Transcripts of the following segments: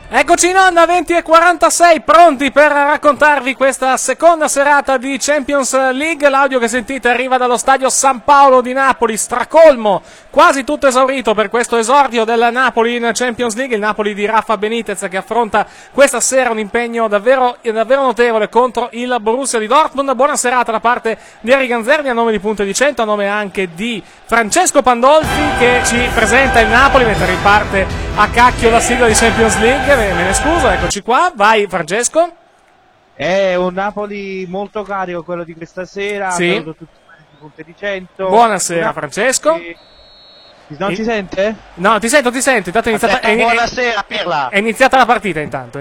Eccoci in onda, 20:46, pronti per raccontarvi questa seconda serata di Champions League. L'audio che sentite arriva dallo stadio San Paolo di Napoli, stracolmo, quasi tutto esaurito per questo esordio del Napoli in Champions League. Il Napoli di Rafa Benitez che affronta questa sera un impegno davvero notevole contro il Borussia di Dortmund. Buona serata da parte di Ari Ganzerni, a nome di Punto di 100, a nome anche di Francesco Pandolfi che ci presenta il Napoli mentre riparte a cacchio la sigla di Champions League. Me ne scuso, eccoci qua, vai Francesco. È un Napoli molto carico quello di questa sera, sì. Saluto tutti i Punti di 100. Buonasera Francesco. Non ci sente? No, ti sento. Intanto buonasera Pirla. È iniziata la partita intanto,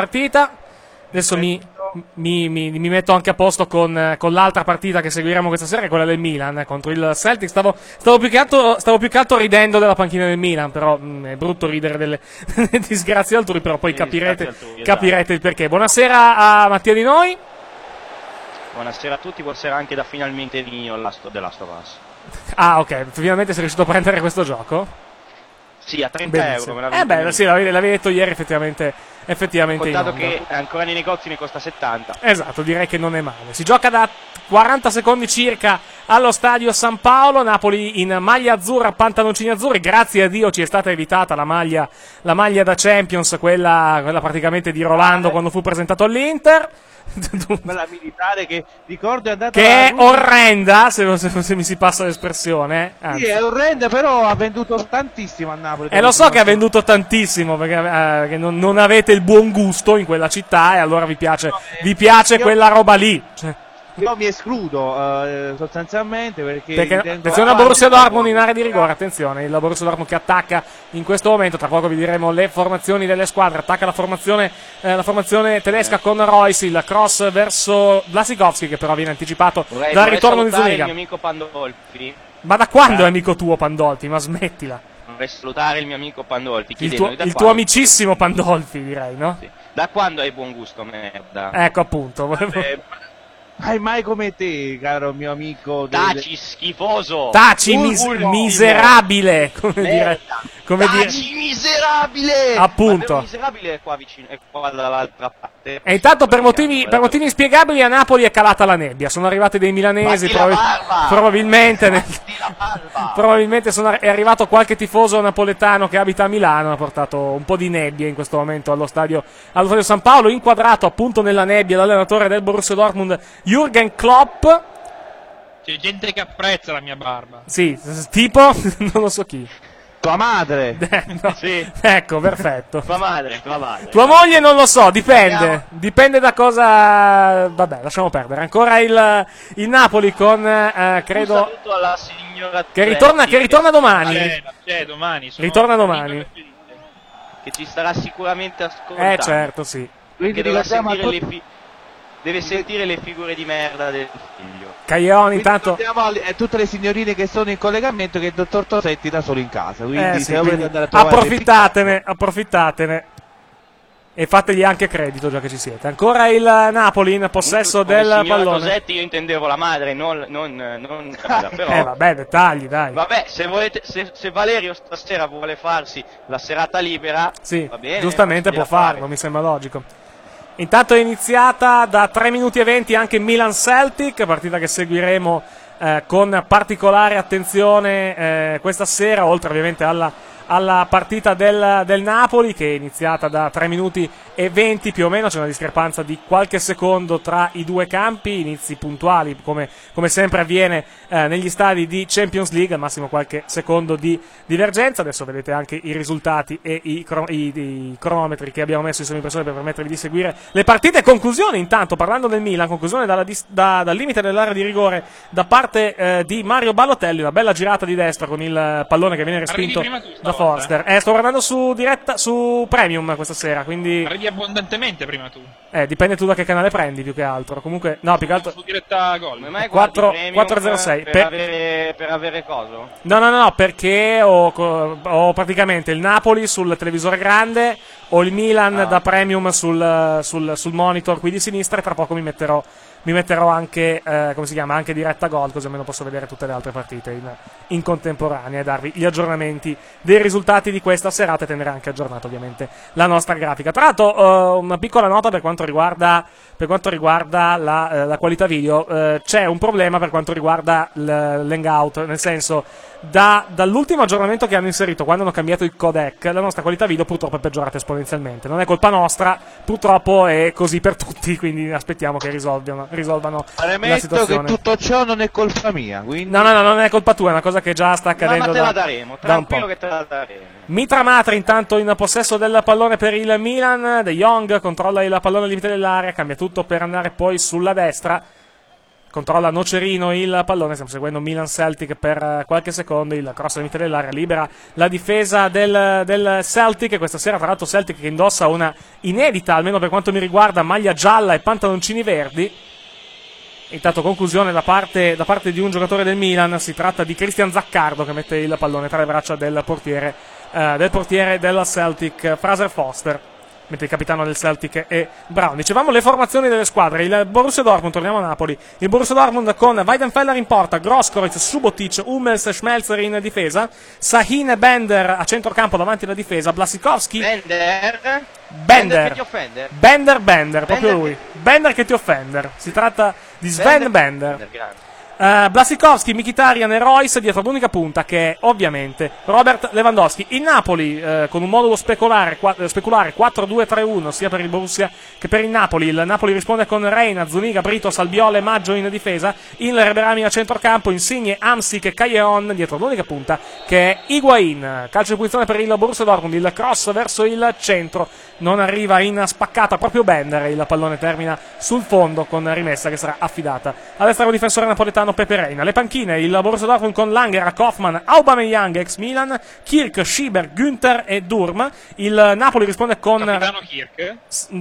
Adesso mi metto anche a posto con l'altra partita che seguiremo questa sera, che è quella del Milan contro il Celtic. Stavo più che altro ridendo della panchina del Milan, però è brutto ridere delle disgrazie altrui, però poi capirete il perché. Buonasera a Mattia Di Noi. Buonasera a tutti, buonasera anche da finalmente Nino The Last of Us. Ah, ok, finalmente sei riuscito a prendere questo gioco? Sì, a 30 euro me l'avevi sì, l'avevi detto ieri, effettivamente contato che ancora nei negozi ne costa 70. Esatto, direi che non è male. Si gioca da 40 secondi circa allo stadio San Paolo. Napoli in maglia azzurra, pantaloncini azzurri. Grazie a Dio ci è stata evitata la maglia da Champions, quella praticamente di Rolando quando fu presentato all'Inter. Quella militare che ricordo è andata che è orrenda, se mi si passa l'espressione. Sì, è orrenda, però ha venduto tantissimo a Napoli. Lo so che ha venduto tantissimo, perché che non avete il buon gusto in quella città, e allora vi piace quella roba lì. Cioè. Io mi escludo sostanzialmente perché attenzione al Borussia Dortmund in area di rigore, attenzione, il Borussia Dortmund che attacca in questo momento. Tra poco vi diremo le formazioni delle squadre. Attacca la formazione tedesca con Royce, il cross verso Blasicowski che però viene anticipato dal ritorno di Zuniga. Il mio amico Pandolfi. Ma da quando è amico tuo Pandolfi? Ma smettila. Vorrei salutare il mio amico Pandolfi. Il tuo amicissimo Pandolfi, direi, no? Sì. Da quando hai buon gusto, merda? Ecco appunto. Hai mai come te, caro mio amico. Taci schifoso. Taci miserabile. Taci miserabile. Appunto. Ma miserabile è qua vicino, è qua dall'altra parte. E intanto per motivi inspiegabili a Napoli è calata la nebbia. Sono arrivati dei milanesi. Probabilmente è arrivato qualche tifoso napoletano che abita a Milano. Ha portato un po' di nebbia in questo momento allo stadio San Paolo. Inquadrato appunto nella nebbia l'allenatore del Borussia Dortmund, Jürgen Klopp. C'è gente che apprezza la mia barba. Sì, tipo non lo so chi. Tua madre. No. Sì. Ecco, perfetto. Tua madre. Tua moglie non lo so, dipende da cosa. Vabbè, lasciamo perdere. Ancora il Napoli con credo un saluto alla signora che ritorna domani. Domani. Ritorna domani. Che ci starà sicuramente ascoltando. Certo, sì. Quindi deve sentire le figure di merda del figlio. Caglioni, intanto. Tutte le signorine che sono in collegamento che il dottor Tosetti da solo in casa. Quindi se volete andare a approfittatene. E fategli anche credito, già che ci siete. Ancora il Napoli in possesso del pallone. Tosetti io intendevo la madre, non però. Vabbè, dettagli, dai. Vabbè, se Valerio stasera vuole farsi la serata libera, sì, va bene, giustamente può farlo, mi sembra logico. Intanto è iniziata da 3 minuti e 20 anche Milan-Celtic, partita che seguiremo con particolare attenzione questa sera, oltre ovviamente alla partita del Napoli, che è iniziata da 3 minuti e 20 più o meno. C'è una discrepanza di qualche secondo tra i due campi, inizi puntuali come sempre avviene negli stadi di Champions League, al massimo qualche secondo di divergenza. Adesso vedete anche i risultati e i cronometri che abbiamo messo in sovrimpressione per permettervi di seguire le partite. Conclusione intanto, parlando del Milan, conclusione dal limite dell'area di rigore da parte di Mario Balotelli, una bella girata di destra con il pallone che viene respinto da Forster. Sto guardando su Premium questa sera, quindi arrivi abbondantemente prima tu. Dipende tu da che canale prendi, più che altro. Comunque no, più che altro su diretta gol. 406 per avere coso? No, perché ho praticamente il Napoli sul televisore grande, ho il Milan da Premium sul monitor qui di sinistra, e tra poco mi metterò mi metterò anche, come si chiama, anche diretta gol, così almeno posso vedere tutte le altre partite in contemporanea e darvi gli aggiornamenti dei risultati di questa serata e tenere anche aggiornata ovviamente la nostra grafica. Tra l'altro una piccola nota per quanto riguarda la qualità video, c'è un problema per quanto riguarda l'hangout, nel senso dall'ultimo aggiornamento che hanno inserito quando hanno cambiato il codec, la nostra qualità video purtroppo è peggiorata esponenzialmente. Non è colpa nostra, purtroppo è così per tutti, quindi aspettiamo che risolvano la situazione. Che tutto ciò non è colpa mia, quindi... No, non è colpa tua, è una cosa che già sta accadendo ma te la daremo, da un po'. tranquillo che te la daremo. Mitra Matri intanto in possesso del pallone per il Milan, De Jong controlla il pallone al limite dell'area, cambia tutto per andare poi sulla destra, controlla Nocerino il pallone, stiamo seguendo Milan-Celtic per qualche secondo, il cross al limite dell'area libera la difesa del Celtic, questa sera tra l'altro Celtic che indossa una inedita, almeno per quanto mi riguarda, maglia gialla e pantaloncini verdi. Intanto conclusione da parte di un giocatore del Milan, si tratta di Christian Zaccardo che mette il pallone tra le braccia del portiere del Celtic, Fraser Foster, mentre il capitano del Celtic è Brown. Dicevamo le formazioni delle squadre, il Borussia Dortmund, torniamo a Napoli, il Borussia Dortmund con Weidenfeller in porta, Grosskreutz, Subotic, Hummels, Schmelzer in difesa, Sahin e Bender a centrocampo davanti alla difesa, Blassikowski... Bender che ti offende? Bender, proprio lui. Bender che ti offende. Si tratta di Sven Bender. Blassikowski, Mkhitaryan e Royce dietro l'unica punta che è ovviamente Robert Lewandowski. Il Napoli con un modulo speculare 4-2-3-1 sia per il Borussia che per il Napoli. Il Napoli risponde con Reina, Zuniga, Brito, Salbiole e Maggio in difesa, il Reberami a centrocampo, Insigne, Hamsik e Callejon dietro l'unica punta che è Higuain. Calcio di punizione per il Borussia Dortmund, il cross verso il centro, non arriva in spaccata proprio Bender, il pallone termina sul fondo con rimessa che sarà affidata all'esterno difensore napoletano Pepe Reina. Le panchine, il Borussia Dortmund con Langer, Kaufmann, Aubameyang ex Milan, Kirk, Schieber, Günther e Durm. Il Napoli risponde con capitano Kirk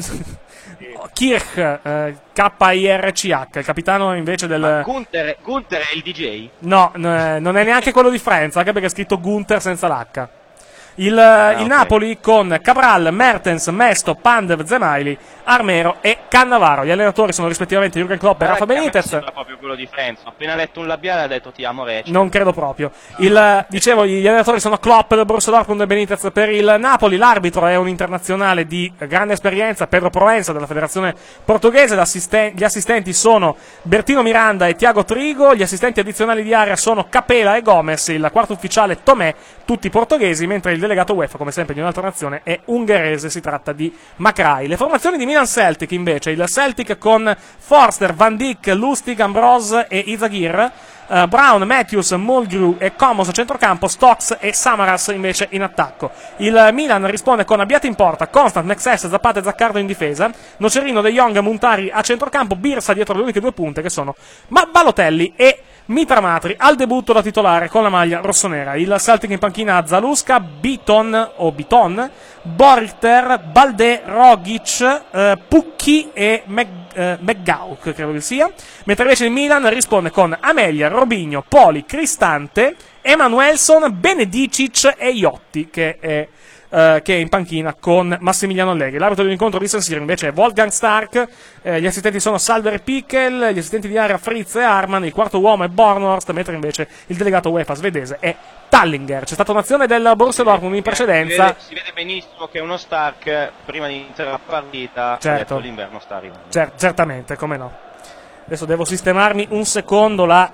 Kirch, il capitano invece del... Ma Gunther è il DJ? No, non è neanche quello di Friends, anche perché è scritto Gunther senza l'H. Il Napoli con Cabral, Mertens, Mesto, Pandev, Zemaili, Armero e Cannavaro. Gli allenatori sono rispettivamente Jürgen Klopp e Rafa Benitez. Non proprio quello di Friends. Ho appena letto un labiale e ha detto ti amo Reci. Non credo proprio. Dicevo, gli allenatori sono Klopp del Borussia Dortmund e Benitez per il Napoli. L'arbitro è un internazionale di grande esperienza, Pedro Proenza della federazione portoghese. Gli assistenti sono Bertino Miranda e Tiago Trigo. Gli assistenti addizionali di area sono Capela e Gomez. Il quarto ufficiale Tomé, tutti portoghesi, mentre il delegato UEFA, come sempre di un'altra nazione, è ungherese, si tratta di Macrae. Le formazioni di Milan-Celtic invece, il Celtic con Forster, Van Dijk, Lustig, Ambrose e Izagir, Brown, Matthews, Mulgrew e Commons a centrocampo, Stokes e Samaras invece in attacco. Il Milan risponde con Abbiati in porta, Constant, Mexes, Zapata e Zaccardo in difesa, Nocerino, De Jong, Muntari a centrocampo, Birsa dietro le uniche due punte che sono Balotelli e Mitra Matri al debutto da titolare con la maglia rossonera. Il Celtic in panchina Zaluska, Biton, Boriter, Balde, Rogic, Pucchi e McGauk, credo che sia. Mentre invece il Milan risponde con Amelia, Robinho, Poli, Cristante, Emanuelson, Benedicic e Iotti, che è in panchina con Massimiliano Allegri. L'arbitro dell'incontro di San Siro invece è Wolfgang Stark, gli assistenti sono Salver e Pickel, gli assistenti di area Fritz e Arman, il quarto uomo è Bornhorst, mentre invece il delegato UEFA svedese è Tallinger. C'è stata un'azione del Borussia Dortmund in precedenza. Si vede benissimo che uno Stark prima di iniziare la partita ha detto l'inverno sta arrivando. Certamente, come no. Adesso devo sistemarmi un secondo la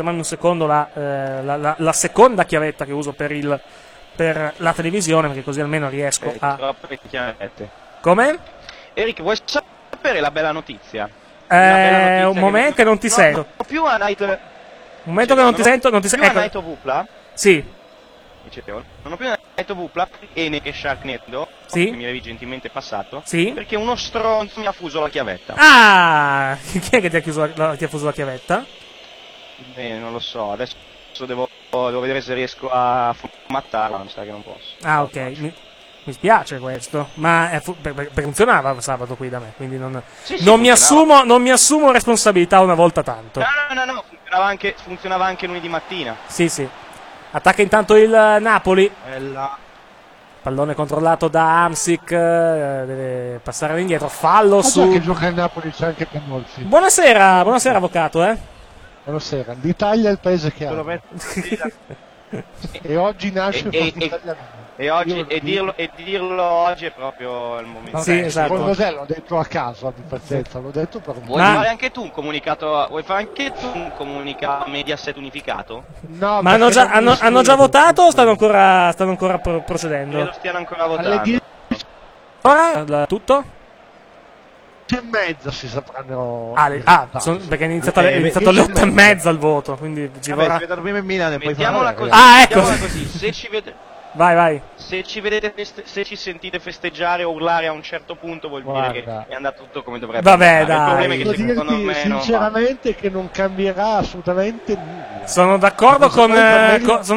seconda chiavetta che uso per la televisione, perché così almeno riesco a... Troppe chiavette. Come? Eric, vuoi sapere la bella notizia? Un momento che non ti sento. Non più a Night... Un momento che non ti sento. Più a Night of Upla? Sì. Dicevo, non ho più a Night of Upla e neanche Sharknado, sì, che mi avevi gentilmente passato, sì, perché uno stronzo mi ha fuso la chiavetta. Ah! Chi è che ti ha fuso la chiavetta? Non lo so, adesso devo vedere se riesco a formattarla, mi sa che non posso. Ah, ok, mi spiace questo, ma funzionava sabato qui da me, quindi non mi assumo responsabilità una volta tanto. No, funzionava anche lunedì mattina. Sì. Attacca intanto il Napoli. Pallone controllato da Hamsik, deve passare all'indietro, fallo su... che gioca in Napoli c'è anche Canolfi. Buonasera avvocato, Buonasera, l'Italia è il paese che ha. E oggi nasce dirlo oggi è proprio il momento. Sì, esatto. L'ho detto a caso a di partenza, l'ho detto per Vuoi fare anche tu un comunicato? Vuoi fare anche tu un comunicato Mediaset unificato? No, ma hanno già votato o stanno ancora procedendo? Credo stiano ancora votando. Ora tutto? 10:30 si sapranno. Perché è iniziato alle 8:30 il voto, quindi ci vorrà. Mettiamola così. Ecco. Se ci vedete. Vai. Se ci sentite festeggiare o urlare a un certo punto vuol dire che è andato tutto come dovrebbe. Vabbè, dai. Il problema è che secondo me sinceramente che non cambierà assolutamente nulla. Sono d'accordo con la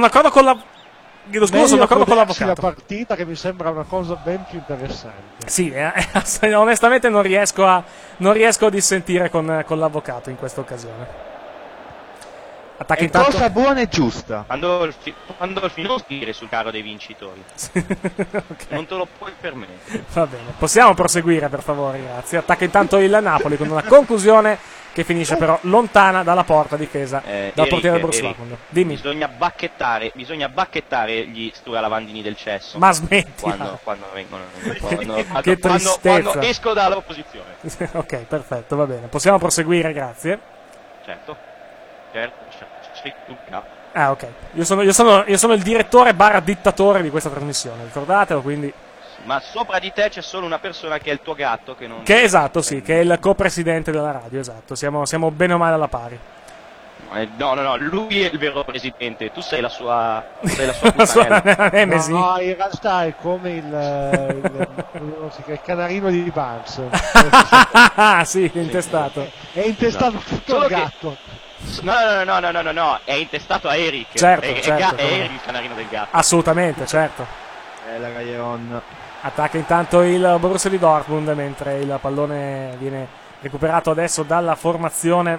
l'avvocato. La partita che mi sembra una cosa ben più interessante. Sì, onestamente non riesco a dissentire con l'avvocato in questa occasione. È cosa buona e giusta. Pandolfi non scrivere sul carro dei vincitori. Okay. Non te lo puoi permettere. Va bene, possiamo proseguire per favore, grazie. Attacca intanto il Napoli con una conclusione che finisce però lontana dalla porta difesa dal portiere del Borussia Dortmund. Dimmi. Bisogna bacchettare gli Stura Lavandini del cesso. Ma smetti. Quando vengono. Che tristezza. Quando esco dall'opposizione. Ok, perfetto, va bene. Possiamo proseguire, grazie. Certo, sei tu capo. Ok. Io sono il direttore / dittatore di questa trasmissione, ricordatelo, quindi. Ma sopra di te c'è solo una persona che è il tuo gatto che non. Che esatto, sì, che è il copresidente della radio, esatto. Siamo bene o male alla pari. No, lui è il vero presidente, tu sei la sua puttanella. Nemesi. No, in realtà è come il canarino di Barnes. Sì, è intestato. È intestato tutto il gatto. No, è intestato a Eric. Certo, è Eric il canarino del gatto. Assolutamente, certo. La Gaglion. Attacca intanto il Borussia di Dortmund mentre il pallone viene recuperato adesso dalla formazione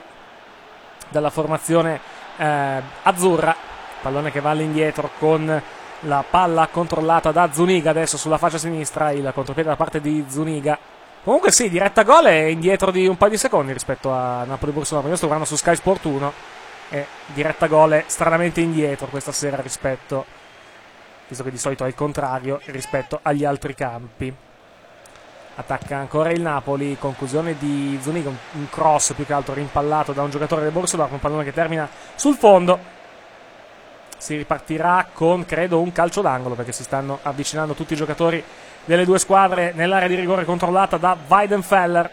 azzurra. Pallone che va all'indietro con la palla controllata da Zuniga adesso sulla faccia sinistra, il contropiede da parte di Zuniga. Comunque sì, diretta gol è indietro di un paio di secondi rispetto a Napoli-Borussia Dortmund. Io sto guardando su Sky Sport 1 e diretta gol è stranamente indietro questa sera rispetto, visto che di solito è il contrario, rispetto agli altri campi. Attacca ancora il Napoli, conclusione di Zuniga, un cross più che altro rimpallato da un giocatore del Borussia Dortmund, un pallone che termina sul fondo. Si ripartirà con, credo, un calcio d'angolo perché si stanno avvicinando tutti i giocatori delle due squadre nell'area di rigore controllata da Weidenfeller.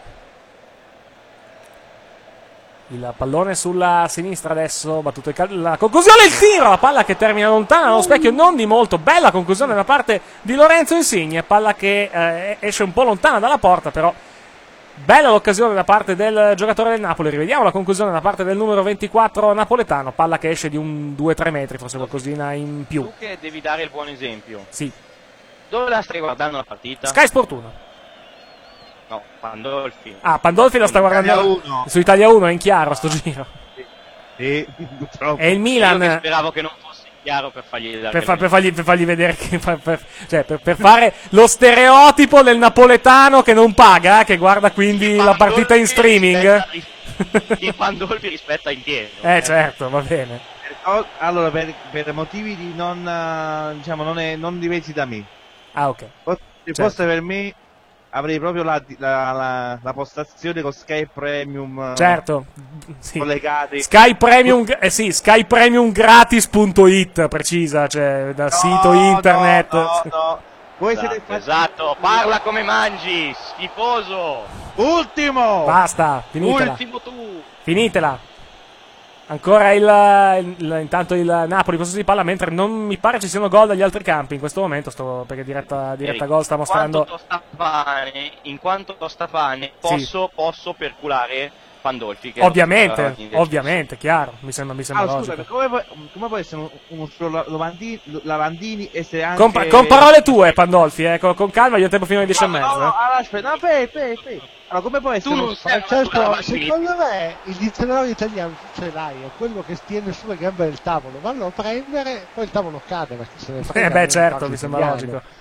Il pallone sulla sinistra adesso, battuto la conclusione, il tiro, la palla che termina lontana dallo specchio, non di molto, bella conclusione da parte di Lorenzo Insigne, palla che esce un po' lontana dalla porta, però bella l'occasione da parte del giocatore del Napoli. Rivediamo la conclusione da parte del numero 24 napoletano, palla che esce di un 2-3 metri, forse qualcosina in più. Tu che devi dare il buon esempio. Sì. Dove la stai guardando la partita? Sky Sport 1. No, Pandolfi. Pandolfi la sta guardando su Italia 1, è in chiaro sto giro. Sì, è il Milan. Io speravo che non fosse chiaro per fargli dare per fargli vedere che per fare lo stereotipo del napoletano che non paga, che guarda quindi la partita in streaming. Che Pandolfi rispetta indietro. Certo, va bene. Allora, per motivi di non diversi da me. Ok. Se fosse per me avrei proprio la postazione con Sky Premium, certo, sì. Collegati. Sky Premium, sì, skypremiumgratis.it precisa, cioè dal sito internet. No. Voi esatto, parla come mangi, schifoso. Ultimo! Basta, finitela. Ultimo tu. Finitela. Ancora intanto il Napoli possesso di palla, mentre non mi pare ci siano gol dagli altri campi in questo momento, perché diretta gol sta mostrando. In quanto Tostafane posso perculare Pandolfi, che ovviamente, chiaro, mi sembra logico. Scusa, come può essere uno Lavandini essere anche con parole tue, Pandolfi, con calma, io ho tempo fino alle 10:30. No, aspetta, aspetta. Allora, come può essere Francesco, secondo me il dizionario italiano ce l'hai, è quello che tiene sulle gambe del tavolo, vanno a prendere, poi il tavolo cade perché se ne frega. Certo, mi sembra logico.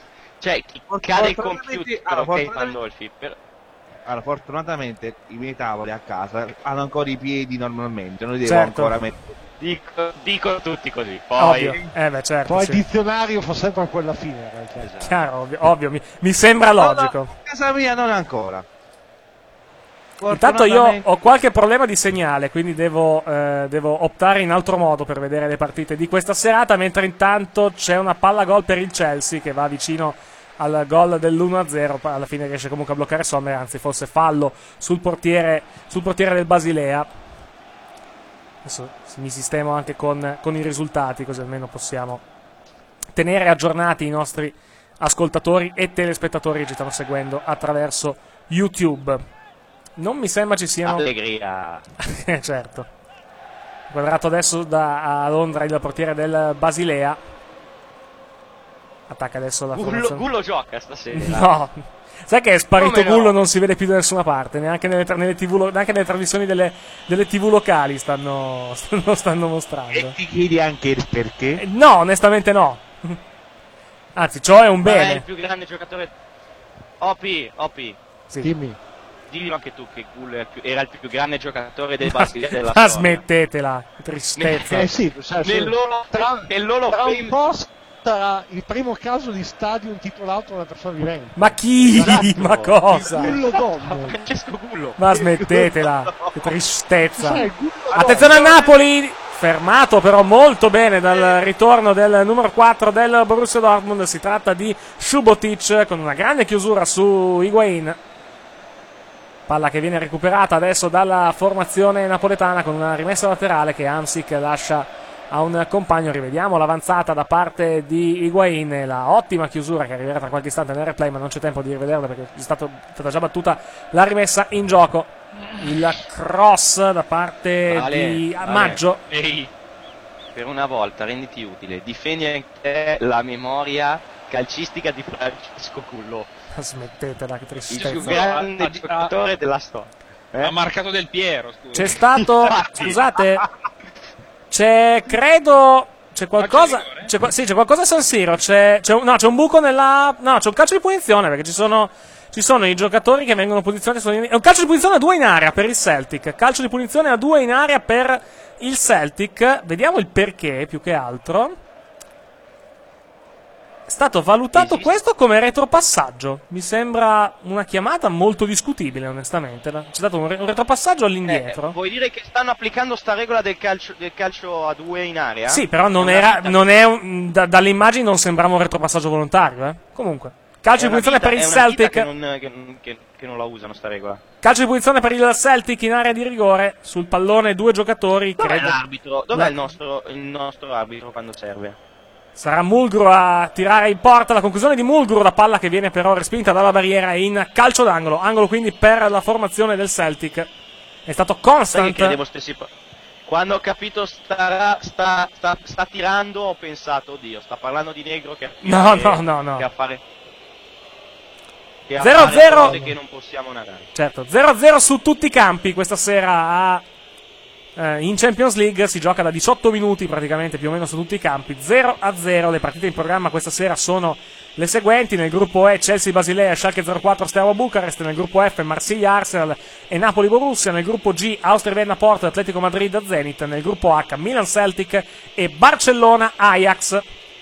Cioè, chi cade il computer, ok, Pandolfi. Allora, fortunatamente i miei tavoli a casa hanno ancora i piedi normalmente, non li devo ancora mettere. Dico tutti così. Poi, ovvio. Certo, poi il dizionario fa sempre a quella fine, in realtà. Esatto. Chiaro, ovvio, mi sembra logico. No, casa mia non ancora. Intanto io ho qualche problema di segnale, quindi devo optare in altro modo per vedere le partite di questa serata, mentre intanto c'è una palla gol per il Chelsea che va vicino al gol dell'1-0, alla fine riesce comunque a bloccare Sommer, anzi forse fallo sul portiere del Basilea. Adesso mi sistemo anche con i risultati, così almeno possiamo tenere aggiornati i nostri ascoltatori e telespettatori che ci stanno seguendo attraverso YouTube. Non mi sembra ci siano... Allegria! Certo. Quadrato adesso a Londra il portiere del Basilea. Attacca adesso la formazione. Gullo gioca stasera. No. Sai che è sparito Come Gullo, no? non si vede più da nessuna parte, neanche nelle TV, neanche nelle trasmissioni delle TV locali stanno mostrando. E ti chiedi anche il perché? No, onestamente no. Anzi, ciò è un Ma bene. è il più grande giocatore. Opi. Sì. Dimmi. Dillo anche tu che Gullo era il più grande giocatore del Basilea della Ma storia. smettetela, che tristezza. Sì, Nel loro tra un film. po' sarà il primo caso di stadium titolato da una persona vivente. Ma chi? Esatto. Ma cosa? Gullo Donno. Francesco Gullo. Ma smettetela, che tristezza. Sai, Gullo Attenzione al Napoli, fermato però molto bene dal ritorno del numero 4 del Borussia Dortmund. Si tratta di Subotic con una grande chiusura su Higuain. Palla che viene recuperata adesso dalla formazione napoletana con una rimessa laterale che Hamsik lascia a un compagno. Rivediamo l'avanzata da parte di Higuain e la ottima chiusura che arriverà tra qualche istante nel replay, ma non c'è tempo di rivederla perché è stata già battuta la rimessa in gioco. Il cross da parte di Maggio. Ehi, per una volta renditi utile, difendi anche la memoria calcistica di Francesco Gullo, Smettetela, che il più tristezza. grande giocatore della storia. Ha marcato Del Piero, scusa. C'è stato, scusate, c'è qualcosa, c'è qualcosa a San Siro, c'è un buco c'è un calcio di punizione perché ci sono i giocatori che vengono posizionati, è un calcio di punizione a 2 in area per il Celtic, calcio di punizione a 2 in area per il Celtic, vediamo il perché più che altro. È stato valutato questo come retropassaggio. Mi sembra una chiamata molto discutibile, onestamente. C'è stato un retropassaggio all'indietro. Vuoi dire che stanno applicando sta regola del calcio a 2 in area? Sì, però dalle immagini non sembrava un retropassaggio volontario. Comunque, calcio di punizione per il Celtic. Che non la usano sta regola. Calcio di punizione per il Celtic in area di rigore. Sul pallone 2 giocatori. Dov'è l'arbitro? Dov'è il nostro arbitro quando serve? Sarà Mulgro a tirare in porta. La conclusione di Mulgro, la palla che viene però respinta dalla barriera in calcio d'angolo. Angolo quindi per la formazione del Celtic. È stato Constant. Quando ho capito sta tirando, ho pensato, oddio, sta parlando di Negro che No. Che a fare 0-0 cose che non possiamo narrare. Certo, 0-0 su tutti i campi questa sera in Champions League. Si gioca da 18 minuti praticamente più o meno su tutti i campi. 0-0. Le partite in programma questa sera sono le seguenti: nel gruppo E Chelsea Basilea, Schalke 04 Steaua Bucarest, nel gruppo F Marsiglia Arsenal e Napoli Borussia, nel gruppo G Austria Vienna Porto, Atletico Madrid Zenit, nel gruppo H Milan Celtic e Barcellona Ajax.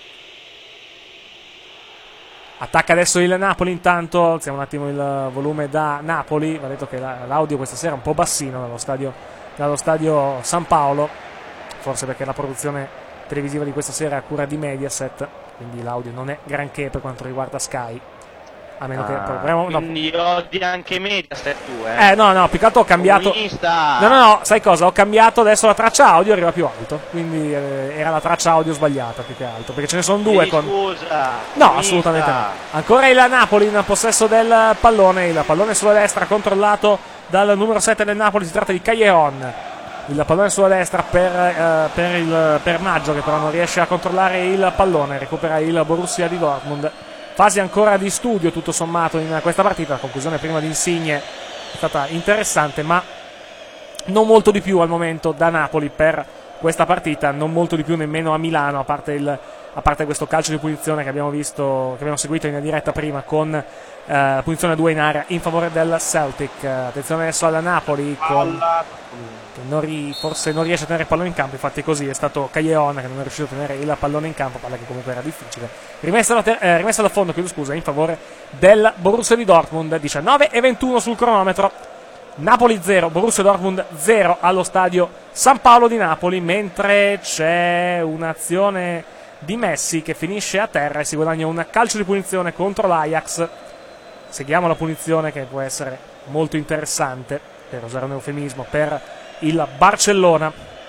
Attacca adesso il Napoli, intanto alziamo un attimo il volume da Napoli. Va detto che l'audio questa sera è un po' bassino dallo stadio San Paolo, forse perché la produzione televisiva di questa sera è a cura di Mediaset, quindi l'audio non è granché per quanto riguarda Sky, a meno che quindi odi anche Mediaset tu, no, più che altro ho cambiato. Comunista. No, sai cosa? Ho cambiato adesso la traccia audio, arriva più alto, quindi era la traccia audio sbagliata più che altro, perché ce ne sono due scusa, no, comunista. assolutamente no. Ancora il Napoli in possesso del pallone, il pallone sulla destra controllato dal numero 7 del Napoli, si tratta di Callejon. Il pallone sulla destra per Maggio, che però non riesce a controllare il pallone. Recupera il Borussia di Dortmund. Fase ancora di studio tutto sommato in questa partita. La conclusione prima di Insigne è stata interessante, ma non molto di più al momento da Napoli per questa partita, non molto di più nemmeno a Milano, a parte questo calcio di punizione che abbiamo seguito in diretta prima con punizione 2 in area in favore del Celtic. Attenzione adesso alla Napoli che forse non riesce a tenere il pallone in campo, infatti così è stato Callejon che non è riuscito a tenere il pallone in campo, palla che comunque era difficile, rimessa da fondo, in favore del Borussia di Dortmund. 19:21 sul cronometro, Napoli 0, Borussia Dortmund 0 allo stadio San Paolo di Napoli, mentre c'è un'azione di Messi che finisce a terra e si guadagna un calcio di punizione contro l'Ajax. Seguiamo la punizione che può essere molto interessante, per usare un eufemismo, per il Barcellona.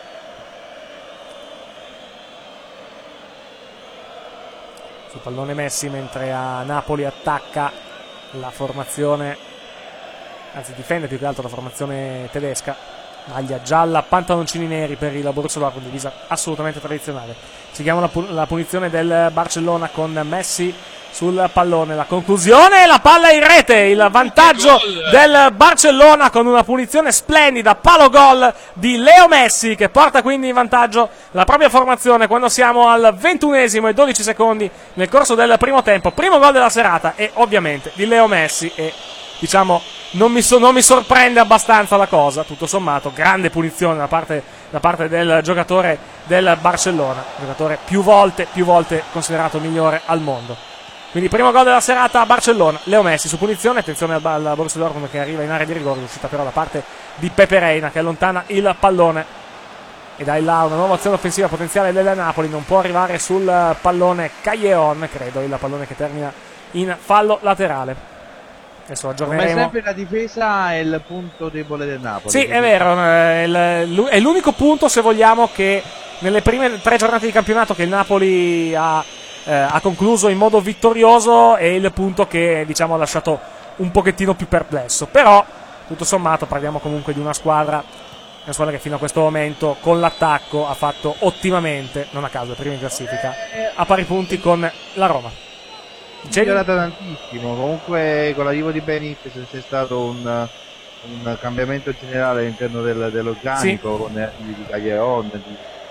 Sul pallone Messi, mentre a Napoli attacca la formazione, anzi difende più che altro la formazione tedesca. Maglia gialla, pantaloncini neri per il Borussia Dortmund, divisa assolutamente tradizionale. Seguiamo la punizione del Barcellona con Messi sul pallone, la conclusione, la palla in rete, il vantaggio del Barcellona con una punizione splendida, palo gol di Leo Messi, che porta quindi in vantaggio la propria formazione quando siamo al 21esimo e 12 secondi nel corso del primo tempo. Primo gol della serata e ovviamente di Leo Messi, e diciamo non mi sorprende abbastanza la cosa, tutto sommato. Grande punizione da parte del giocatore del Barcellona, giocatore più volte considerato migliore al mondo. Quindi primo gol della serata a Barcellona, Leo Messi su punizione. Attenzione al Borussia Dortmund che arriva in area di rigore, uscita però da parte di Pepe Reina che allontana il pallone e dà là una nuova azione offensiva potenziale della Napoli. Non può arrivare sul pallone Callejon, credo, il pallone che termina in fallo laterale. Adesso aggiorneremo. Come sempre la difesa è il punto debole del Napoli. Sì, è vero, è l'unico punto, se vogliamo, che nelle prime 3 giornate di campionato che il Napoli ha concluso in modo vittorioso, è il punto che diciamo ha lasciato un pochettino più perplesso. Però tutto sommato parliamo comunque di una squadra che fino a questo momento con l'attacco ha fatto ottimamente, non a caso è prima in classifica, a pari punti con la Roma. È migliorata tantissimo. Comunque con l'arrivo di Benitez c'è stato un cambiamento generale all'interno dell'organico, sì, con di Callejon,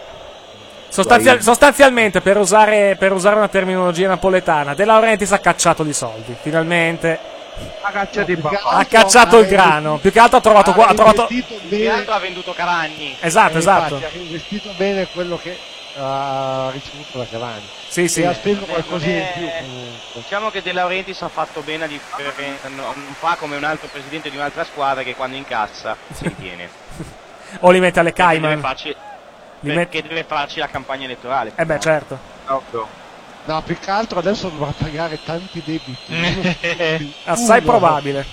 sostanzialmente, per usare una terminologia napoletana, De Laurentiis ha cacciato i soldi, finalmente ha cacciato il grano. Più che altro ha venduto Cavani. Esatto. Ha investito bene quello che ha ricevuto da Cavani. Sì. Ha speso qualcosina in più comunque. Diciamo che De Laurentiis ha fatto bene non fa come un altro presidente di un'altra squadra che quando incassa si tiene. O li mette alle Cayman. Perché deve farci la campagna elettorale. Certo. No, più che altro adesso dovrà pagare tanti debiti. Assai probabile.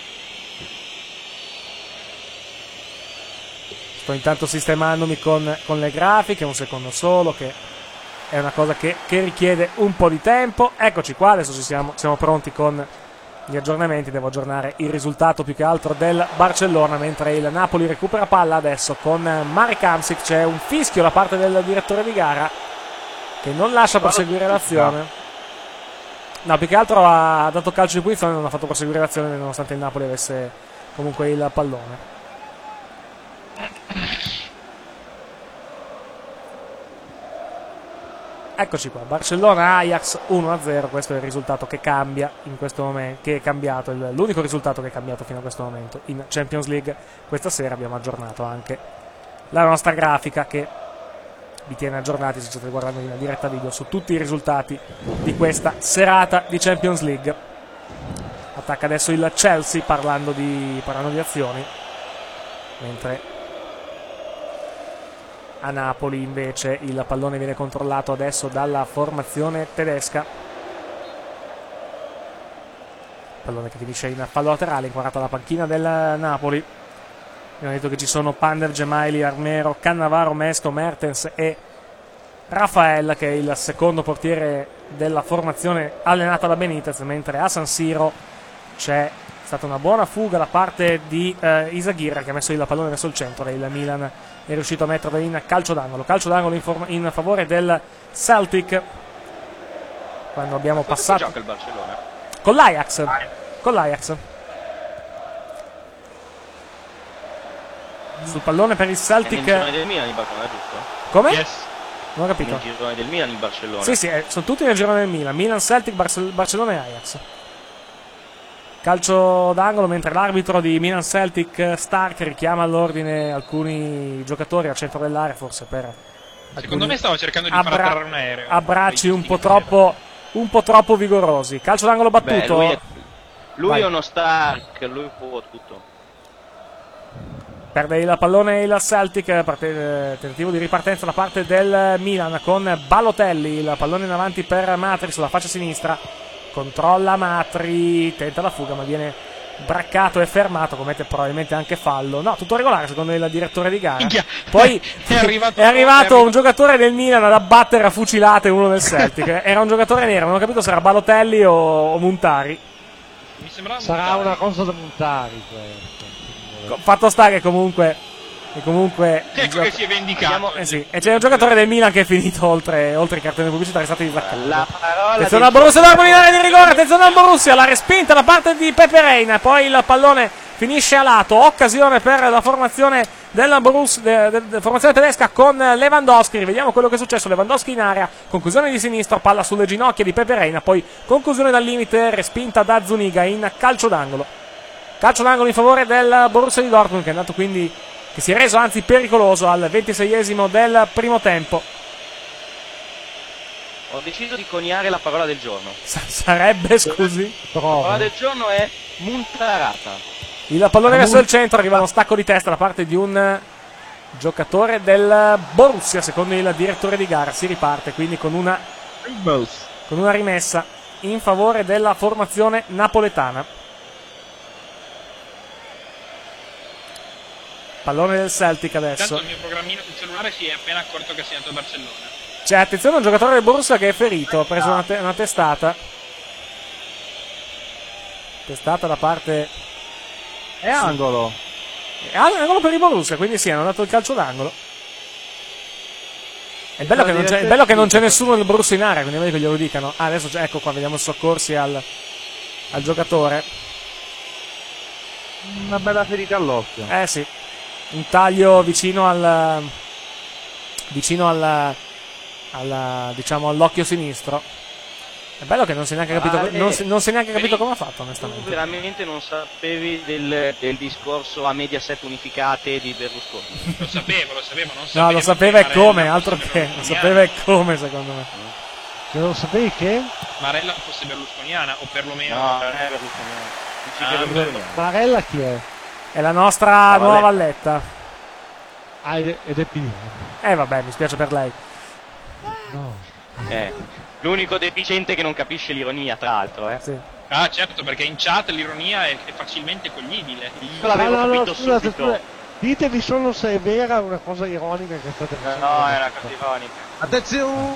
Sto intanto sistemandomi con le grafiche, un secondo solo, che è una cosa che richiede un po' di tempo. Eccoci qua, adesso siamo pronti con gli aggiornamenti. Devo aggiornare il risultato più che altro del Barcellona, mentre il Napoli recupera palla adesso con Marek Hamsik. C'è un fischio da parte del direttore di gara che non lascia proseguire l'azione. No, più che altro ha dato calcio di punizione, non ha fatto proseguire l'azione nonostante il Napoli avesse comunque il pallone. Eccoci qua, Barcellona-Ajax 1-0, questo è il risultato che cambia in questo momento, che è cambiato, l'unico risultato che è cambiato fino a questo momento in Champions League. Questa sera abbiamo aggiornato anche la nostra grafica che vi tiene aggiornati, se state guardando in diretta video, su tutti i risultati di questa serata di Champions League. Attacca adesso il Chelsea parlando di azioni, mentre a Napoli invece il pallone viene controllato adesso dalla formazione tedesca. Pallone che finisce in fallo laterale, inquadrato alla panchina del Napoli. Abbiamo detto che ci sono Pander, Gemaili, Armero, Cannavaro, Mesto, Mertens e Rafael, che è il secondo portiere della formazione allenata da Benitez, mentre a San Siro c'è stata una buona fuga da parte di Izaguirre, che ha messo il pallone verso il centro e il Milan è riuscito a metterlo in calcio d'angolo in favore del Celtic, quando abbiamo passato gioca il Barcellona? con l'Ajax. sul pallone per il Celtic. È nel girone del Milan il Barcellona, giusto? Come? Yes. Non ho capito. Nel girone del Milan il Barcellona. Sì, sono tutti nel girone del Milan. Milan, Celtic, Barcellona e Ajax. Calcio d'angolo mentre l'arbitro di Milan Celtic Stark richiama all'ordine alcuni giocatori al centro dell'area, forse per Secondo me stavo cercando di far atterrare un aereo. abbracci un po' troppo vigorosi. Calcio d'angolo battuto. Beh, lui è uno Stark, lui può tutto. Perde il pallone il Celtic, tentativo di ripartenza da parte del Milan con Balotelli, il pallone in avanti per Matri sulla faccia sinistra, controlla Matri, tenta la fuga ma viene braccato e fermato, commette probabilmente anche fallo. No, tutto regolare secondo il direttore di gara. Minchia. Poi è arrivato un giocatore del Milan ad abbattere a fucilate uno del Celtic. Era un giocatore nero, non ho capito se era Balotelli o Montari. Mi sembrava Sarà una cosa da Montari questo. Fatto sta che comunque ecco che si è vendicato. sì. E c'è un giocatore del Milan che è finito oltre i cartoni pubblicitari, è stato distaccato. La parola Attenzione al Borussia Dortmund in area di rigore, attenzione al Borussia, la respinta da parte di Pepe Reina, poi il pallone finisce a lato, occasione per la formazione della Borussia, formazione tedesca con Lewandowski. Rivediamo quello che è successo. Lewandowski in area, conclusione di sinistro, palla sulle ginocchia di Pepe Reina, poi conclusione dal limite, respinta da Zuniga in calcio d'angolo. Calcio d'angolo in favore del Borussia di Dortmund, che è andato quindi, che si è reso anzi pericoloso al 26esimo del primo tempo. Ho deciso di coniare la parola del giorno. Sarebbe, scusi? La parola del giorno è Muntarata. Il pallone verso il centro, arriva uno stacco di testa da parte di un giocatore del Borussia, secondo il direttore di gara. Si riparte quindi con una rimessa in favore della formazione napoletana. Pallone del Celtic adesso. Intanto il mio programmino sul cellulare si è appena accorto che è segnato Barcellona. C'è, attenzione, un giocatore del Borussia che è ferito, ha preso una testata. Testata da parte... È angolo. È angolo per il Borussia, quindi sì, hanno dato il calcio d'angolo. È bello che non c'è nessuno nel Borussia in area, quindi è meglio che glielo dicano. Ah, adesso ecco qua, vediamo i soccorsi al giocatore. Una bella ferita all'occhio. Sì. Un taglio vicino diciamo all'occhio sinistro. È bello che non si è neanche capito, non si è neanche capito come ha fatto, onestamente. Tu veramente non sapevi del discorso a Mediaset unificate di Berlusconi? Lo sapevo, non sapevo. No, lo sapeva e come, altro che. Lo sapeva e come, secondo me. Che non sapevi che? Marella fosse berlusconiana, o perlomeno... No, non è berlusconiana. Marella chi è? È la nostra nuova Valletta. Ah, ed è Pinino. Vabbè, mi spiace per lei. No. L'unico deficiente che non capisce l'ironia, tra l'altro, Sì. Ah, certo, perché in chat l'ironia è facilmente cogliibile. Io l'avevo capito scusate, subito. Ditemi solo se è vera una cosa ironica che state facendo. No, è una cosa ironica. Attenzione!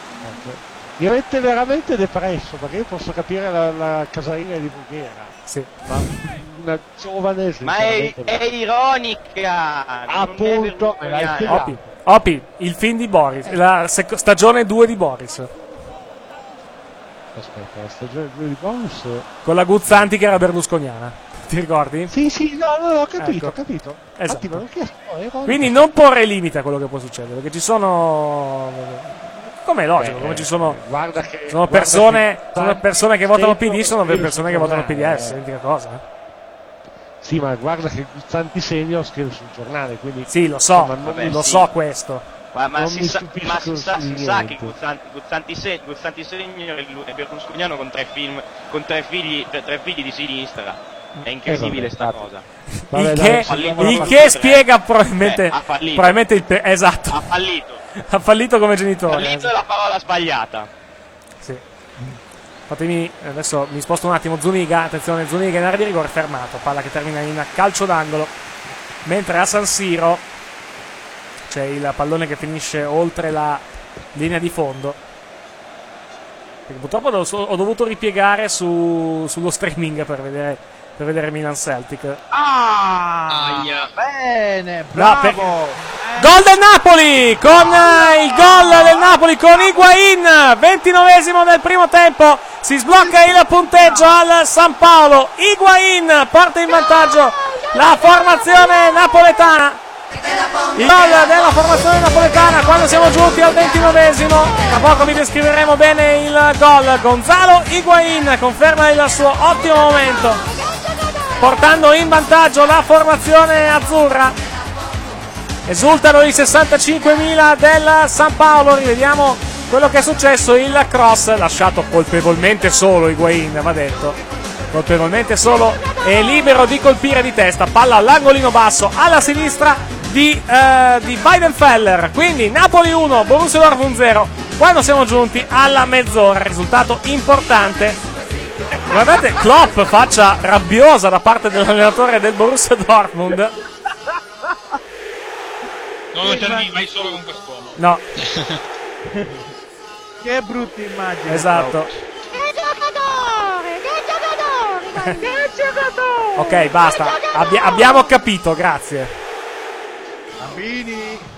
Mi avete veramente depresso, perché io posso capire la casalina di Brughera. Sì. Ma una giovane... Ma è ironica! Appunto, me l'hai spiegato. Opi, il film di Boris, la stagione 2 di Boris. Aspetta, la stagione 2 di Boris... Con la Guzzanti che era berlusconiana. Ti ricordi? Sì, no, ho capito, Ecco. ho capito. Esatto. Infatti, me l'ho chiesto, Quindi non porre limite a quello che può succedere, perché ci sono... Come è logico, come ci sono... Guarda che... Sono persone che votano PD, sono persone che votano PDS, identica cosa. Sì, ma guarda che Guzzanti Senior scrive sul giornale, quindi... Sì, lo so, Vabbè, lo sì. so questo. Ma si sa che niente. Guzzanti Senior è berlusconiano con tre figli di sinistra. È incredibile sta cosa. Vabbè, Il che spiega probabilmente... ha fallito. probabilmente esatto. Ha fallito. Ha fallito come genitore. Fallito è la parola sbagliata. Sì. Fatemi, adesso mi sposto un attimo. Zuniga, attenzione, Zuniga in area di rigore, fermato. Palla che termina in calcio d'angolo. Mentre a San Siro c'è il pallone che finisce oltre la linea di fondo. Perché purtroppo ho dovuto ripiegare sullo streaming per vedere Milan Celtic. Aia. Bene, No, bravo! Gol del Napoli con il gol del Napoli con Higuain, 29esimo del primo tempo, si sblocca il punteggio al San Paolo. Higuain porta in vantaggio la formazione napoletana Il gol della formazione napoletana quando siamo giunti al 29esimo. Tra poco vi descriveremo bene il gol. Gonzalo Higuaín conferma il suo ottimo momento, portando in vantaggio la formazione azzurra. Esultano i 65.000 del San Paolo. Rivediamo quello che è successo. Il cross lasciato colpevolmente solo Higuaín, va detto, colpevolmente solo, e libero di colpire di testa. Palla all'angolino basso alla sinistra di Weidenfeller. Quindi Napoli 1, Borussia Dortmund 0 quando siamo giunti alla mezz'ora. Risultato importante. Guardate Klopp, faccia rabbiosa da parte dell'allenatore del Borussia Dortmund. Non te vai solo con quest'uomo. No. Che brutta immagine. Esatto. Che giocatore! Ok, basta. Abbiamo capito, grazie. Bambini.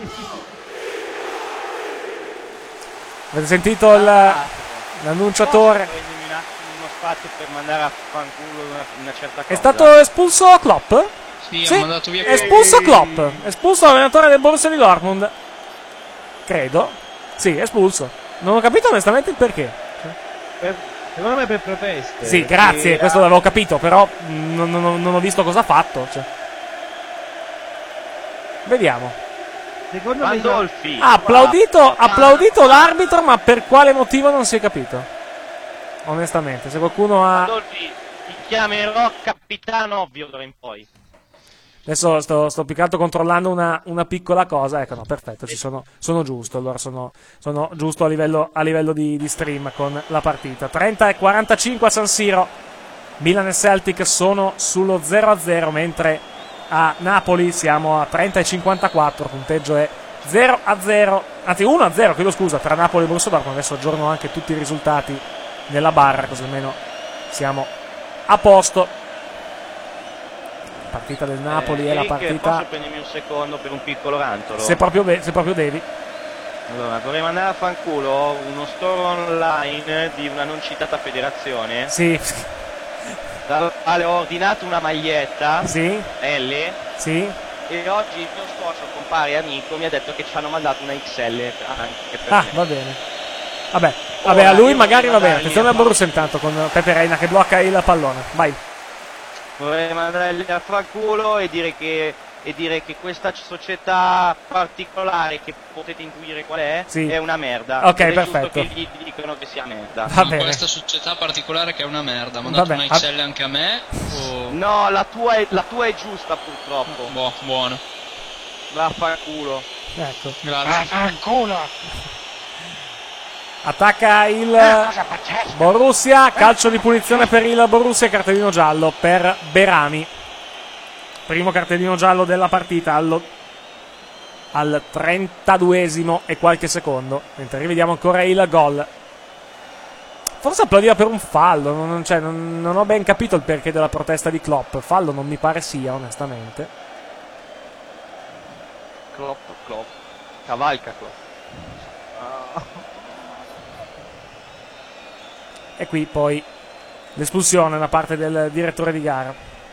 Avete sentito l'annunciatore? Uno spazio per mandare a fanculo una certa cosa. È stato espulso Klopp? Sì, Sì, ha mandato via espulso Klopp. Espulso l'allenatore del Borussia di Dortmund. Credo. Sì, espulso. Non ho capito onestamente il perché. Secondo me per proteste. Sì, grazie, questo l'avevo capito, però non ho visto cosa ha fatto. Cioè. Vediamo. Secondo me Pandolfi Ha applaudito l'arbitro, ma per quale motivo non si è capito. Onestamente, se qualcuno ha... Pandolfi, ti chiamerò capitano ovvio d'ora in poi. Adesso sto più che altro controllando una piccola cosa. Ecco, no, perfetto, sono giusto. Allora sono giusto a livello di stream con la partita. 30-45 a San Siro. Milan e Celtic sono sullo 0-0, mentre a Napoli siamo a 30-54. Il punteggio è 0-0, anzi 1-0, chiedo scusa, tra Napoli e Borussia Dortmund. Adesso aggiorno anche tutti i risultati nella barra, così almeno siamo a posto. Partita del Napoli è la partita. Posso prendermi un secondo per un piccolo rantolo? Se proprio devi. Allora, vorrei mandare a fanculo uno store online di una non citata federazione. Sì. Dalla quale ho ordinato una maglietta. Sì. L. Sì. E oggi il mio socio, compare amico, mi ha detto che ci hanno mandato una XL anche per me. Va bene. Vabbè, a lui magari va bene. Attenzione al Borussia intanto con Pepe Reina che blocca il pallone. Vai. Vorrei mandarli a fanculo e dire che questa società particolare, che potete intuire qual è, sì, è una merda. Ok, è perfetto. Che gli dicono che sia merda. Va bene. Questa società particolare che è una merda. Ma dato una XL anche a me? O... No, la tua è giusta purtroppo. Buono. Vaffanculo. Ecco. Grazie. Vaffanculo. Attacca il Borussia, calcio di punizione per il Borussia, cartellino giallo per Berami. Primo cartellino giallo della partita al 32esimo e qualche secondo, mentre rivediamo ancora il gol. Forse applaudiva per un fallo, non ho ben capito il perché della protesta di Klopp. Fallo non mi pare sia, onestamente. Klopp. Cavalca Klopp. E qui poi l'espulsione da parte del direttore di gara.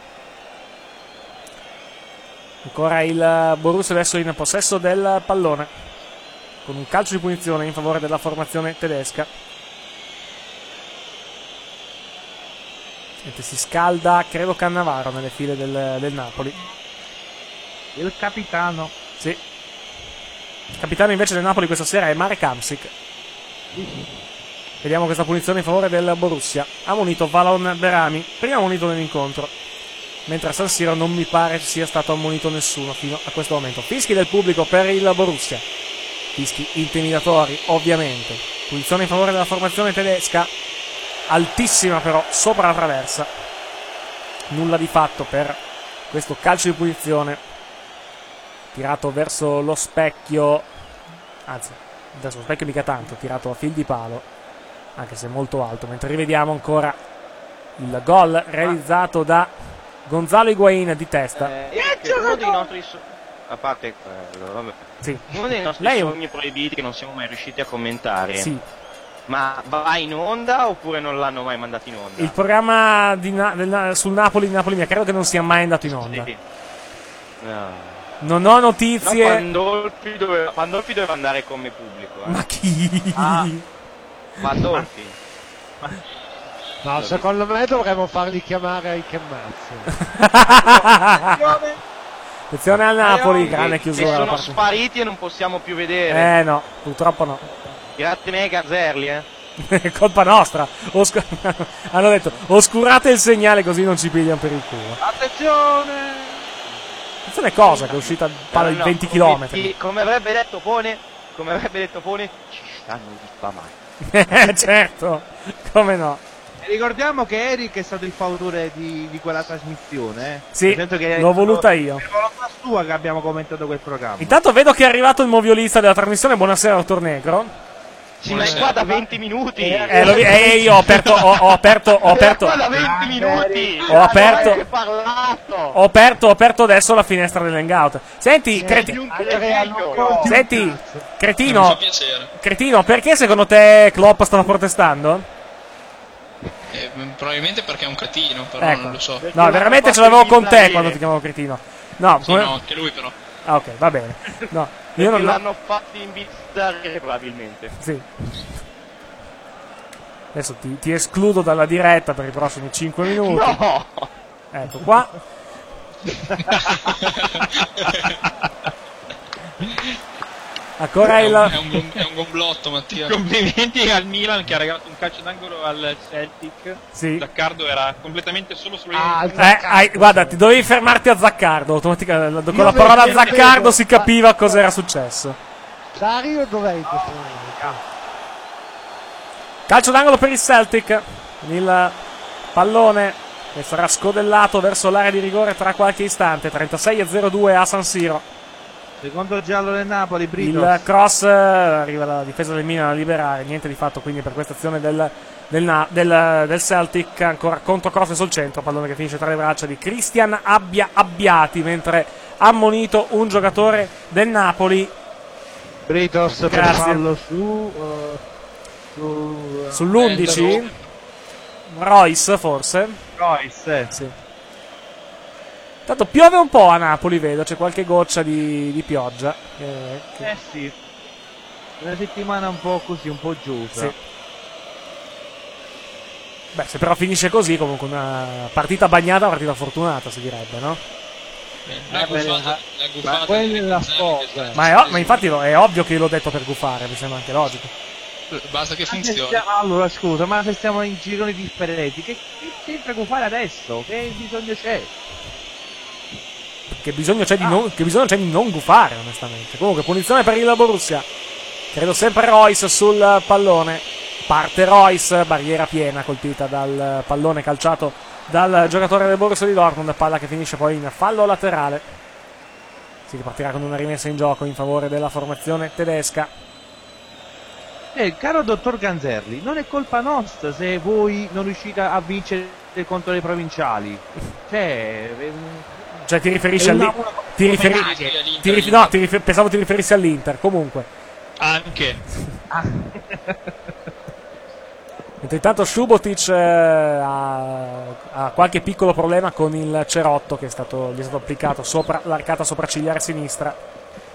Ancora il Borussia adesso in possesso del pallone, con un calcio di punizione in favore della formazione tedesca. E si scalda, credo, Cannavaro nelle file del Napoli. Il capitano. Sì. Il capitano invece del Napoli questa sera è Marek Hamsik. Vediamo questa punizione in favore del Borussia. Ha munito Valon Berami, prima munito nell'incontro, mentre a San Siro non mi pare sia stato ammonito nessuno fino a questo momento. Fischi del pubblico per il Borussia, fischi intimidatori ovviamente. Punizione in favore della formazione tedesca, altissima però sopra la traversa. Nulla di fatto per questo calcio di punizione tirato verso lo specchio, anzi verso lo specchio mica tanto, tirato a fil di palo, anche se molto alto, mentre rivediamo ancora il gol realizzato da Gonzalo Higuaín di testa. Uno dei nostri a parte quello, vabbè. Sì. Uno dei nostri sogni proibiti che non siamo mai riusciti a commentare. Sì. Ma va in onda oppure non l'hanno mai mandato in onda? Il programma sul Napoli mia, credo che non sia mai andato in onda. Sì. No. Non ho notizie. No, Pandolfi doveva andare come pubblico. Ma chi? Pandolfi. No, secondo me dovremmo farli chiamare ai Chemmazzo. Attenzione al Napoli, grande chiusura. Sono spariti e non possiamo più vedere. No, purtroppo no. Grazie me, Ganzerli, Colpa nostra. Hanno detto oscurate il segnale così non ci pigliano per il culo. Attenzione cosa che è uscita palla di 20 km. Come avrebbe detto Pone, ci stanno diffamando. Certo, come no. Ricordiamo che Eric è stato il fautore di quella trasmissione. Sì, l'ho voluta io. È volontà sua che abbiamo commentato quel programma. Intanto vedo che è arrivato il moviolista della trasmissione. Buonasera, dottor Negro. Sì, ma è qua da 20 minuti. Io ho aperto da 20 minuti. Ho aperto adesso la finestra dell'hangout. Senti, cretino, perché secondo te Klopp stava protestando? Probabilmente perché è un cretino, però non lo so. No, veramente ce l'avevo con te quando ti chiamavo cretino. No, no, anche lui però. Ah, ok, va bene. No, io non l'hanno fatto invizzare probabilmente. Sì. Adesso ti escludo dalla diretta per i prossimi 5 minuti. No! Ecco qua. Ancora è un gomblotto, Mattia. Complimenti al Milan che ha regalato un calcio d'angolo al Celtic. Sì. Zaccardo era completamente solo sulle guarda, ti dovevi fermarti a Zaccardo. Automaticamente con la parola Zaccardo si capiva cosa era successo. Dario dov'è in questo momento? Calcio d'angolo per il Celtic. Il pallone che sarà scodellato verso l'area di rigore tra qualche istante. 36-02 a San Siro. Secondo giallo del Napoli, Britos. Il cross, arriva la difesa del Milan a liberare. Niente di fatto quindi per questa azione del Celtic. Ancora contro cross sul centro. Pallone che finisce tra le braccia di Christian Abbiati, mentre ammonito un giocatore del Napoli. Britos per fallo sull'11. Royce forse. Royce, sì. Tanto piove un po' a Napoli, vedo, c'è qualche goccia di pioggia. Sì. Una settimana un po' così, un po' giosa. Sì. Beh, se però finisce così, comunque una partita bagnata, una partita fortunata, si direbbe, no? La gufata quella è la cosa. Ma infatti è ovvio che io l'ho detto per gufare, mi sembra anche logico. Basta che funzioni. Allora scusa, ma se stiamo in gironi differenti, che c'entra gufare adesso? Che bisogno c'è? Che bisogno c'è di non gufare, onestamente. Comunque, punizione per il Borussia. Credo sempre Royce sul pallone. Parte Royce, barriera piena, colpita dal pallone calciato dal giocatore del Borussia di Dortmund. Palla che finisce poi in fallo laterale. Si ripartirà con una rimessa in gioco in favore della formazione tedesca. Caro dottor Ganzerli, non è colpa nostra se voi non riuscite a vincere contro le provinciali. Cioè ti riferisci pensavo ti riferissi all'Inter, comunque. Anche. Mentre intanto Subotic ha qualche piccolo problema con il cerotto che gli è stato applicato sopra l'arcata sopraccigliare sinistra.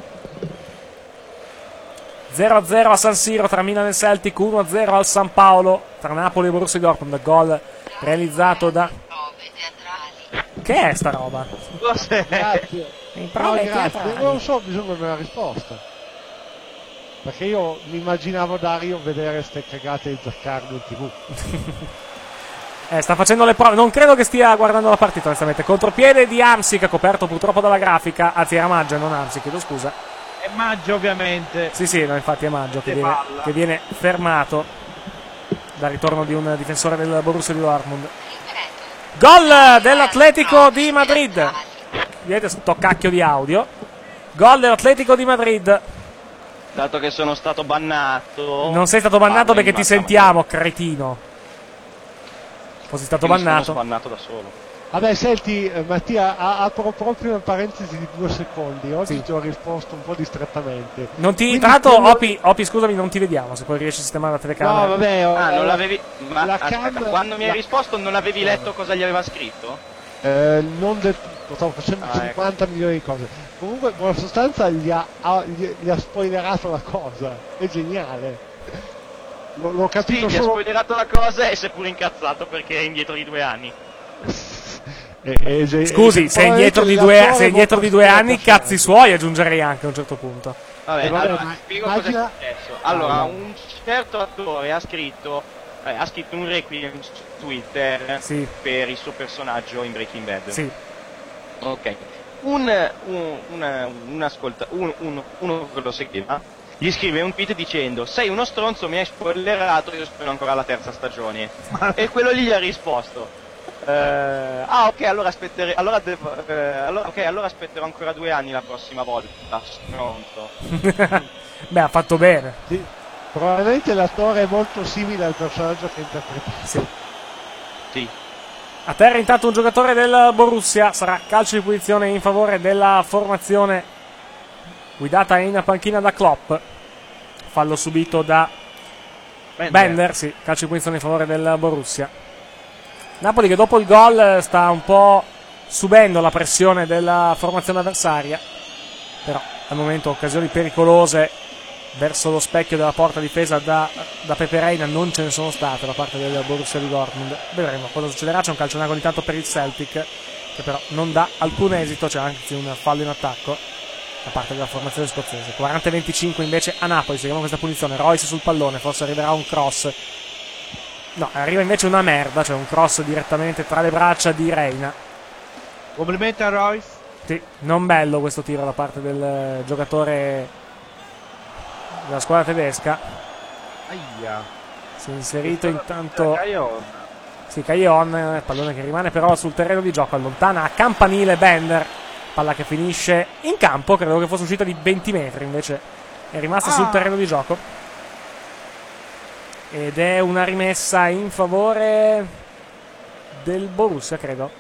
0-0 a San Siro tra Milan e Celtic, 1-0 al San Paolo tra Napoli e Borussia Dortmund. Gol realizzato da... Che è sta roba? Grazie. Grazie. Non lo so, bisogna una risposta. Perché io mi immaginavo Dario vedere ste cagate di Zaccardo in TV. Sta facendo le prove. Non credo che stia guardando la partita, onestamente. Contropiede di Hamsik, coperto purtroppo dalla grafica. Anzi, era Maggio, non Hamsik, chiedo scusa. È Maggio, ovviamente. Sì, no, infatti è Maggio che viene fermato dal ritorno di un difensore del Borussia di Dortmund. Gol dell'Atletico di Madrid. Vedete sto cacchio di audio. Gol dell'Atletico di Madrid. Dato che sono stato bannato. Non sei stato bannato perché ti sentiamo, cretino. Fossi stato bannato. Sono bannato da solo. Vabbè, senti, Mattia, apro proprio una parentesi di 2 secondi. Oggi sì. Ti ho risposto un po' distrattamente. Tra l'altro, Opi, scusami, non ti vediamo. Se poi riesci a sistemare la telecamera. No, vabbè. Non l'avevi. Ma aspetta, quando mi hai risposto, non avevi letto cosa gli aveva scritto? Non del tutto, stavo facendo 50 milioni di cose. Comunque, in buona sostanza, gli ha spoilerato la cosa. È geniale. L'ho capito sì, solo... gli ha spoilerato la cosa e si è pure incazzato perché è indietro di 2 anni. Scusi, se è indietro di 2 anni, cazzi suoi aggiungerei anche a un certo punto. Vabbè, allora, spiego cosa è successo. Allora, un certo attore ha scritto un requiem su Twitter per il suo personaggio in Breaking Bad. Sì. Ok. Uno che lo seguiva gli scrive un tweet dicendo: sei uno stronzo, mi hai spoilerato, io spero ancora la 3ª stagione. E quello lì gli ha risposto: ok, allora aspetterò ancora 2 anni la prossima volta. Stronzo. Beh, ha fatto bene. Sì. Probabilmente l'attore è molto simile al personaggio che interpreta. Sì. A terra intanto un giocatore del Borussia, sarà calcio di punizione in favore della formazione guidata in panchina da Klopp. Fallo subito da Bender, sì, calcio di punizione in favore del Borussia. Napoli che dopo il gol sta un po' subendo la pressione della formazione avversaria, però al momento occasioni pericolose verso lo specchio della porta difesa da Pepe Reina non ce ne sono state da parte del Borussia di Dortmund. Vedremo cosa succederà. C'è un calcio d'angolo intanto per il Celtic che però non dà alcun esito, c'è anche un fallo in attacco da parte della formazione scozzese. 40-25 invece a Napoli. Seguiamo questa punizione, Royce sul pallone, forse arriverà un cross. No, arriva invece una merda, cioè un cross direttamente tra le braccia di Reina. Complimenti a Royce. Sì, non bello questo tiro da parte del giocatore della squadra tedesca. Aia. Si è inserito intanto Caillon, pallone che rimane però sul terreno di gioco, allontana a campanile Bender, palla che finisce in campo, credo che fosse uscita di 20 metri, invece è rimasta sul terreno di gioco ed è una rimessa in favore del Borussia, credo.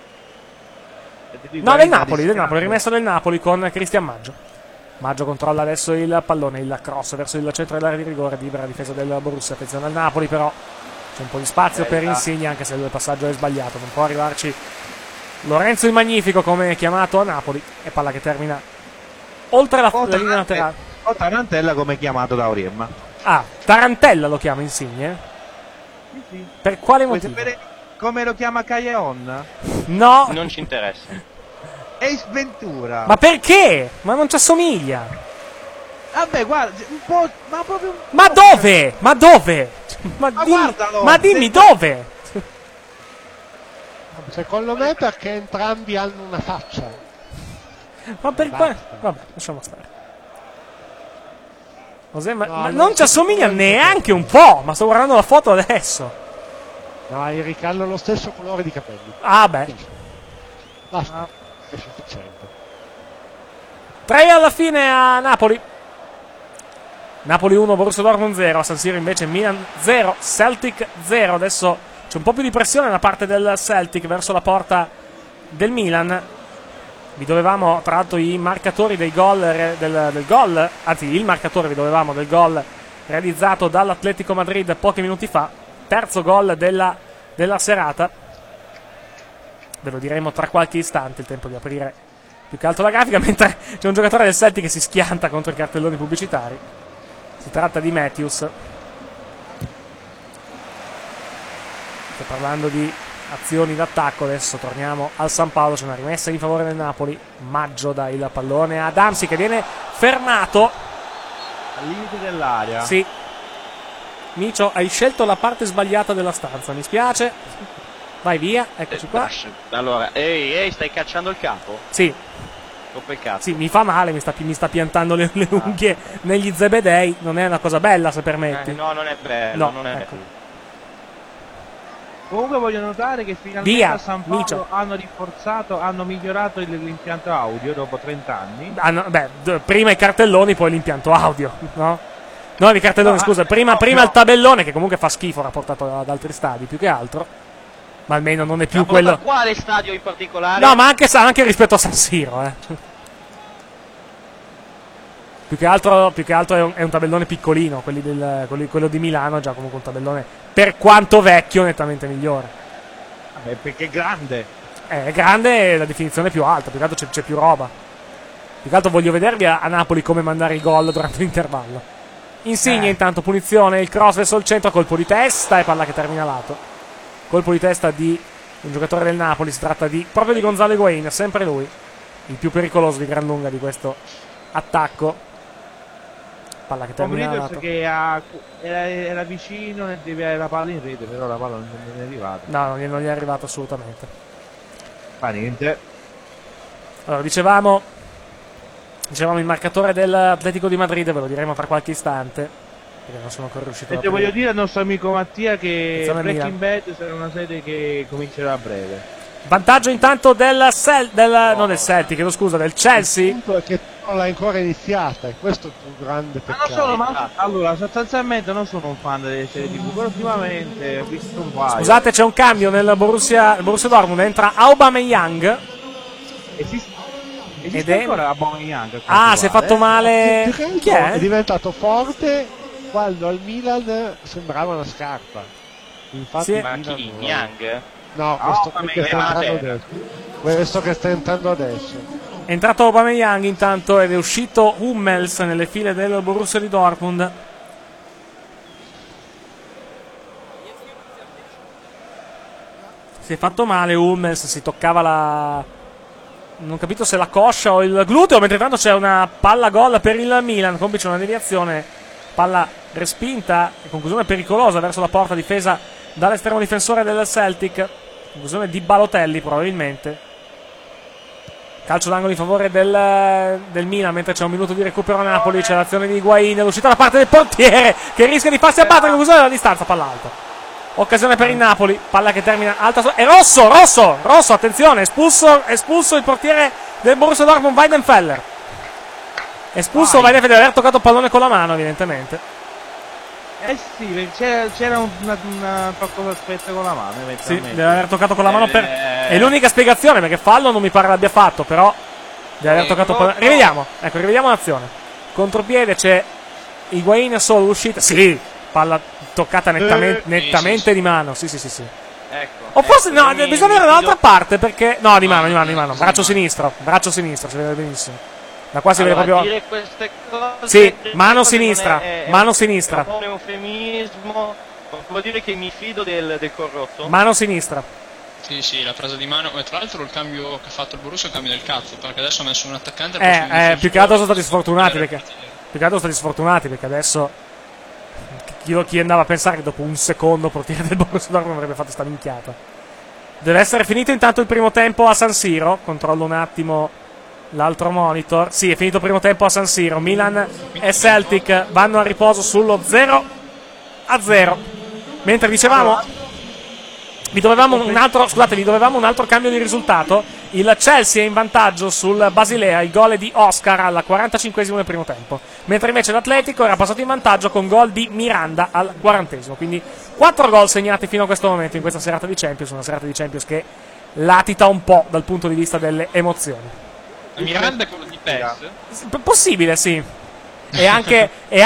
No, del Napoli, rimessa del Napoli con Cristian Maggio. Maggio controlla adesso il pallone, il cross verso il centro dell'area di rigore, libera difesa del Borussia, attenzione al Napoli però, c'è un po' di spazio per Insigne anche se il passaggio è sbagliato, non può arrivarci Lorenzo il Magnifico come chiamato a Napoli, e palla che termina oltre la linea laterale. O Tarantella come chiamato da Auriemma. Ah, Tarantella lo chiama Insigne? Sì. Per quale Vuoi motivo? sapere come lo chiama Caglion? No! Non ci interessa. Ace Ventura. Ma perché? Ma non ci assomiglia. Vabbè, guarda, un po', ma proprio un Ma po'. dove? Ma dove? Ma dimmi dove? Secondo me perché entrambi hanno una faccia. Ma per qua? Vabbè, lasciamo stare. José, ma non ci assomiglia neanche un po'. Ma sto guardando la foto adesso. No, Eric hanno lo stesso colore di capelli. Ah, beh. Basta. È sufficiente. 3 alla fine a Napoli. Napoli 1, Borussia Dortmund 0. A San Siro invece Milan 0, Celtic 0. Adesso c'è un po' più di pressione da parte del Celtic verso la porta del Milan. Vi dovevamo, tra l'altro, i marcatori dei gol del gol, anzi il marcatore vi dovevamo del gol realizzato dall'Atletico Madrid pochi minuti fa. Terzo gol della serata. Ve lo diremo tra qualche istante, il tempo di aprire più che altro la grafica, mentre c'è un giocatore del Celtic che si schianta contro i cartelloni pubblicitari. Si tratta di Matthews. Sto parlando di azioni d'attacco, adesso torniamo al San Paolo, c'è una rimessa in favore del Napoli. Maggio dà il pallone a Adamsi che viene fermato al limite dell'area. Sì. Micio, hai scelto la parte sbagliata della stanza, mi spiace. Vai via, eccoci qua. Allora, ehi, stai cacciando il capo? Sì. Rompe il cazzo. Sì, mi fa male, mi sta piantando le unghie negli zebedei. Non è una cosa bella, se permetti. No, non è bello, no, non è ecco. bello. Comunque voglio notare che finalmente a San Paolo hanno migliorato l'impianto audio dopo 30 anni. Prima i cartelloni, poi l'impianto audio, no? No, i cartelloni, scusa, prima il tabellone, che comunque fa schifo rapportato ad altri stadi, più che altro. Ma almeno non è più quello. Quale stadio in particolare? No, ma anche rispetto a San Siro, Più che altro è un tabellone piccolino. Quello di Milano è già comunque un tabellone, per quanto vecchio, nettamente migliore. Vabbè, perché è grande. È grande, la definizione è più alta, più che altro c'è più roba. Più che altro voglio vedervi a Napoli come mandare il gol durante l'intervallo. Insigne intanto, punizione, il cross verso il centro, colpo di testa e palla che termina a lato. Colpo di testa di un giocatore del Napoli, si tratta proprio di Gonzalo Higuaín, sempre lui, il più pericoloso di gran lunga di questo attacco. Palla che termina a lato. Che era vicino nel deviare la palla in rete, però la palla non è arrivata. No, non gli è arrivato assolutamente. Ma niente. Allora, dicevamo il marcatore dell'Atletico di Madrid, ve lo diremo tra qualche istante, perché non sono ancora riuscito a E voglio dire al nostro amico Mattia che Breaking Bad sarà una serie che comincerà a breve. Vantaggio intanto del Chelsea. Il punto è che non l'ha ancora iniziata, e questo è il più grande peccato. Allora, sostanzialmente non sono un fan delle serie TV, però ultimamente ho visto un paio. Scusate, c'è un cambio nel Borussia Dortmund, entra Aubameyang. Esiste ancora Aubameyang? Si è fatto male. Chi è? È diventato forte quando al Milan sembrava una scarpa. Infatti ma chi? Young? No, questo che sta entrando adesso. È entrato Aubameyang intanto ed è uscito Hummels nelle file del Borussia di Dortmund. Si è fatto male Hummels, si toccava non ho capito se la coscia o il gluteo, mentre intanto c'è una palla gol per il Milan, complice una deviazione, palla respinta, conclusione pericolosa verso la porta difesa dall'estremo difensore del Celtic, conclusione di Balotelli probabilmente. Calcio d'angolo in favore del Milan, mentre c'è un minuto di recupero a Napoli, c'è l'azione di Higuaín, l'uscita da parte del portiere che rischia di farsi abbattere, conclusione della distanza, palla alta. Occasione per il Napoli, palla che termina alta e rosso, attenzione, espulso il portiere del Borussia Dortmund, Weidenfeller. Espulso Weidenfeller, deve aver toccato il pallone con la mano evidentemente. Sì, c'era una qualcosa aspetta con la mano. Sì, deve aver toccato con la mano è l'unica spiegazione, perché fallo non mi pare l'abbia fatto, però deve aver toccato il pallone. Rivediamo l'azione. Contropiede, c'è Higuaín solo, uscita, sì, palla toccata nettamente di mano, sì. Ecco. O forse no, bisogna vedere dall'altra parte, perché no, di mano, braccio sinistro, si vede benissimo. Da qua si vede proprio. Dire queste cose, sì, mano sinistra. È un eufemismo. Vuol dire che mi fido del corrotto. Mano sinistra. Sì, la presa di mano. E tra l'altro il cambio che ha fatto il Borussia è il cambio del cazzo, perché adesso ha messo un attaccante. Più che altro sono stati sfortunati perché adesso chi andava a pensare che dopo un secondo il portiere del Borussia Dortmund avrebbe fatto sta minchiata. Deve essere finito intanto il primo tempo a San Siro. Controllo un attimo l'altro monitor. Sì, è finito il primo tempo a San Siro. Milan e Celtic vanno a riposo sullo 0-0. Mentre dicevamo vi dovevamo un altro cambio di risultato. Il Chelsea è in vantaggio sul Basilea, il gol è di Oscar al 45esimo del primo tempo, mentre invece l'Atletico era passato in vantaggio con gol di Miranda al 40esimo. Quindi 4 gol segnati fino a questo momento in questa serata di Champions, una serata di Champions che latita un po' dal punto di vista delle emozioni. Miranda è quello di PES? Possibile, sì. E anche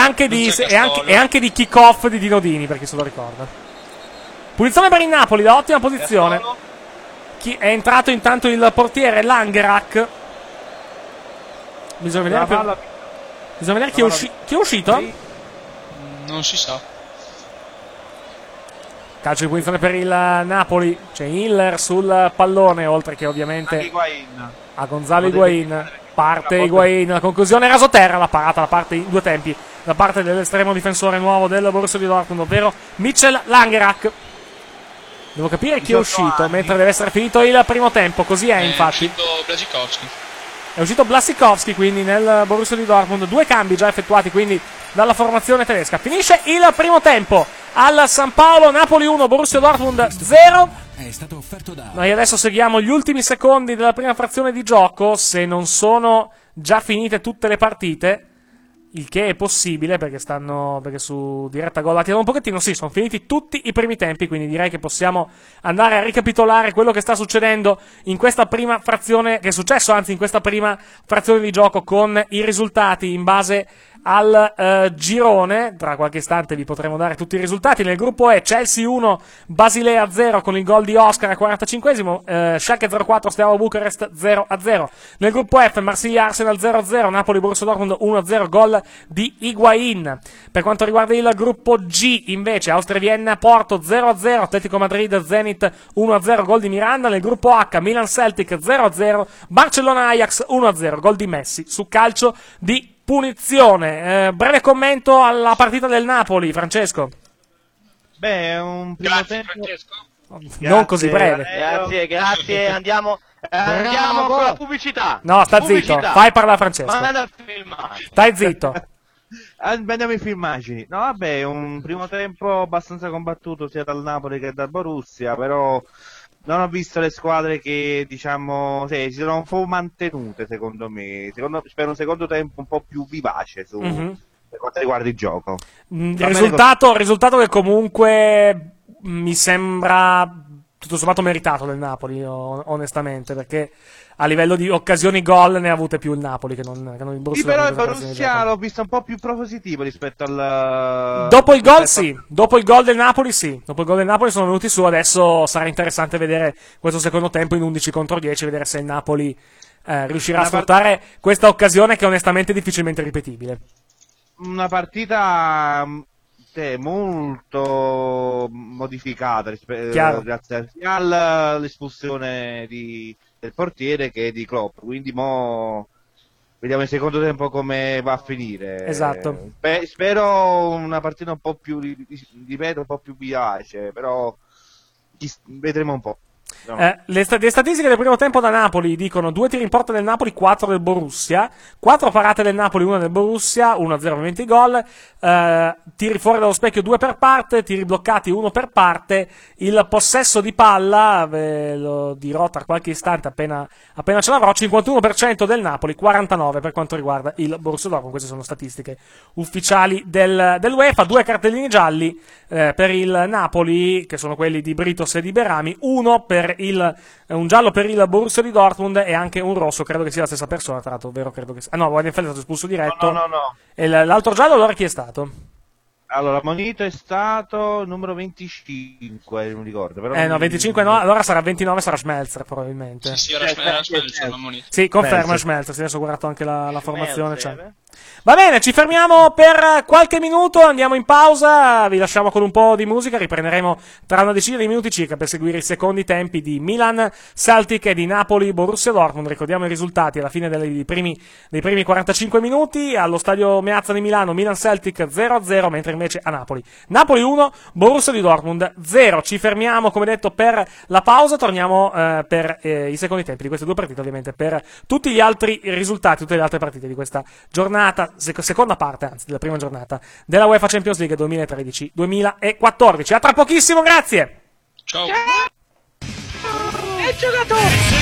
di kick-off di Dino Dini, per chi se lo ricorda. Punizione per il Napoli da ottima posizione. È entrato intanto il portiere Langerak. Bisogna vedere chi è uscito. Non si sa. Calcio di punizione per il Napoli. C'è Hiller sul pallone, oltre che ovviamente a Gonzalo Higuaín. Parte Higuaín, la conclusione rasoterra, la parata da parte in due tempi da parte dell'estremo difensore nuovo del Borussia di Dortmund, ovvero Mitchell Langerak. Devo capire chi è uscito, mentre deve essere finito il primo tempo, così è infatti. È uscito Blasicowski. È uscito Blasicowski quindi nel Borussia di Dortmund, 2 cambi già effettuati quindi dalla formazione tedesca. Finisce il primo tempo al San Paolo, Napoli 1, Borussia Dortmund 0. Noi adesso seguiamo gli ultimi secondi della prima frazione di gioco, se non sono già finite tutte le partite. Il che è possibile perché su diretta gol un pochettino. Sì, sono finiti tutti i primi tempi, quindi direi che possiamo andare a ricapitolare quello che sta succedendo in questa prima frazione, che è successo anzi in questa prima frazione di gioco, con i risultati in base al girone. Tra qualche istante vi potremo dare tutti i risultati. Nel gruppo E Chelsea 1, Basilea 0 con il gol di Oscar al 45esimo, Schalke 04, Steaua Bucarest 0-0. Nel gruppo F Marsiglia Arsenal 0-0, Napoli Borussia Dortmund 1-0, gol di Higuain. Per quanto riguarda il gruppo G invece Austria Vienna Porto 0-0, Atletico Madrid Zenit 1-0, gol di Miranda. Nel gruppo H Milan Celtic 0-0, Barcellona Ajax 1-0, gol di Messi su calcio di punizione. Breve commento alla partita del Napoli, Francesco. Beh, è un primo Grazie, tempo. Francesco. Non così breve. Grazie. Andiamo con la pubblicità. No, sta Pubblicità. zitto. Fai parlare Francesco. Manda a filmare. Stai zitto. Andiamo ai filmagini. No, vabbè, un primo tempo abbastanza combattuto sia dal Napoli che dal Borussia, però non ho visto le squadre che, diciamo, si sono un po' mantenute, secondo me. Per un secondo tempo un po' più vivace per quanto riguarda il gioco. Risultato che comunque mi sembra tutto sommato meritato del Napoli, onestamente, perché a livello di occasioni gol ne ha avute più il Napoli che non il Borussia. Sì, però il Borussia l'ho visto un po' più propositivo rispetto al... Dopo il gol sì, dopo il gol del Napoli sì, dopo il gol del Napoli sono venuti su. Adesso sarà interessante vedere questo secondo tempo in 11 contro 10, vedere se il Napoli riuscirà a sfruttare questa occasione che onestamente è difficilmente ripetibile. Una partita molto modificata grazie sia all'espulsione del portiere che di Klopp, quindi mo vediamo il secondo tempo come va a finire. Esatto. Spero una partita un po' più, ripeto, un po' più vivace, però vedremo un po'. No. Le statistiche del primo tempo da Napoli dicono 2 tiri in porta del Napoli, 4 del Borussia, 4 parate del Napoli, 1 del Borussia, 1-0 ovviamente i gol, tiri fuori dallo specchio 2 per parte, tiri bloccati 1 per parte. Il possesso di palla, ve lo dirò tra qualche istante appena ce l'avrò, 51% del Napoli, 49% per quanto riguarda il Borussia Dortmund. Queste sono statistiche ufficiali dell'UEFA. 2 cartellini gialli per il Napoli, che sono quelli di Britos e di Berami, un giallo per il Borussia di Dortmund e anche un rosso, credo che sia la stessa persona, tra l'altro, vero? Credo che sia. No, Weidenfeld è stato espulso diretto. No. E l'altro giallo allora chi è stato? Allora, Monito è stato numero 25, non ricordo. Però no, 25 no, allora sarà 29, sarà Schmelzer probabilmente. Sì, era Schmelzer, ammonito. Sì, conferma Schmelzer, adesso ho guardato anche la formazione. Cioè. Va bene, ci fermiamo per qualche minuto, andiamo in pausa, vi lasciamo con un po' di musica, riprenderemo tra una decina di minuti circa per seguire i secondi tempi di Milan Celtic e di Napoli Borussia Dortmund. Ricordiamo i risultati alla fine dei primi 45 minuti. Allo stadio Meazza di Milano Milan Celtic 0-0, mentre invece a Napoli 1, Borussia di Dortmund 0. Ci fermiamo, come detto, per la pausa, torniamo per i secondi tempi di queste due partite, ovviamente per tutti gli altri risultati, tutte le altre partite di questa giornata, seconda parte anzi della prima giornata della UEFA Champions League 2013-2014. A tra pochissimo, grazie. Ciao. E giocatore!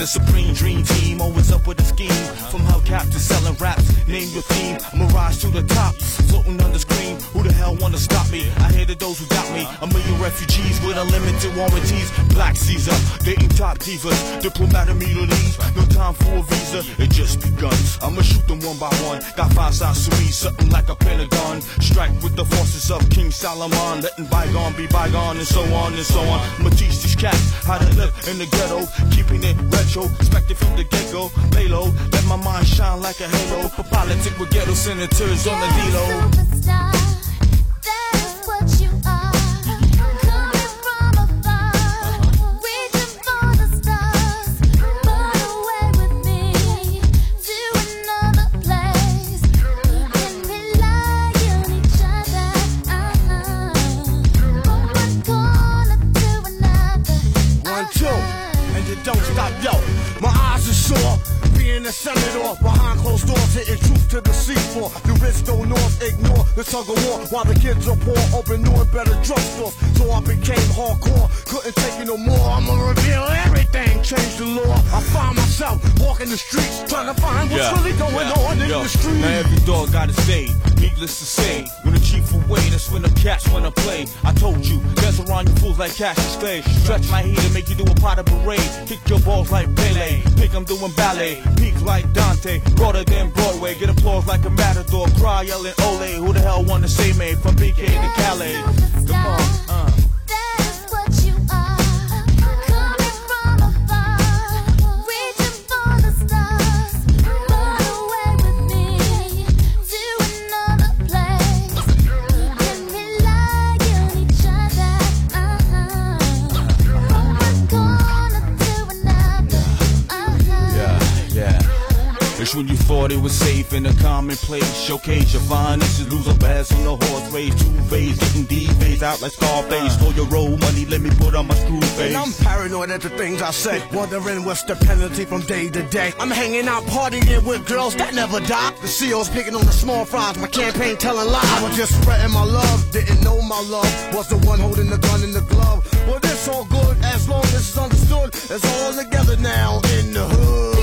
the supreme dream team, always up with a scheme. From hubcap to selling raps, name your theme. Mirage to the top, floating on the screen. Who the hell wanna stop me? I hated those who got me. A million refugees with unlimited warranties. Black Caesar, dating top divas, diplomatic immunities. No time for a visa, it just begun. I'ma shoot them one by one. Got 5 sides to me, something like a pentagon. Strike with the forces of King Solomon, letting bygone be bygone, and so on and so on. I'ma teach these cats how to live in the ghetto, keeping it retro, expected from the get-go. Lay low, let my mind shine like a halo. For politics with ghetto senators on the D-Lo. Don't stop, yo. My eyes are sore. Being a senator behind closed doors, hitting truth to the seafloor. The rich don't north ignore the tug of war while the kids are poor, open new and better drugstores. So I became hardcore, couldn't take it no more. I'ma reveal everything, change the law. I find myself walking the streets, trying to find what's really going on in the streets. Now every dog got his day, needless to say. When the chief away, that's when the cats wanna play. I told you, dance around you fools like Cassius Clay. Stretch my heat and make you do a pot of parade. Kick your balls like Pele, think I'm doing ballet. Peak like Dante, broader than Broadway. Get applause like a matador, cry yelling ole. Who the hell wanna say me from BK to Calais? Come on, when you thought it was safe in a commonplace. Showcase your finest, lose a bass on the horse race. 2 phase, getting D-phase out like Scarface. For your roll money, let me put on my screw face. And I'm paranoid at the things I say, wondering what's the penalty from day to day. I'm hanging out partying with girls that never die. The CEO's picking on the small fries, my campaign telling lies. I was just spreading my love, didn't know my love was the one holding the gun in the glove. Well, this all good as long as it's understood. It's all together now in the hood.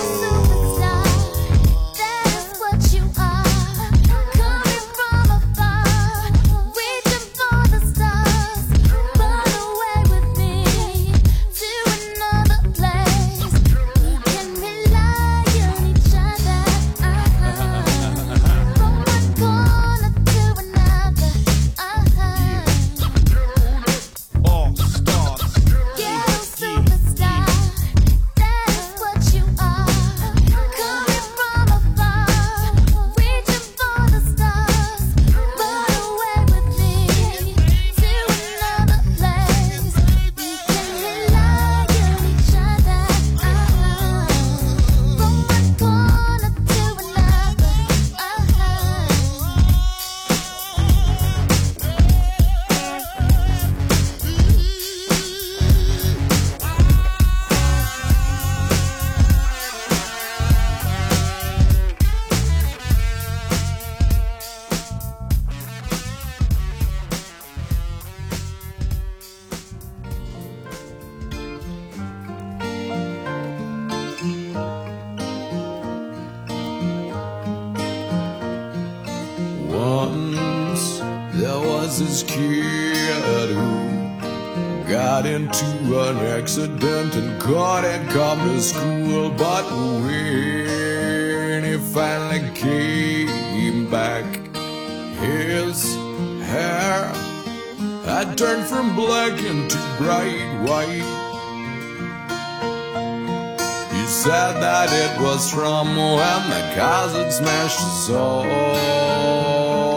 Once there was this kid who got into an accident and couldn't come to school. But when he finally came back, his hair had turned from black into bright white. He said that it was from when the cars had smashed his soul.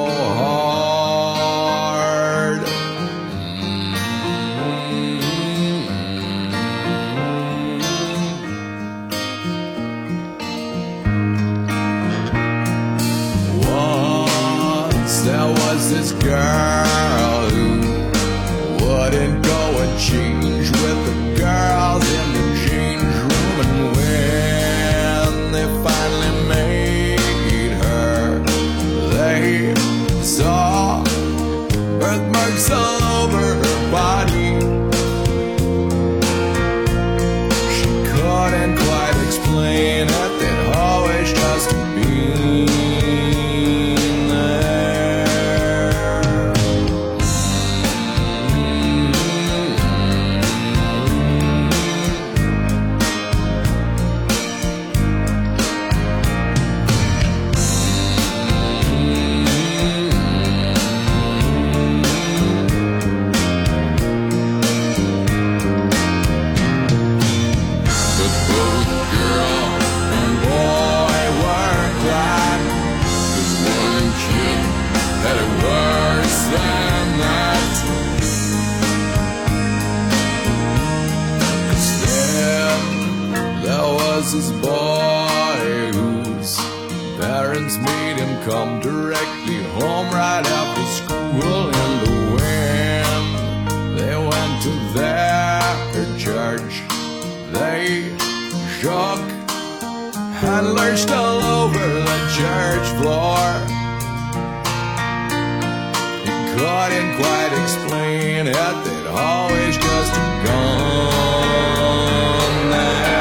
There was this girl who wouldn't go and change with the girls in the change room. And when they finally made her, they saw birthmarks all over her body. She couldn't come directly home right after school in the wind. They went to their church, they shook and lurched all over the church floor. He couldn't quite explain it, they'd always just gone there.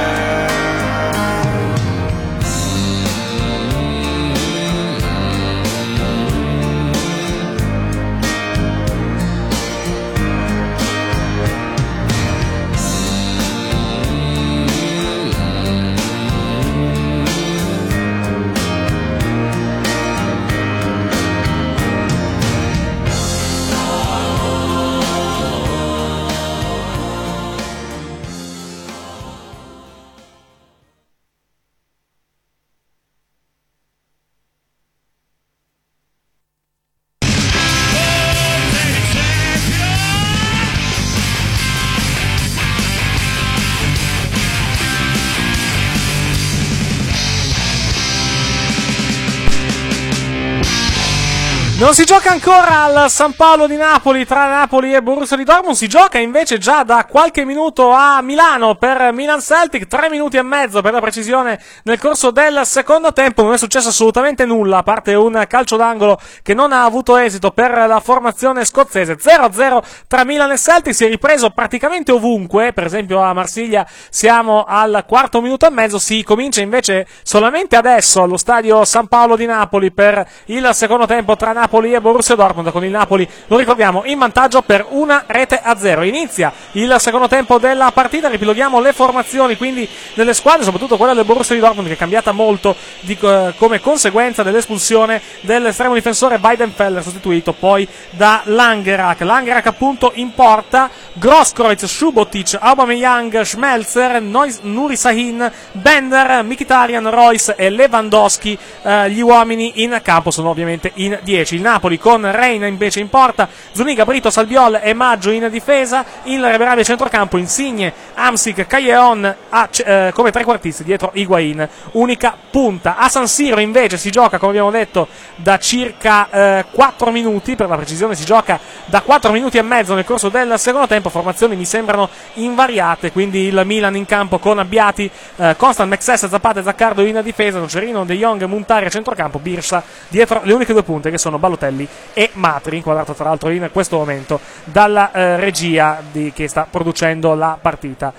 Non si gioca ancora al San Paolo di Napoli tra Napoli e Borussia di Dortmund, si gioca invece già da qualche minuto a Milano per Milan Celtic, 3 minuti e mezzo per la precisione nel corso del secondo tempo. Non è successo assolutamente nulla, a parte un calcio d'angolo che non ha avuto esito per la formazione scozzese. 0-0 tra Milan e Celtic, si è ripreso praticamente ovunque, per esempio a Marsiglia siamo al quarto minuto e mezzo, si comincia invece solamente adesso allo stadio San Paolo di Napoli per il secondo tempo tra Napoli e Borussia Dortmund, con il Napoli, lo ricordiamo, in vantaggio per 1-0. Inizia il secondo tempo della partita, ripiloghiamo le formazioni quindi delle squadre, soprattutto quella del Borussia di Dortmund che è cambiata molto come conseguenza dell'espulsione dell'estremo difensore Weidenfeller, sostituito poi da Langerak appunto in porta, Grosskreutz, Subotic, Aubameyang, Schmelzer, Nuri Sahin, Bender, Mkhitaryan, Royce e Lewandowski. Gli uomini in campo sono ovviamente in 10. Il Napoli con Reina invece in porta, Zuniga, Brito, Salbiol e Maggio in difesa, il Reberabia centrocampo, Insigne, Hamsik, Callejon come trequartisti dietro Higuain, unica punta. A San Siro invece si gioca, come abbiamo detto, da circa 4 minuti, per la precisione si gioca da 4 minuti e mezzo nel corso del secondo tempo. Formazioni mi sembrano invariate, quindi il Milan in campo con Abbiati, Constant, Mexes, Zapata e Zaccardo in difesa, Nocerino, De Jong, Muntari a centrocampo, Birsa dietro le uniche due punte che sono Balotelli e Matri, inquadrato tra l'altro in questo momento dalla regia che sta producendo la partita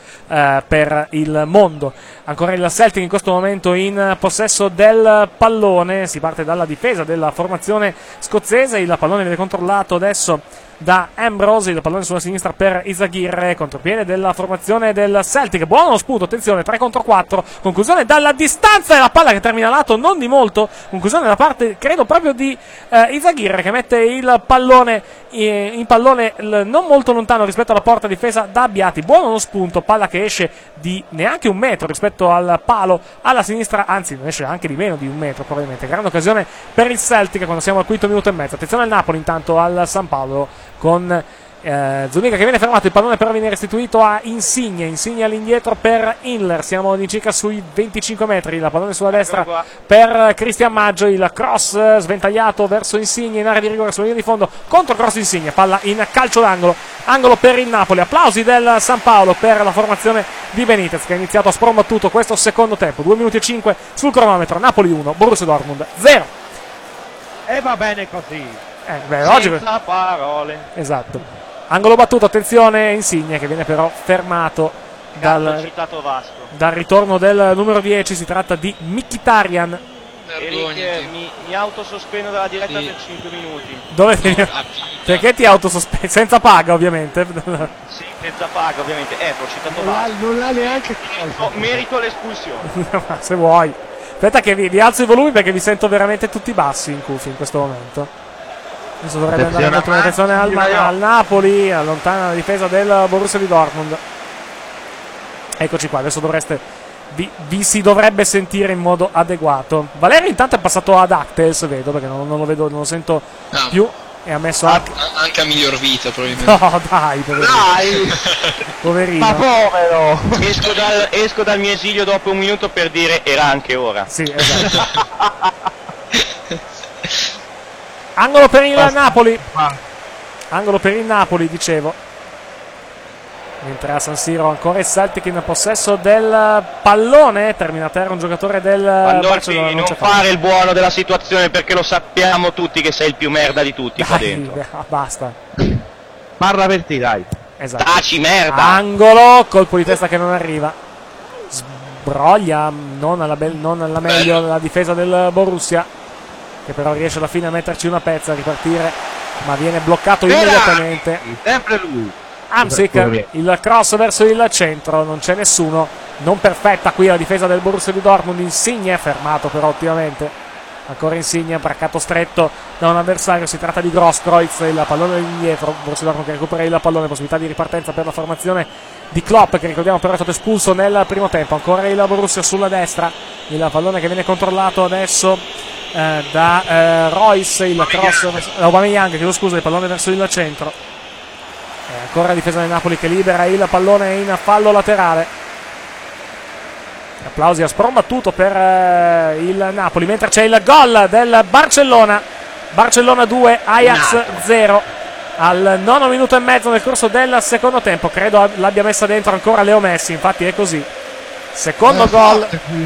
per il mondo. Ancora il Celtic in questo momento in possesso del pallone, si parte dalla difesa della formazione scozzese, il pallone viene controllato adesso da Ambrose, il pallone sulla sinistra per Izaguirre, contropiede della formazione del Celtic, buono lo spunto, attenzione, 3 contro 4, conclusione dalla distanza e la palla che termina a lato, non di molto, conclusione da parte credo proprio di Izaguirre che mette il pallone in pallone non molto lontano rispetto alla porta difesa da Abbiati, buono lo spunto, palla che esce di neanche 1 metro rispetto al palo alla sinistra, anzi ne esce anche di meno di 1 metro probabilmente. Grande occasione per il Celtic quando siamo al quinto minuto e mezzo. Attenzione al Napoli intanto al San Paolo con Zuniga che viene fermato, il pallone però viene restituito a Insigne all'indietro per Inler, siamo di circa sui 25 metri, il pallone sulla destra per Cristian Maggio, il cross sventagliato verso Insigne in area di rigore sulla linea di fondo, contro cross Insigne, palla in calcio d'angolo, angolo per il Napoli. Applausi del San Paolo per la formazione di Benitez che ha iniziato a sprombattuto questo secondo tempo. 2 minuti e 5 sul cronometro, Napoli 1, Borussia Dortmund 0. E va bene così. Oggi senza parole. esatto. Angolo battuto, attenzione Insigne che viene però fermato dal ritorno del numero 10, si tratta di Mkhitaryan. Eric, mi autosospendo dalla diretta per 5 minuti. Dove perché ti autosospendi? Senza paga ovviamente. Sì, senza paga ovviamente. Ho citato Vasco. Non l'ha neanche merito l'espulsione. Ma se vuoi. Aspetta che vi alzo i volumi perché vi sento veramente tutti bassi in cuffia in questo momento. Adesso dovrebbe andare molto attenzione al Napoli, allontana la difesa del Borussia di Dortmund. Eccoci qua, adesso vi si dovrebbe sentire in modo adeguato. Valerio intanto è passato ad Actels, vedo, perché non lo vedo, non lo sento più. E ha messo anche a miglior vita probabilmente. No dai, poverino. Ma povero. Esco dal mio esilio dopo 1 minuto per dire era anche ora. Sì, esatto. Angolo per il Napoli. Angolo per il Napoli, dicevo. Mentre a San Siro ancora il Celtic in possesso del pallone. Termina a terra un giocatore del Barcellona. Non fare il buono della situazione, perché lo sappiamo tutti che sei il più merda di tutti qua dentro. Basta. Parla per te, dai. Esatto. Taci merda. Angolo, colpo di testa che non arriva. Sbroglia, non alla meglio la difesa del Borussia, che però riesce alla fine a metterci una pezza, a ripartire, ma viene bloccato immediatamente. Sempre lui. Hamsik, il cross verso il centro, non c'è nessuno, non perfetta qui la difesa del Borussia di Dortmund. Insigne fermato però ottimamente, ancora Insigne, braccato stretto da un avversario, si tratta di Grosskreutz, il pallone indietro, Borussia Dortmund che recupera il pallone, possibilità di ripartenza per la formazione di Klopp, che ricordiamo però è stato espulso nel primo tempo. Ancora il Borussia sulla destra, il pallone che viene controllato adesso da Royce, il cross Aubameyang, chiedo scusa, il pallone verso il centro. Ancora la difesa del Napoli che libera il pallone in fallo laterale. Applausi a sprombattuto per il Napoli, mentre c'è il gol del Barcellona. Barcellona 2, Ajax 0 al 9 minuto e mezzo nel corso del secondo tempo. Credo l'abbia messa dentro ancora Leo Messi, infatti è così. Secondo gol.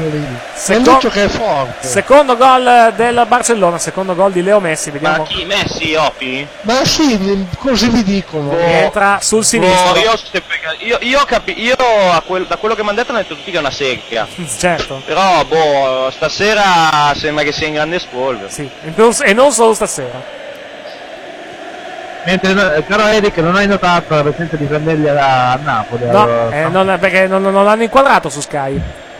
Secondo gol del Barcellona, secondo gol di Leo Messi. Vediamo. Ma chi? Messi, Opi? Ma sì, così vi dicono. Entra sul sinistro. Io da quello che mi hanno detto hanno detto tutti che è una secchia. Certo. Però stasera sembra che sia in grande spolvero. Sì, e non solo stasera. Mentre, caro Eric, non hai notato la presenza di Prandelli a Napoli? No, perché non l'hanno inquadrato su Sky.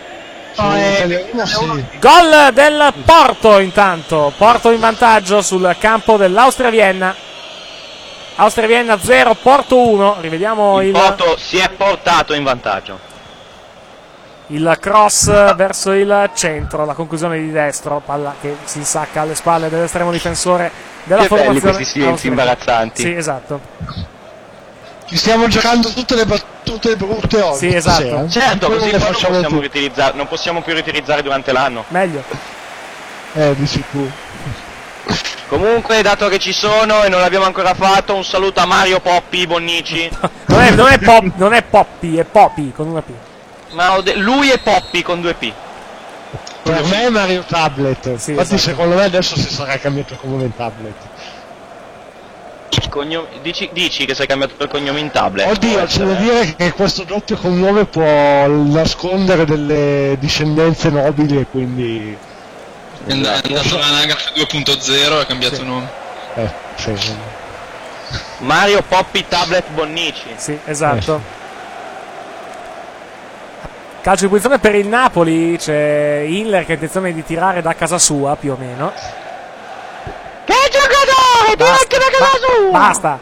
Sì. Gol del Porto intanto. Porto in vantaggio sul campo dell'Austria Vienna. Austria Vienna 0, Porto 1. Rivediamo il Porto si è portato in vantaggio. Il cross verso il centro, la conclusione di destro, palla che si insacca alle spalle dell'estremo difensore della formazione. Belli questi silenzi imbarazzanti. Sì, esatto. Ci stiamo giocando tutte le battute brutte oggi. Sì, esatto. Certo, così non possiamo più riutilizzare durante l'anno. Meglio. Di sicuro. Comunque, dato che ci sono e non l'abbiamo ancora fatto, un saluto a Mario Poppi Bonnici. non è Poppi, è Popi con una P. Ma lui è Poppi con 2 P. Per me è Mario Tablet. Sì, infatti, esatto. Secondo me adesso si sarà cambiato come in tablet. Dici che sei cambiato il cognome in tablet? Oddio, c'è da dire che questo doppio cognome può nascondere delle discendenze nobili e quindi. È andato all'anagrafe 2.0 e ha cambiato nome. Sì. Mario Poppi Tablet Bonnici. Sì, esatto. Calcio di punizione per il Napoli, c'è Hiller che ha intenzione di tirare da casa sua, più o meno. Che giocatore! Tira anche da casa sua! Basta!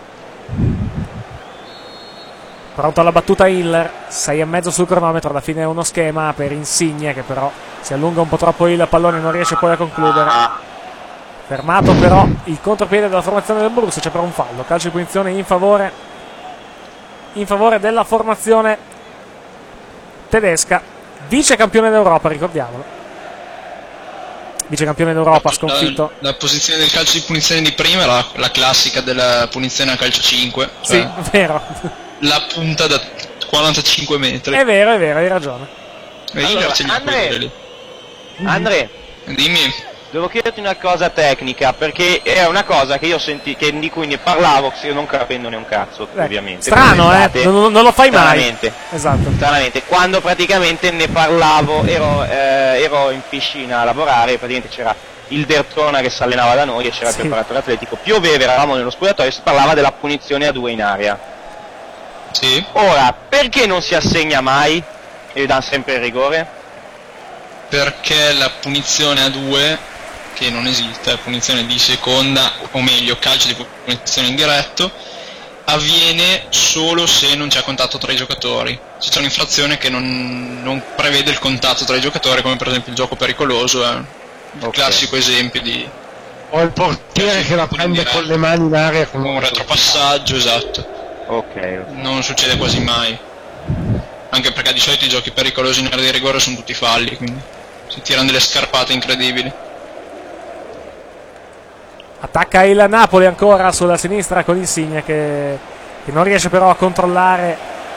Pronto alla battuta Hiller, 6,5 sul cronometro, alla fine è uno schema per Insigne che però si allunga un po' troppo il pallone e non riesce poi a concludere. Fermato però il contropiede della formazione del Borussia, c'è però un fallo, calcio di punizione in favore della formazione tedesca, vice campione d'Europa, ricordiamolo. Vice campione d'Europa, sconfitto. La posizione del calcio di punizione di prima era la classica della punizione a calcio 5. Sì, vero. La punta da 45 metri. È vero, hai ragione. Allora, Andre, dimmi. Devo chiederti una cosa tecnica, perché è una cosa che io di cui ne parlavo, non capendone un cazzo, ovviamente. Strano, non lo fai mai. Esatto. Stranamente, quando praticamente ne parlavo, ero in piscina a lavorare, praticamente c'era il Dertona che si allenava da noi e c'era il preparatore atletico, pioveva, eravamo nello spogliatoio e si parlava della punizione a 2 in area. Sì. Ora, perché non si assegna mai e dà sempre il rigore? Perché la punizione a 2, che non esiste, la punizione di seconda, o meglio calcio di punizione indiretto, avviene solo se non c'è contatto tra i giocatori. Se c'è un'infrazione che non prevede il contatto tra i giocatori, come per esempio il gioco pericoloso, è un classico esempio di... O il portiere che la prende con le mani in aria con un retropassaggio, esatto. Ok. Non succede quasi mai. Anche perché di solito i giochi pericolosi in area di rigore sono tutti falli, quindi si tirano delle scarpate incredibili. Attacca il Napoli ancora sulla sinistra con Insigne che non riesce però a controllare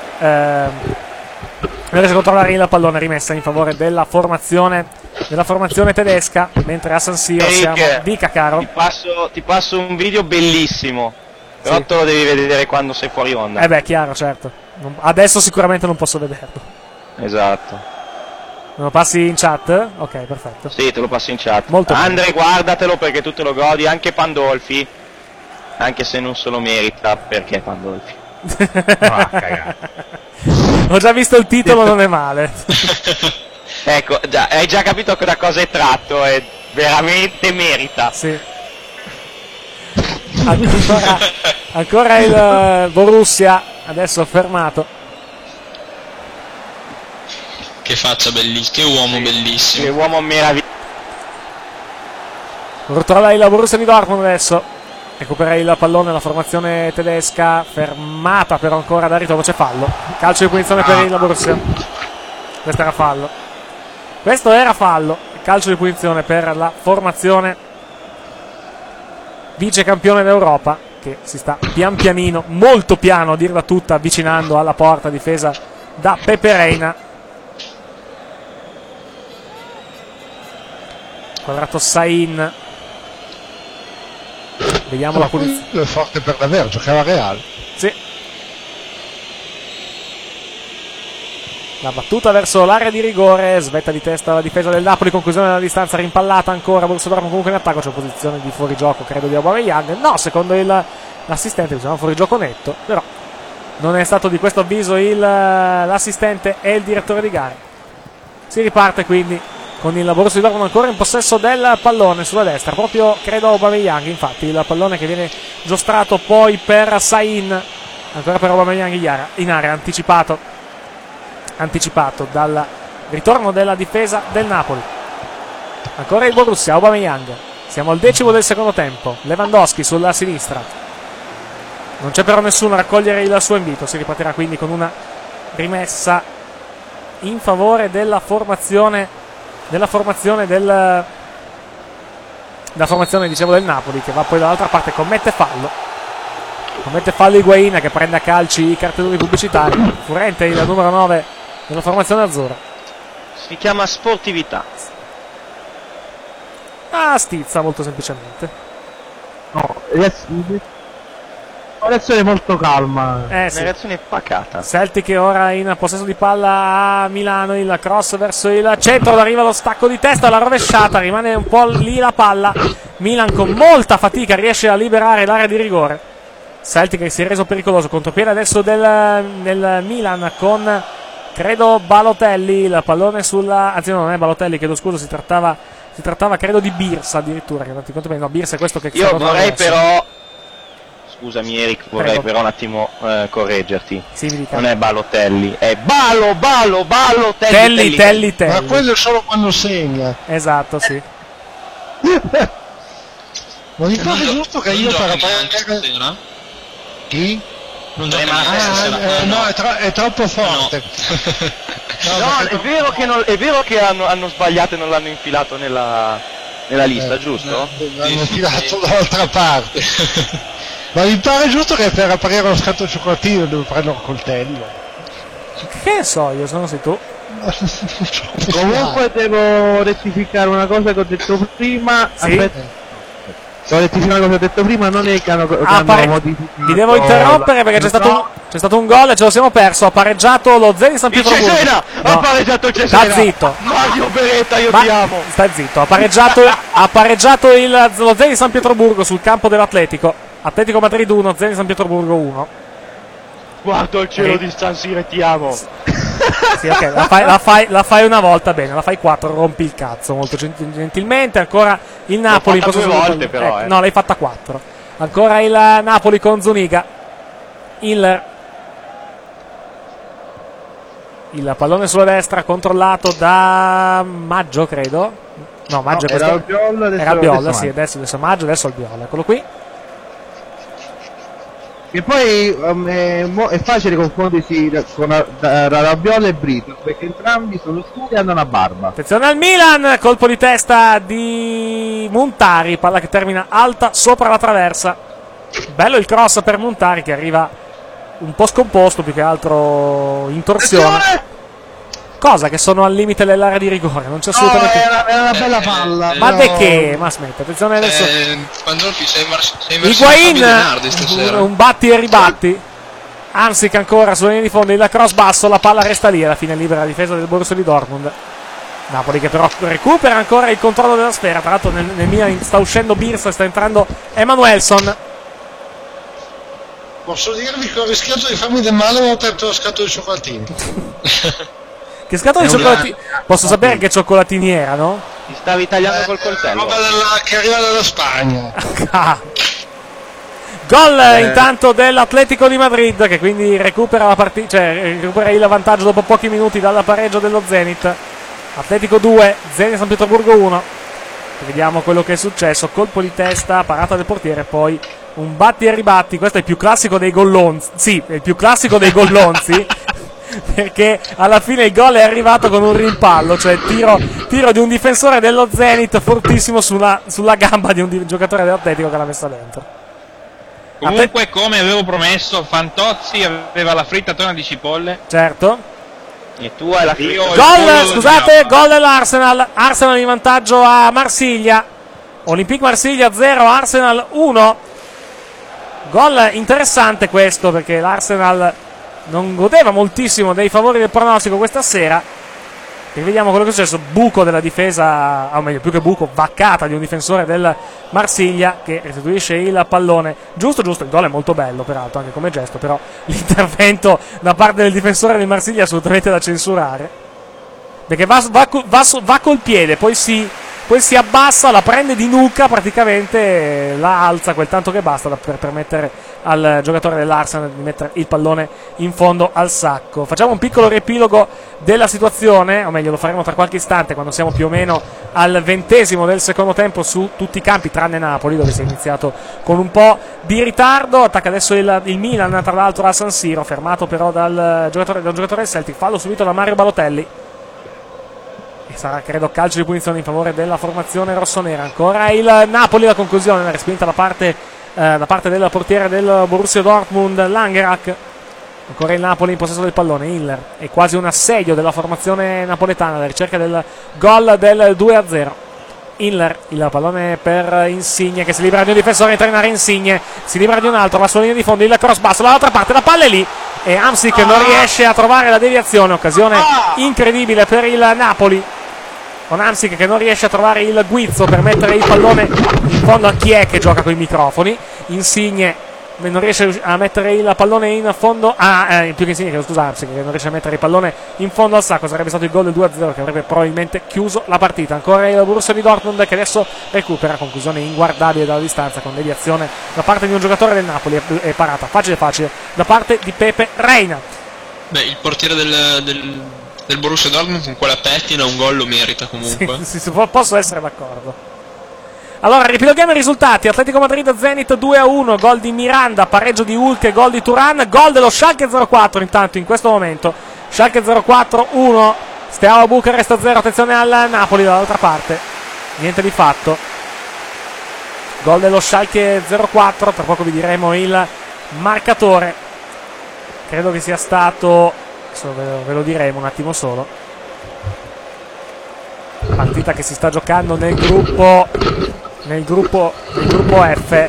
il pallone. Rimessa in favore della formazione tedesca, mentre a San Siro siamo... Dica, caro. Ti passo un video bellissimo, però te lo devi vedere quando sei fuori onda. Chiaro, certo. Adesso sicuramente non posso vederlo. Esatto. Me lo passi in chat? Ok, perfetto. Sì, te lo passo in chat. Molto Andre, guardatelo perché tu te lo godi, anche Pandolfi, anche se non se lo merita, perché Pandolfi. Ho già visto il titolo, non è male. Ecco, hai già capito da cosa è tratto, e veramente merita. Sì. Ancora il Borussia, adesso fermato. Che faccia bellissima, che uomo bellissimo. Che uomo meraviglioso. Controlla il Borussia di Dortmund adesso. Recupera il pallone la formazione tedesca, fermata però ancora da ritorno, c'è fallo. Calcio di punizione per il Borussia. Questo era fallo. Calcio di punizione per la formazione vice campione d'Europa, che si sta pian pianino, molto piano a dirla tutta, avvicinando alla porta difesa da Pepe Reina. Quadrato Sain. Vediamo la punizione. È forte per davvero, giocava Real. Sì. La battuta verso l'area di rigore, svetta di testa la difesa del Napoli, conclusione della distanza, rimpallata ancora, Borussia Dortmund comunque in attacco, c'è posizione di fuorigioco credo di Aubameyang. No, secondo l'assistente bisogna fuorigioco netto, però non è stato di questo avviso l'assistente e il direttore di gara. Si riparte quindi con il Borussia Dortmund ancora in possesso del pallone sulla destra, proprio credo Aubameyang, infatti il pallone che viene giostrato poi per Sain, ancora per Aubameyang in area, anticipato dal ritorno della difesa del Napoli. Ancora il Borussia, Aubameyang, siamo al 10° del secondo tempo, Lewandowski sulla sinistra, non c'è però nessuno a raccogliere il suo invito, si ripartirà quindi con una rimessa in favore della formazione del Napoli, che va poi dall'altra parte, commette fallo Higuain, che prende a calci i cartelloni pubblicitari. Furente il numero 9 della formazione azzurra. Si chiama sportività. Stizza molto semplicemente. No, una reazione molto calma. Una reazione pacata. Celtic che ora in possesso di palla a Milano, il cross verso il centro, arriva lo stacco di testa, la rovesciata, rimane un po' lì la palla. Milan con molta fatica riesce a liberare l'area di rigore. Celtic che si è reso pericoloso, contropiede adesso del Milan con credo Balotelli, il pallone sulla... anzi no, non è Balotelli, chiedo scusa, si trattava credo di Birsa addirittura, no, Birsa è questo che... Io vorrei però... Scusami Eric, vorrei però un attimo correggerti. Sì, mi dica. Non è Balotelli, è Balotelli. Telli. Ma quello è solo quando segna. Esatto, sì. Ma mi pare giusto che io farò chi? Non gioca no, è troppo forte. È vero che hanno sbagliato e non l'hanno infilato nella lista, giusto? L'hanno infilato dall'altra parte. Ma mi pare giusto che per aprire lo scatto cioccolatino devo prendere un coltello. Che so io, se non sei tu. Comunque devo rettificare una cosa che ho detto prima. Sì? Aspetta. Devo rettificare una cosa che ho detto prima, non è che hanno modificato. Vi devo interrompere perché c'è stato un gol e ce lo siamo perso. Ha pareggiato lo Zenit San Pietroburgo. Ha pareggiato il Cesena. Sta zitto. Mario Beretta, io ti amo. Sta zitto. Ha pareggiato lo Zenit San Pietroburgo sul campo dell'Atletico. Atletico Madrid 1, Zenit San Pietroburgo 1. Guardo il cielo di San Siro e ti amo. Sì, ok, la fai una volta, bene, la fai 4, rompi il cazzo molto gentilmente. Ancora il Napoli. L'ho fatta 2 volte però. No, l'hai fatta 4. Ancora il Napoli con Zuniga. Il pallone sulla destra controllato da Maggio, credo. No, Maggio era Albiol, era Albiol, sì, adesso Maggio, adesso Albiol, eccolo qui. E poi è facile confondersi con Rabbiola e Brito, perché entrambi sono scuri e hanno una barba. Attenzione al Milan, colpo di testa di Montari, palla che termina alta sopra la traversa. Bello il cross per Montari che arriva un po' scomposto, più che altro in torsione. Cosa che sono al limite dell'area di rigore, non c'è assolutamente. Era una bella palla. Ma de che? Ma smetta, attenzione adesso. Quando sei verso Higuain, un batti e ribatti. Hamsik ancora sulla linea di fondo, il cross basso, la palla resta lì, alla fine libera la difesa del Borussia di Dortmund. Napoli che però recupera ancora il controllo della sfera, tra l'altro nel Milan sta uscendo Birsa e sta entrando Emanuelson. Posso dirvi che ho rischiato di farmi del male ma ho aperto la scatola di cioccolatini. Che scatola di cioccolatini? Posso sapere che cioccolatini erano? Ti stavi tagliando col coltello. Roba che arriva dalla Spagna. Gol intanto dell'Atletico di Madrid che quindi recupera la partita, cioè recupera il vantaggio dopo pochi minuti dal pareggio dello Zenit. Atletico 2, Zenit San Pietroburgo 1. Vediamo quello che è successo, colpo di testa, parata del portiere, poi un batti e ribatti. Questo è il più classico dei gollonzi. Sì, è il più classico dei gollonzi. Perché alla fine il gol è arrivato con un rimpallo, cioè tiro di un difensore dello Zenit fortissimo sulla gamba di un giocatore dell'Atletico che l'ha messa dentro. Comunque, come avevo promesso, Fantozzi aveva la frittatina di cipolle. Certo. E tu hai la Gol dell'Arsenal. Arsenal in vantaggio a Marsiglia. Olympique Marsiglia 0, Arsenal 1. Gol interessante questo, perché l'Arsenal non godeva moltissimo dei favori del pronostico questa sera. E vediamo quello che è successo. Buco della difesa, o meglio, più che buco, vaccata di un difensore del Marsiglia che restituisce il pallone. Giusto, il gol è molto bello peraltro anche come gesto, però l'intervento da parte del difensore del Marsiglia è assolutamente da censurare, perché va col piede, poi si abbassa, la prende di nuca praticamente, la alza quel tanto che basta per permettere al giocatore dell'Arsenal di mettere il pallone in fondo al sacco. Facciamo un piccolo riepilogo della situazione, o meglio lo faremo tra qualche istante quando siamo più o meno al 20° del secondo tempo su tutti i campi tranne Napoli, dove si è iniziato con un po' di ritardo. Attacca adesso il Milan, tra l'altro a San Siro, fermato però dal giocatore del Celtic, fallo subito da Mario Balotelli. E sarà credo calcio di punizione in favore della formazione rossonera. Ancora il Napoli, la conclusione, la respinta da parte del portiere del Borussia Dortmund, Langerak. Ancora il Napoli in possesso del pallone. Hiller è quasi un assedio della formazione napoletana alla ricerca del gol del 2-0. Hiller, il pallone per Insigne che si libera di un difensore, entra in area Insigne, si libera di un altro, va sulla linea di fondo, il cross basso dall'altra parte, la palla è lì e Hamsik non riesce a trovare la deviazione. Occasione incredibile per il Napoli, con Hamsik che non riesce a trovare il guizzo per mettere il pallone in fondo a chi è che gioca con i microfoni. Insigne non riesce a mettere il pallone in fondo più che Insigne, scusarsi, che non riesce a mettere il pallone in fondo al sacco. Sarebbe stato il gol del 2-0 che avrebbe probabilmente chiuso la partita. Ancora il Borussia di Dortmund che adesso recupera, conclusione inguardabile dalla distanza con deviazione da parte di un giocatore del Napoli e parata facile da parte di Pepe Reina. Beh, il portiere del Borussia Dortmund con quella pettina un gol lo merita comunque. Sì, posso essere d'accordo. Allora, ripiloghiamo i risultati. Atletico Madrid Zenit 2-1, gol di Miranda, pareggio di Hulk, gol di Turan, gol dello Schalke 04 intanto in questo momento. Schalke 04 1, Steaua Bucarest 0, attenzione al Napoli dall'altra parte. Niente di fatto. Gol dello Schalke 04, tra poco vi diremo il marcatore. Credo che sia stato, adesso ve lo diremo un attimo solo. Partita che si sta giocando nel gruppo F.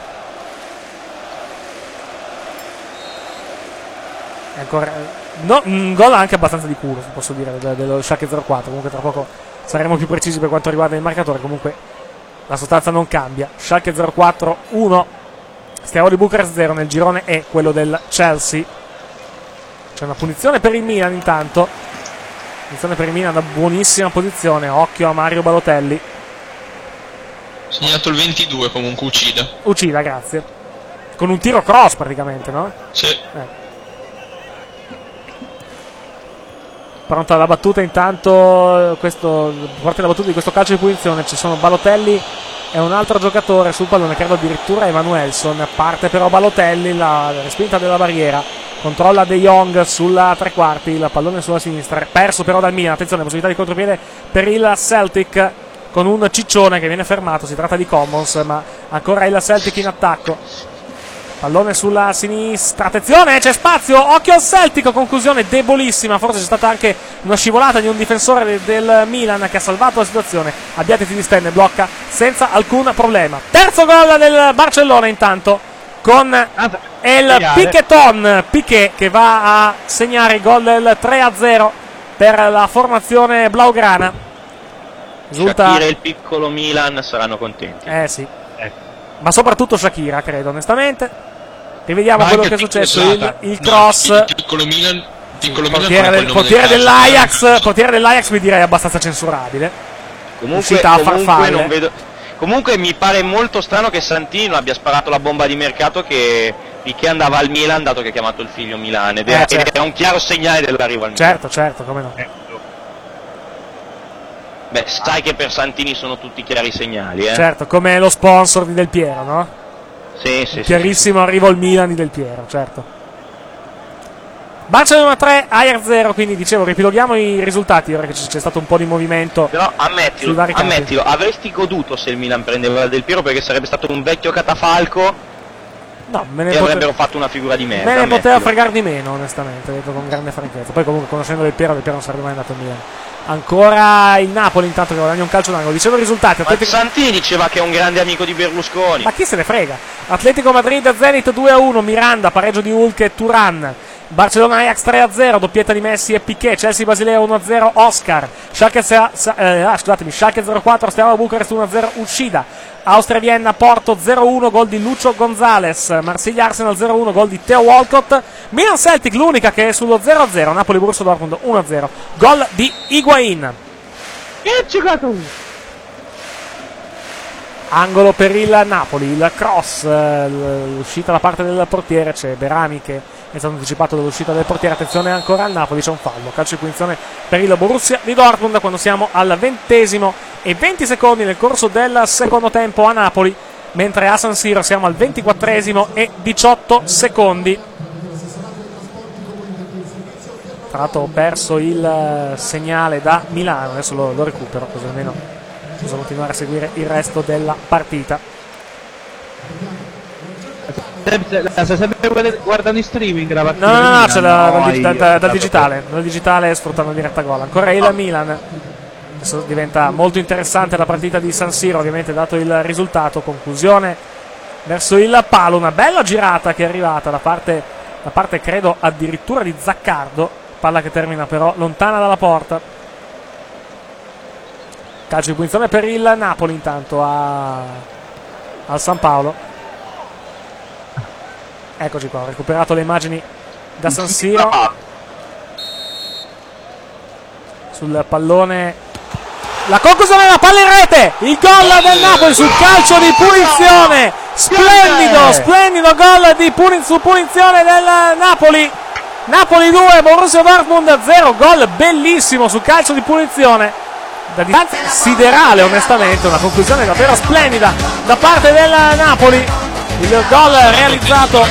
Ancora un gol anche abbastanza di culo, posso dire, dello Schalke 04. Comunque tra poco saremo più precisi per quanto riguarda il marcatore. Comunque la sostanza non cambia. Schalke 04 1, Steaua di Bucarest 0. Nel girone E, quello del Chelsea. C'è una punizione per il Milan intanto. Punizione per il Milan da buonissima posizione. Occhio a Mario Balotelli. Segnato il 22 comunque, Ucida, grazie. Con un tiro cross praticamente, no? Sì. Pronta la battuta intanto, parte la battuta di questo calcio di punizione. Ci sono Balotelli è un altro giocatore sul pallone, credo addirittura Emanuelson. Parte però Balotelli, la respinta della barriera, controlla De Jong sulla tre quarti, il pallone sulla sinistra, perso però dal Milan. Attenzione, possibilità di contropiede per il Celtic con un ciccione che viene fermato. Si tratta di Commons, ma ancora il Celtic in attacco. Pallone sulla sinistra, attenzione, c'è spazio, occhio al Celtic, conclusione debolissima, forse c'è stata anche una scivolata di un difensore del Milan che ha salvato la situazione. Abbiati di Stenne blocca senza alcun problema. Terzo gol del Barcellona intanto con il Piqueton, Piqué, che va a segnare il gol del 3-0 per la formazione blaugrana. Shakira e il piccolo Milan saranno contenti. Sì, ma soprattutto Shakira, credo, onestamente. Rivediamo quello che è successo, il cross. Il piccolo Milan, portiere dell'Ajax mi direi abbastanza censurabile. Comunque mi pare molto strano che Santini non abbia sparato la bomba di mercato che Piqué andava al Milan, dato che ha chiamato il figlio Milan, ed è un chiaro segnale dell'arrivo al Milan. Certo, come no. Beh, sai che per Santini sono tutti chiari segnali, Certo, come lo sponsor di Del Piero, no? Sì. Chiarissimo arrivo al Milan di Del Piero, certo. Barcellona 3, Ajax 0, quindi dicevo, ripiloghiamo i risultati ora che c'è stato un po' di movimento. Però ammettilo, avresti goduto se il Milan prendeva Del Piero, perché sarebbe stato un vecchio catafalco. No, avrebbero fatto una figura di merda. Me ne poteva fregare di meno, onestamente, detto con grande franchezza. Poi comunque conoscendo Del Piero non sarebbe mai andato in Milan. Ancora il Napoli intanto che guadagna un calcio d'angolo. Dicevo i risultati. Santini diceva che è un grande amico di Berlusconi. Ma chi se ne frega? Atletico Madrid Zenit 2-1, Miranda, pareggio di Hulk e Turan. Barcellona Ajax 3-0, doppietta di Messi e Piqué. Chelsea Basilea 1-0, Oscar. Schalke 04, Steaua Bucarest 1-0, Ushida. Austria Vienna Porto 0-1, gol di Lucio Gonzalez. Marsiglia Arsenal 0-1, gol di Theo Walcott. Milan Celtic l'unica che è sullo 0-0. Napoli Borussia Dortmund 1-0, gol di Higuain. Che giocato! Angolo per il Napoli, il cross, l'uscita da parte del portiere, c'è Berami che è stato anticipato dall'uscita del portiere. Attenzione ancora al Napoli, c'è un fallo, calcio di punizione per il Borussia di Dortmund quando siamo al 20° e 20 secondi nel corso del secondo tempo a Napoli, mentre a San Siro siamo al 24° e 18 secondi. Tra l'altro ho perso il segnale da Milano, adesso lo recupero così almeno posso continuare a seguire il resto della partita. Stai sempre guardando in streaming la partita? No, c'è dal digitale sfruttando diretta gol. Ancora il Milan. Adesso diventa molto interessante la partita di San Siro, ovviamente dato il risultato. Conclusione verso il palo, una bella girata che è arrivata da parte credo addirittura di Zaccardo, palla che termina però lontana dalla porta. Calcio di punizione per il Napoli intanto al San Paolo. Eccoci qua, ho recuperato le immagini da San Siro. Sul pallone la conclusione della palla in rete, il gol del Napoli sul calcio di punizione. Splendido gol di punizione del Napoli. Napoli 2, Borussia Dortmund 0, gol bellissimo sul calcio di punizione da distanza siderale, onestamente una conclusione davvero splendida da parte del Napoli. Il gol realizzato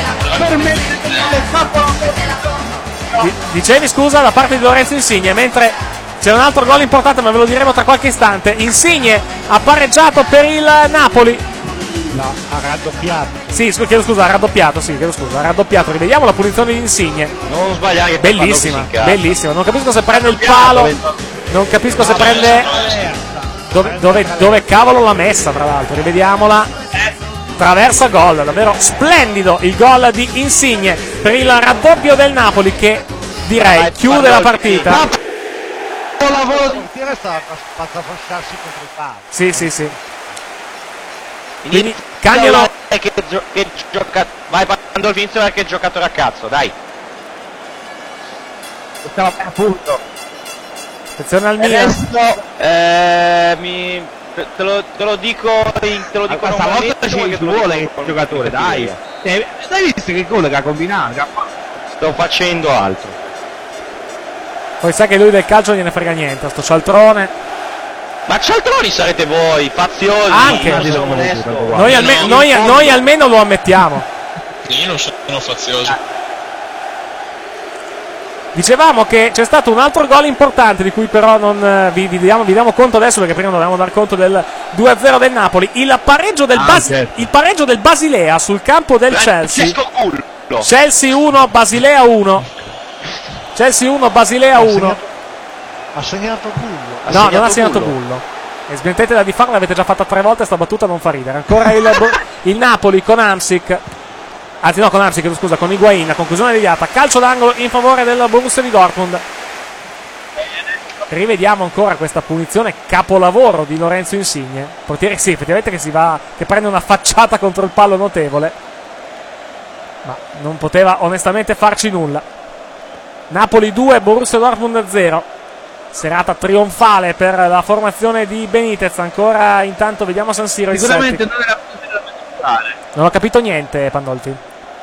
dicevi scusa da parte di Lorenzo Insigne, mentre c'è un altro gol importante ma ve lo diremo tra qualche istante. Insigne ha pareggiato per il Napoli. No, ha raddoppiato. Sì, chiedo scusa, ha raddoppiato. Rivediamo la punizione di Insigne. Non sbagliare, bellissima. Non capisco se prende il palo. Non capisco se prende dove cavolo l'ha messa, tra l'altro. Rivediamola. Traversa gol, davvero splendido il gol di Insigne per il raddoppio del Napoli che direi chiude la partita. Il portiere sta fatta affasciarsi contro il palo. Sì. Quindi cambiano. Vai Pandolfi, inizia che giocatore a cazzo, dai. Appunto. Attenzione al Milan. Te lo dico questa volta c'è il vuole il giocatore, dai. Hai visto che gol che ha combinato? Sto facendo altro. Poi sai che lui del calcio non gliene frega niente, sto cialtrone. Ma cialtroni sarete voi, faziosi. Anche. Noi almeno lo ammettiamo. Io non sono fazioso. Dicevamo che c'è stato un altro gol importante di cui però non vi diamo conto adesso, perché prima dovevamo dar conto del 2-0 del Napoli. Il pareggio del Basilea sul campo del Chelsea. Chelsea 1, Basilea 1. Chelsea 1, Basilea 1. Ha segnato Bullo. No, non ha segnato Bullo. E smettetela di farla, l'avete già fatta 3 volte, sta battuta non fa ridere. Ancora il Napoli con Hamsik. Anzi no, con Hamsik, scusa, con Higuain, a conclusione deviata. Calcio d'angolo in favore del Borussia di Dortmund. Rivediamo ancora questa punizione capolavoro di Lorenzo Insigne. Portiere, sì, effettivamente che prende una facciata contro il palo notevole. Ma non poteva onestamente farci nulla. Napoli 2, Borussia Dortmund 0. Serata trionfale per la formazione di Benitez. Ancora intanto vediamo San Siro. Sicuramente non era possibile fare. Non ho capito niente, Pandolfi.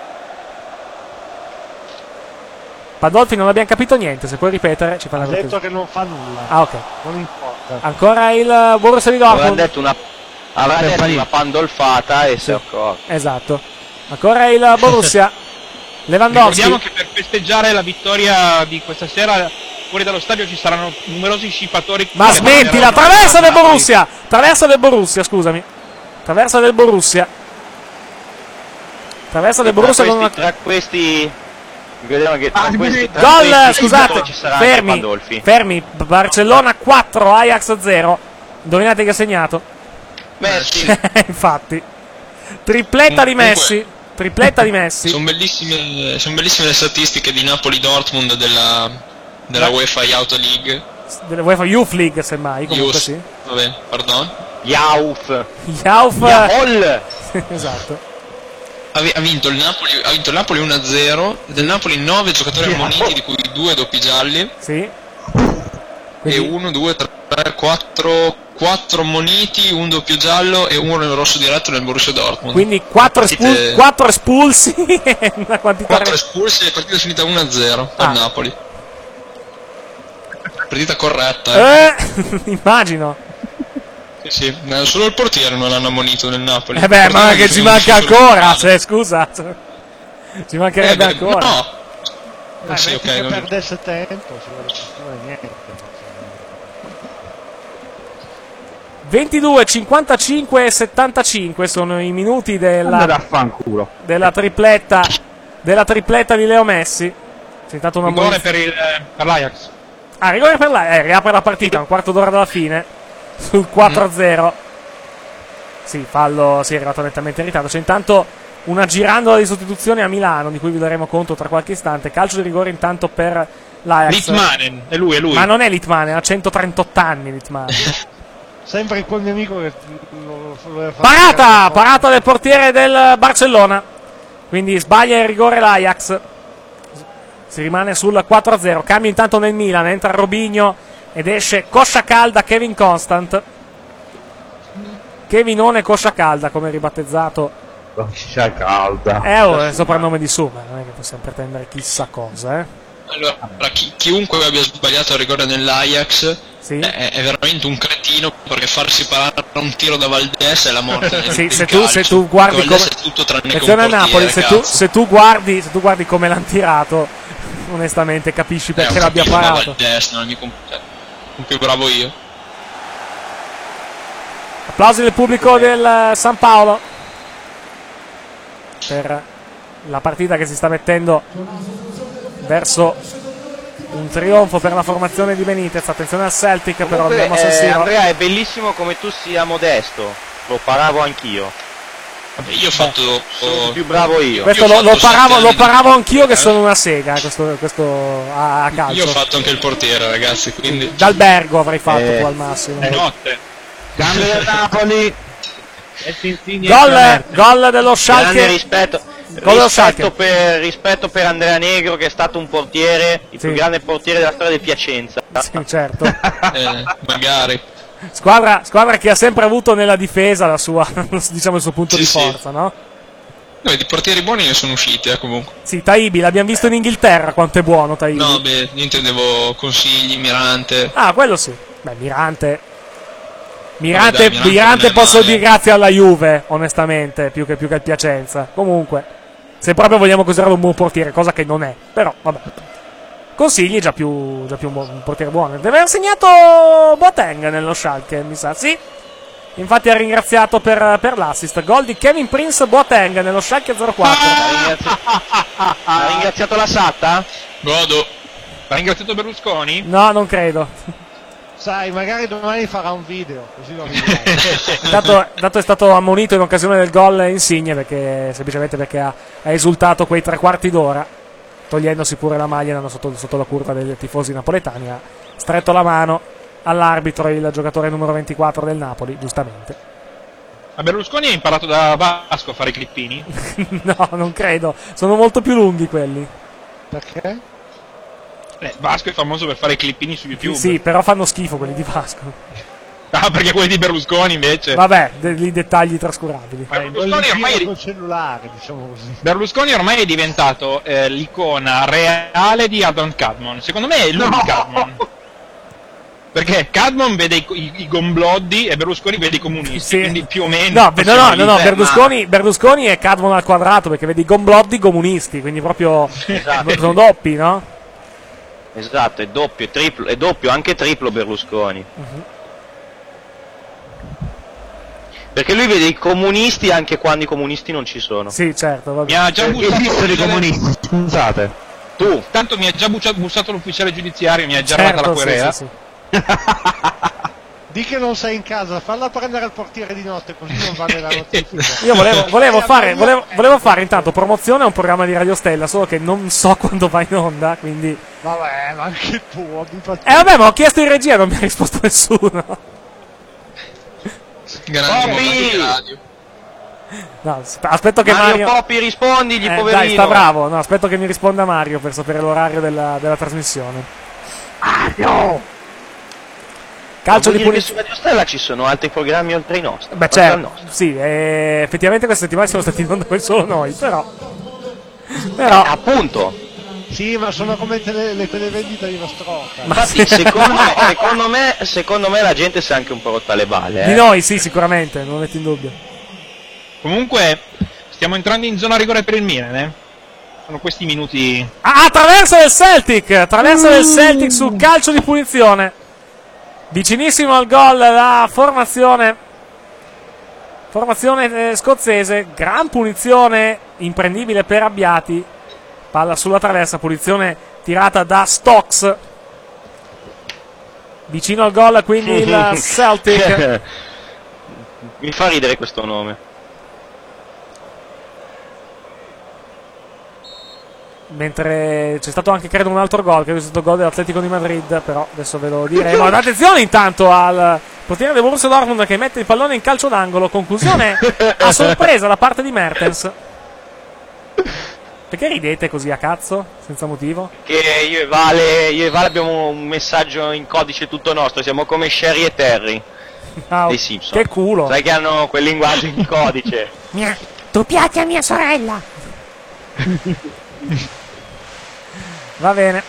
Pandolfi, non abbiamo capito niente. Se puoi ripetere, ci fa la Ha detto che non fa nulla. Ah, ok. Non importa. Ancora il Borussia di Dortmund. Avrà detto una pandolfata e si è accorto. Esatto. Ancora il Borussia. Lewandowski. Ricordiamo che per festeggiare la vittoria di questa sera fuori dallo stadio ci saranno numerosi scipatori. Ma smettila! Traversa del Borussia! Traversa del Borussia, scusami. Traversa del Borussia. Traversa del Borussia con una... Tra questi... Vediamo che Gol, scusate, fermi. Barcellona 4, Ajax 0. Indovinate che ha segnato? Messi. Infatti. Tripletta di Messi. Tripletta di Messi. Sono bellissime le statistiche di Napoli-Dortmund della UEFA Youth League. Della UEFA Youth League, semmai. Comunque sì. Vabbè, pardon. Youth. Esatto. Ha vinto il Napoli 1-0. Del Napoli 9 giocatori ammoniti, di cui 2 doppi gialli. Sì. Quindi... E 1, 2, 3, 4 ammoniti, un doppio giallo e uno rosso diretto nel Borussia Dortmund. Quindi 4 espulsi e una quantità. 4 espulsi e la partita è finita 1-0 per Napoli. Partita corretta. Immagino. Sì, solo il portiere non l'hanno ammonito nel Napoli. Ma che ci manca ancora, scusa. Ci mancherebbe ancora. No. Sì, ok. Che perdesse tempo, niente. 22, 55 e 75 sono i minuti della tripletta di Leo Messi. C'è stato una rigore per l'Ajax. Rigore per l'Ajax, riapre la partita, un quarto d'ora dalla fine. Sul 4-0. Sì, fallo, è arrivato nettamente in ritardo. C'è intanto una girandola di sostituzione a Milano, di cui vi daremo conto tra qualche istante. Calcio di rigore intanto per l'Ajax. Litmanen, è lui. Ma non è Litmanen, ha 138 anni Litmanen. Sempre quel mio amico che lo Parata del portiere del Barcellona. Quindi sbaglia il rigore l'Ajax. Si rimane sul 4-0. Cambio intanto nel Milan, entra Robinho ed esce coscia calda Kevin Constant. Kevinone coscia calda, come ribattezzato. Coscia calda. È il soprannome di Suma, non è che possiamo pretendere chissà cosa, Allora, chiunque abbia sbagliato il rigore nell'Ajax è veramente un cretino, perché farsi parare un tiro da Valdés è la morte. Sì, se tu guardi come tutto tranne attenzione a Napoli, se tu guardi come l'hanno tirato, onestamente capisci perché l'abbia parato. Valdés, non è mica più bravo io. Applausi del pubblico del San Paolo per la partita che si sta mettendo verso un trionfo per la formazione di Benitez. Attenzione al Celtic. Comunque, però andiamo a San Siro. Andrea, è bellissimo come tu sia modesto, lo paravo anch'io. Vabbè, io ho fatto sono più bravo io. Questo lo paravo anch'io, che sono una sega. Questo a calcio. Io ho fatto anche il portiere, ragazzi. Quindi D'Albergo avrei fatto tu al massimo. Notte. Cambio del Napoli. Gol dello Schalke. Rispetto per Andrea Negro, che è stato un portiere, il più grande portiere della storia del Piacenza. Sì, certo. Magari. Squadra che ha sempre avuto nella difesa la sua, diciamo, il suo punto di forza, no? No, di portieri buoni ne sono usciti, comunque. Sì, Taibi, l'abbiamo visto in Inghilterra quanto è buono Taibi. No, io intendevo Consigli, Mirante. Quello sì. Beh, Mirante Mirante posso dire grazie alla Juve, onestamente, più che al Piacenza. Comunque, se proprio vogliamo considerare un buon portiere, cosa che non è, però vabbè. Consigli già più un portiere buono. Deve aver segnato Boateng nello Schalke, mi sa, sì. Infatti ha ringraziato per l'assist. Gol di Kevin Prince Boateng nello Schalke 04. Ha ringraziato la Satta? Godo. Ha ringraziato Berlusconi? No, non credo. Sai, magari domani farà un video, così lo Dato è stato ammonito in occasione del gol Insigne, semplicemente perché ha esultato quei 3/4 d'ora, togliendosi pure la maglia sotto la curva dei tifosi napoletani. Ha stretto la mano all'arbitro il giocatore numero 24 del Napoli, giustamente. Ma Berlusconi ha imparato da Vasco a fare i clippini? No, non credo, sono molto più lunghi quelli. Perché? Vasco è famoso per fare i clippini su YouTube. Sì, però fanno schifo quelli di Vasco. Ah, perché quelli di Berlusconi invece? Vabbè, dei dettagli trascurabili. Berlusconi ormai col cellulare, diciamo così. Berlusconi ormai è diventato l'icona reale di Adam Cadmon. Secondo me è lui Cadmon. Perché Cadmon vede i gombloddi e Berlusconi vede i comunisti, sì. Quindi più o meno. No, Berlusconi è Cadmon al quadrato, perché vede i gombloddi comunisti, quindi proprio sono doppi, no? Esatto, è doppio, anche triplo Berlusconi. Perché lui vede i comunisti anche quando i comunisti non ci sono. Sì, certo, vabbè. Mi ha già bussato i comunisti, scusate. Tu? Tanto mi ha già bussato l'ufficiale giudiziario, mi ha già data la querela. Sì. Di che non sei in casa, falla prendere al portiere di notte, così non va nella notifica. Io volevo fare intanto promozione a un programma di Radio Stella, solo che non so quando va in onda, quindi. Vabbè, ma anche tu, vabbè, ma ho chiesto in regia e non mi ha risposto nessuno. No, aspetto che Mario Poppi rispondigli, poverino. Dai, sta bravo. No, aspetto che mi risponda Mario per sapere l'orario della trasmissione. Mario! Calcio di punizione. Su Radio Stella ci sono altri programmi oltre i nostri. Beh, certo, sì, effettivamente questa settimana siamo stati in onda solo noi, però appunto. Sì, ma sono come le televendite di Nostroca. Infatti, secondo me la gente si è anche un po' rotta le balle. Di noi, sì, sicuramente, non metto in dubbio. Comunque, stiamo entrando in zona rigore per il Milan, Sono questi minuti. Traversa del Celtic sul calcio di punizione. Vicinissimo al gol la formazione scozzese. Gran punizione imprendibile per Abbiati. Palla sulla traversa, punizione tirata da Stokes. Vicino al gol quindi il Celtic. Mi fa ridere questo nome. Mentre c'è stato anche credo un altro gol, che è stato il gol dell'Atletico di Madrid, però adesso ve lo diremo. Attenzione intanto al portiere del Borussia Dortmund che mette il pallone in calcio d'angolo. Conclusione a sorpresa da parte di Mertens. Perché ridete così a cazzo, senza motivo? Che io e Vale abbiamo un messaggio in codice tutto nostro, siamo come Sherry e Terry dei Simpson. Che culo! Sai che hanno quel linguaggio in codice. Tu piaci a mia sorella! Va bene.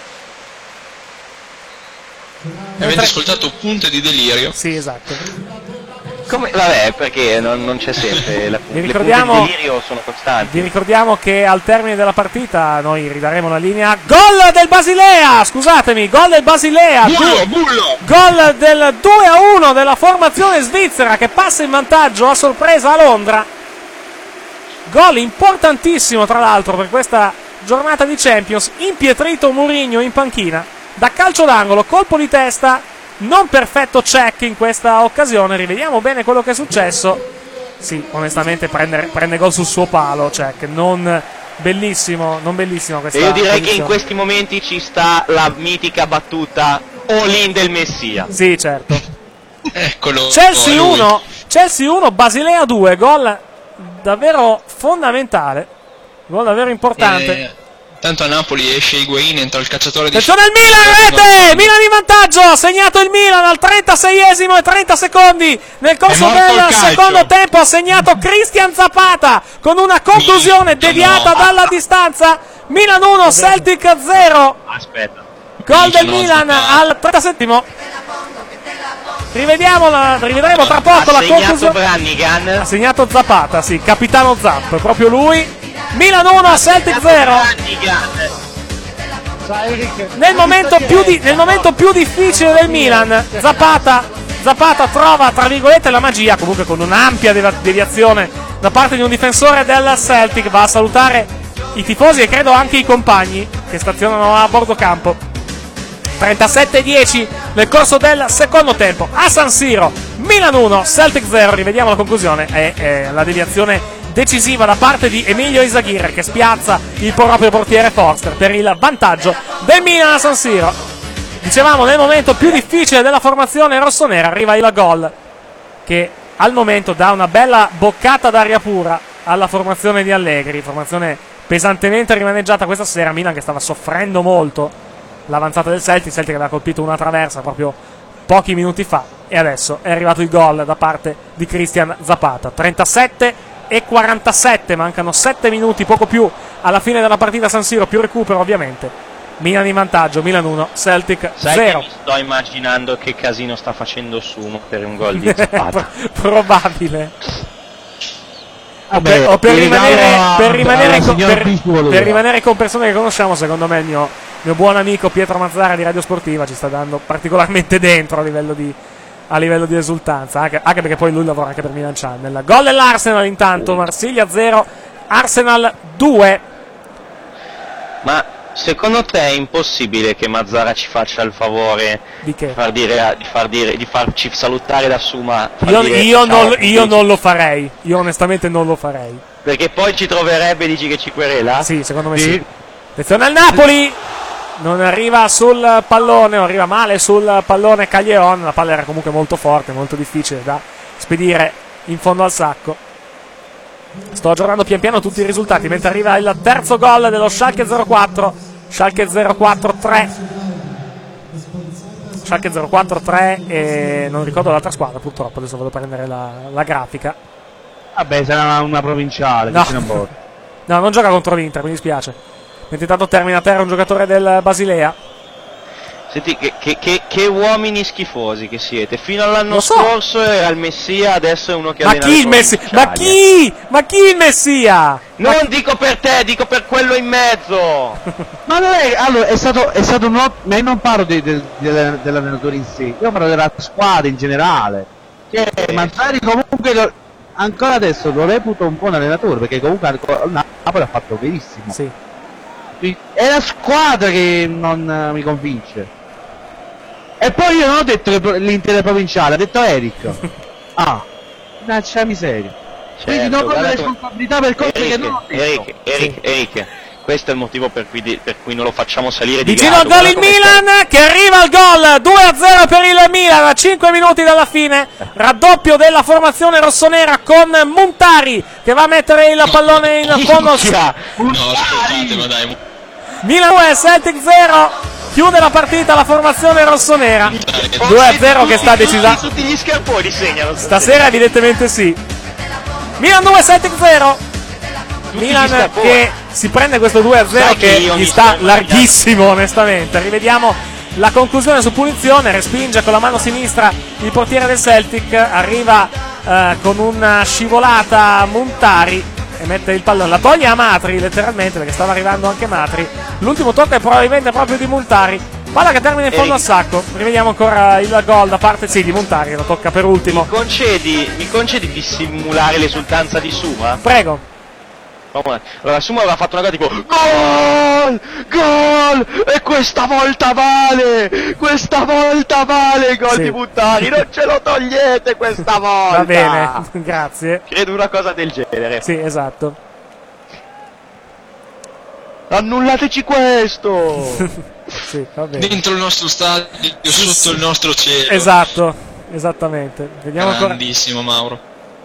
Avete ascoltato punte di delirio? Sì, esatto. Vabbè, perché non c'è sempre le punte di delirio sono costanti. Vi ricordiamo che al termine della partita noi ridaremo la linea. Gol del Basilea! Scusatemi, gol del Basilea! Bullo! Gol del 2-1 della formazione svizzera che passa in vantaggio a sorpresa a Londra. Gol importantissimo tra l'altro per questa giornata di Champions. Impietrito Mourinho in panchina da calcio d'angolo, colpo di testa non perfetto check in questa occasione. Rivediamo bene quello che è successo. Sì, onestamente prende gol sul suo palo check, non bellissima questa. E io direi posizione. che in questi momenti ci sta la mitica battuta all-in del Messia. Sì, certo. Eccolo. Chelsea 1 Basilea 2, gol davvero fondamentale, gol davvero importante. Tanto a Napoli esce Higuain, entra il cacciatore di... Attenzione al Milan, rete! Milan in vantaggio, ha segnato il Milan al 36esimo e 30 secondi nel corso del secondo tempo, ha segnato Cristian Zapata con una conclusione deviata dalla distanza. Milan 1, Celtic 0. Aspetta. Gol del Milan al 37esimo. rivedremo tra poco la conclusione. Brannigan. Ha segnato Zapata, sì, capitano Zap, proprio lui. Milan 1, Celtic 0. Nel momento più difficile del Milan, Zapata trova, tra virgolette, la magia, comunque con un'ampia deviazione da parte di un difensore del Celtic. Va a salutare i tifosi e credo anche i compagni che stazionano a bordo campo. 37-10 nel corso del secondo tempo a San Siro. Milan 1, Celtic 0. Rivediamo la conclusione e la deviazione decisiva da parte di Emilio Izaguirre, che spiazza il proprio portiere Forster per il vantaggio del Milan a San Siro. Dicevamo, nel momento più difficile della formazione rossonera arriva il gol che al momento dà una bella boccata d'aria pura alla formazione di Allegri, formazione pesantemente rimaneggiata questa sera. Milan che stava soffrendo molto l'avanzata del Celtic aveva colpito una traversa proprio pochi minuti fa e adesso è arrivato il gol da parte di Cristian Zapata. 37-47, mancano 7 minuti, poco più alla fine della partita a San Siro, più recupero ovviamente. Milan in vantaggio, Milan 1, Celtic 0. Mi sto immaginando che casino sta facendo Sumo per un gol di Zapata. Probabile. Vabbè, o per rimanere rimanere con persone che conosciamo, secondo me il mio buon amico Pietro Mazzara di Radio Sportiva ci sta dando particolarmente dentro a livello di esultanza, anche perché poi lui lavora anche per Milan Channel. Gol dell'Arsenal intanto, Marsiglia 0, Arsenal 2. Ma secondo te è impossibile che Mazzara ci faccia il favore di farci salutare da Suma? Io non lo farei, io onestamente non lo farei. Perché poi ci troverebbe, dici che ci querela? Sì, secondo me sì. Attenzione al Napoli! Non arriva sul pallone, o arriva male sul pallone Caglion. La palla era comunque molto forte, molto difficile da spedire in fondo al sacco. Sto aggiornando pian piano tutti i risultati mentre arriva il terzo gol dello Schalke 04. Schalke 04-3. Schalke 04-3 e non ricordo l'altra squadra purtroppo, adesso vado a prendere la grafica. Vabbè, sarà una provinciale. No, non gioca contro l'Inter, mi dispiace. Mentre intanto termina a terra un giocatore del Basilea. Senti, che uomini schifosi che siete. Fino all'anno scorso era il Messia, adesso è uno che allena le provinciali. Ma chi il Messia? Non dico per te, dico per quello in mezzo. Ma non è, allora, è stato ma io non parlo dell'allenatore in sé, io parlo della squadra in generale. Mazzari comunque ancora adesso lo reputo un buon allenatore, perché comunque Napoli ha fatto benissimo. Sì. È la squadra che non mi convince. E poi io non ho detto che l'Inter è provinciale, ha detto Eric. C'è miseria. Quindi non ho le responsabilità per cose che non ho detto. Eric, questo è il motivo per cui non lo facciamo salire di vicino al gol il Milan, che arriva al gol 2-0 per il Milan a 5 minuti dalla fine. Raddoppio della formazione rossonera con Montari che va a mettere il pallone in fondo. No, aspettate, ma dai. Milan 2, Celtic 0. Chiude la partita la formazione rossonera. 2-0 che sta decisamente. Tutti gli scarponi segnano stasera, evidentemente sì. Milan 2, Celtic 0. Milan che si prende questo 2-0 che gli sta larghissimo, onestamente. Rivediamo la conclusione su punizione. Respinge con la mano sinistra il portiere del Celtic. Arriva con una scivolata Montari e mette il pallone, la toglie a Matri letteralmente, perché stava arrivando anche Matri. L'ultimo tocco è probabilmente proprio di Montari, palla che termina in fondo al sacco. Rivediamo ancora il gol da parte di Montari, lo tocca per ultimo. Mi concedi di simulare l'esultanza di Suma? Prego. Allora Suma aveva fatto una cosa tipo gol, e questa volta vale il gol di Montari, non ce lo togliete questa volta. Va bene, grazie. Credo una cosa del genere. Sì, esatto. Annullateci questo. Sì, va bene. Dentro il nostro stadio, sotto il nostro cielo. Esatto, esattamente. Vediamo grandissimo ancora. Mauro.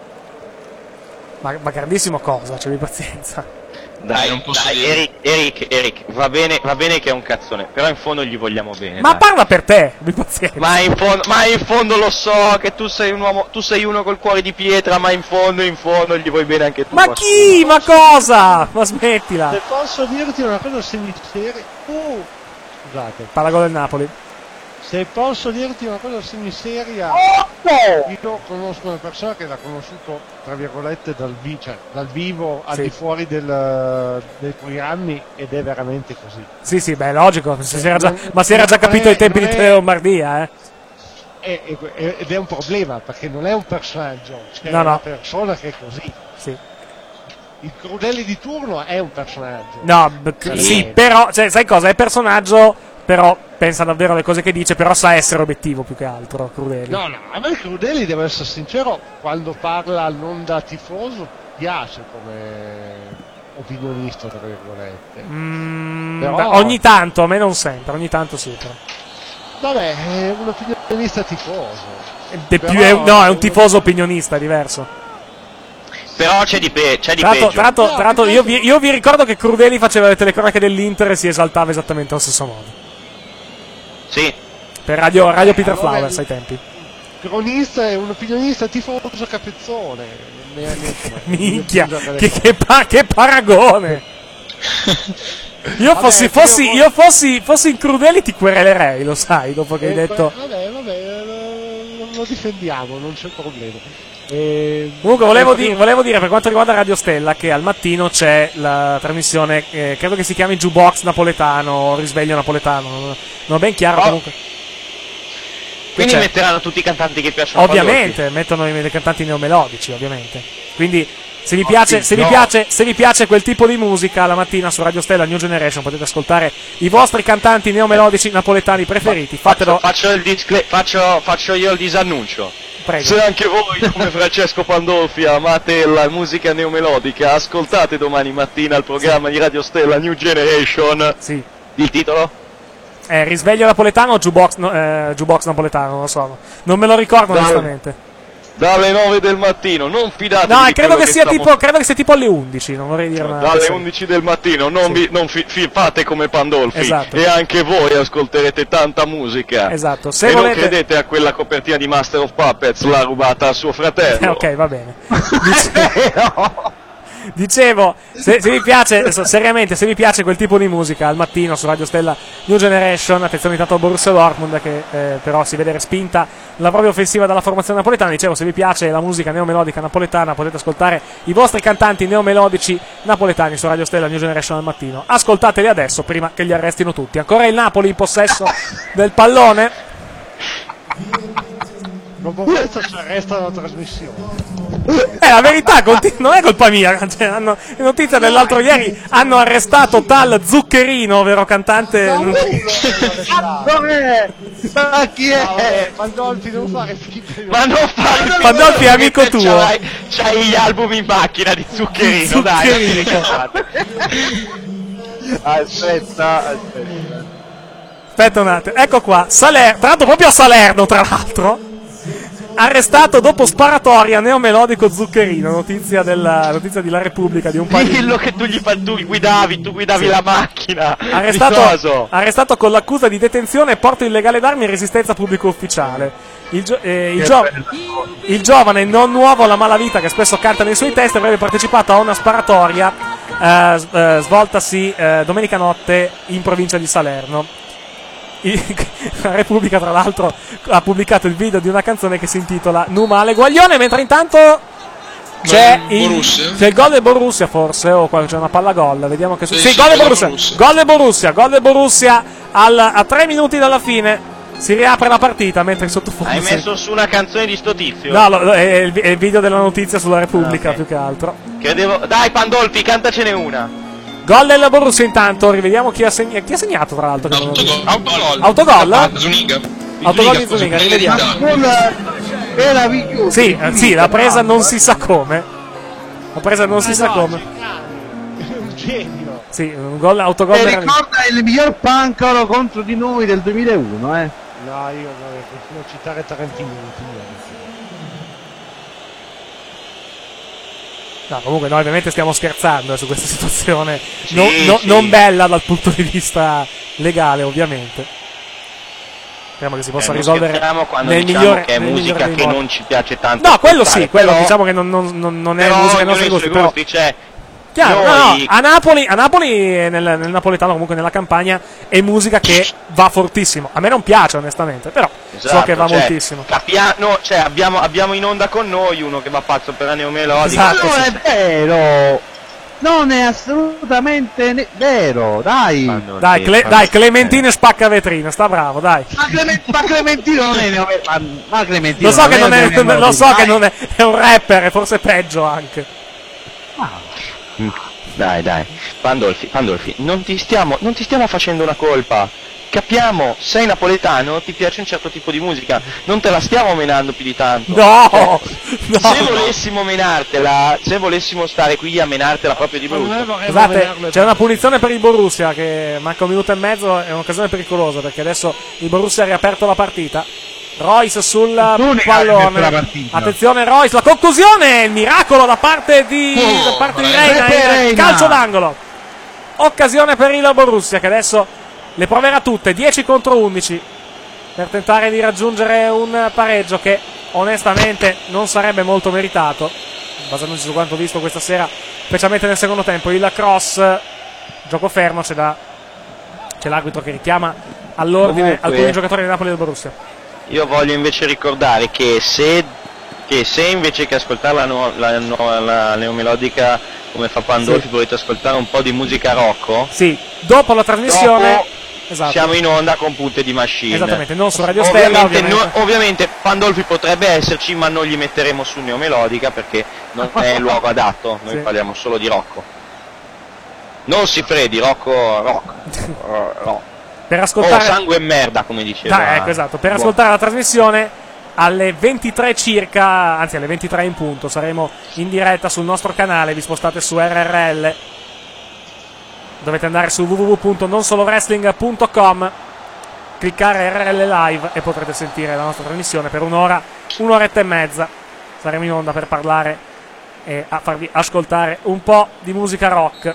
Ma grandissimo cosa, c'è pazienza. Dai, non posso dire. Eric, va bene che è un cazzone, però in fondo gli vogliamo bene. Ma dai. Parla per te, abbi pazienza. Ma in fondo lo so che tu sei un uomo, tu sei uno col cuore di pietra, ma in fondo gli vuoi bene anche tu. Ma chi? Ma cosa? Ma smettila. Se posso dirti una cosa, se mi scusate. Palla gol del Napoli. Se posso dirti una cosa semiseria, io conosco una persona che l'ha conosciuto, tra virgolette, dal vivo, al di fuori dei programmi, ed è veramente così. Sì, beh, logico, si era già capito ai tempi di Tele Lombardia, Ed è un problema, perché non è un personaggio, c'è No. una persona che è così. Sì. Il Crudelli di turno è un personaggio. No, sì, però, cioè, sai cosa? È personaggio, però pensa davvero alle cose che dice, però sa essere obiettivo più che altro, Crudelli. No, a me Crudelli, devo essere sincero, quando parla non da tifoso, piace come opinionista, tra virgolette. Però... Beh, ogni tanto, a me non sempre, ogni tanto sì, però. Vabbè, è un opinionista tifoso. È un tifoso opinionista, è diverso. Però c'è di peggio. Tra l'altro, io vi ricordo che Crudelli faceva le telecronache dell'Inter e si esaltava esattamente allo stesso modo. Sì. Per Radio Peter Flowers ai tempi. Cronista è un opinionista tifoso capezzone. Minchia, che paragone! Io fossi in Crudelli ti querelerei, lo sai, dopo che hai detto. Vabbè, lo difendiamo, non c'è problema. Comunque volevo dire per quanto riguarda Radio Stella che al mattino c'è la trasmissione, credo che si chiami Jukebox napoletano o Risveglio napoletano, non ho ben chiaro comunque. Quindi metteranno tutti i cantanti che piacciono a ovviamente, mettono i cantanti neomelodici, ovviamente. Quindi se vi piace quel tipo di musica, la mattina su Radio Stella New Generation potete ascoltare i vostri cantanti neomelodici napoletani preferiti. Fatelo. Faccio io il disannuncio. Prego. Se anche voi, come Francesco Pandolfi, amate la musica neomelodica, ascoltate domani mattina il programma di Radio Stella New Generation. Sì. Il titolo? Risveglio napoletano o Jukebox napoletano, non lo so. Non me lo ricordo onestamente. Dalle 9 del mattino, non fidatevi No, di credo che sia tipo alle 11, non vorrei dire una. Dalle 11 del mattino, non fate come Pandolfi. Esatto. E anche voi ascolterete tanta musica. Esatto. Se non credete a quella copertina di Master of Puppets, l'ha rubata a suo fratello. Ok, va bene. Dicevo, se vi piace, seriamente, se vi piace quel tipo di musica al mattino su Radio Stella New Generation, attenzione intanto a Borussia Dortmund che però si vede respinta la propria offensiva dalla formazione napoletana. Dicevo, se vi piace la musica neomelodica napoletana potete ascoltare i vostri cantanti neomelodici napoletani su Radio Stella New Generation al mattino. Ascoltateli adesso prima che li arrestino tutti. Ancora il Napoli in possesso del pallone. Dopo questo ci arresta la trasmissione. La verità non è colpa mia, cioè, in notizia dell'altro ieri hanno arrestato tal Zuccherino, vero cantante. Dov'è? Ma chi è? Pandolfi, non fare schifo. Ma non fare. Pandolfi è amico tuo. C'hai gli album in macchina di Zuccherino, dai. Aspetta un attimo, ecco qua, tra l'altro proprio a Salerno, tra l'altro. Arrestato dopo sparatoria neomelodico Zuccherino, notizia di La Repubblica di un paio. Dillo che tu guidavi sì. La macchina. Arrestato con l'accusa di detenzione e porto illegale d'armi e resistenza pubblico ufficiale. Il giovane non nuovo alla malavita che spesso canta nei suoi testi avrebbe partecipato a una sparatoria svoltasi domenica notte in provincia di Salerno. La Repubblica tra l'altro ha pubblicato il video di una canzone che si intitola Numale Guaglione, mentre intanto c'è il gol del Borussia forse, o c'è una palla gol, vediamo che gol del Borussia a 3 minuti dalla fine si riapre la partita mentre in sottofondo hai messo su una canzone di sto tizio? No, è il video della notizia sulla Repubblica, più che altro. Dai Pandolfi, cantacene una. Gol del Borussia intanto, rivediamo chi ha segnato tra l'altro. Autogol? Zuniga. Autogol di Zuniga, rivediamo. Sì, la presa non si sa come. Un genio. Sì, un gol, autogol. Ricorda il miglior pancolo contro di noi del 2001, No, io continuo a citare Tarantino. No, comunque noi ovviamente stiamo scherzando su questa situazione non bella dal punto di vista legale, ovviamente. Speriamo che si possa risolvere nel migliore, che è musica che non ci piace tanto. No, quello sì, quello diciamo che non è musica ai nostri gusti, però Chiaro, no, a Napoli nel napoletano, comunque nella campagna, è musica che va fortissimo. A me non piace onestamente, però so che va moltissimo. Abbiamo in onda con noi uno che va pazzo per la neomelodica. Esatto, non è vero! Non è assolutamente vero, dai! Dai, Clementino spacca vetrina, sta bravo, dai. Ma Clementino non è ma Clementino lo so che non è un rapper, è forse peggio anche. Dai, Pandolfi, non ti stiamo facendo una colpa. Capiamo, sei napoletano, ti piace un certo tipo di musica, non te la stiamo menando più di tanto. No! Se volessimo menartela, se volessimo stare qui a menartela proprio di brutto. Scusate, c'è una punizione per il Borussia che manca un minuto e mezzo, è un'occasione pericolosa perché adesso il Borussia ha riaperto la partita. Royce sul pallone. Attenzione Royce, la conclusione, il miracolo da parte di Reina, il calcio d'angolo. Occasione per il Borussia che adesso le proverà tutte, 10 contro 11 per tentare di raggiungere un pareggio che onestamente non sarebbe molto meritato, basandosi su quanto visto questa sera, specialmente nel secondo tempo. Il cross, gioco fermo, c'è l'arbitro che richiama all'ordine alcuni giocatori di Napoli e del Borussia. Io voglio invece ricordare che se invece che ascoltare la neomelodica come fa Pandolfi, volete ascoltare un po' di musica rock? Sì, dopo la trasmissione esatto. Siamo in onda con Punte di Machine. Esattamente, non su Radio Stella. Ovviamente Pandolfi potrebbe esserci, ma non gli metteremo su neomelodica perché non è il luogo adatto. Noi parliamo solo di Rocco. Non si freddi, Rocco. Per ascoltare sangue e merda, come diceva. Ecco, esatto. Per ascoltare la trasmissione alle 23 circa, anzi alle 23 in punto, saremo in diretta sul nostro canale. Vi spostate su RRL. Dovete andare su www.nonsolowrestling.com, cliccare RRL Live e potrete sentire la nostra trasmissione per un'oretta e mezza. Saremo in onda per parlare e a farvi ascoltare un po' di musica rock.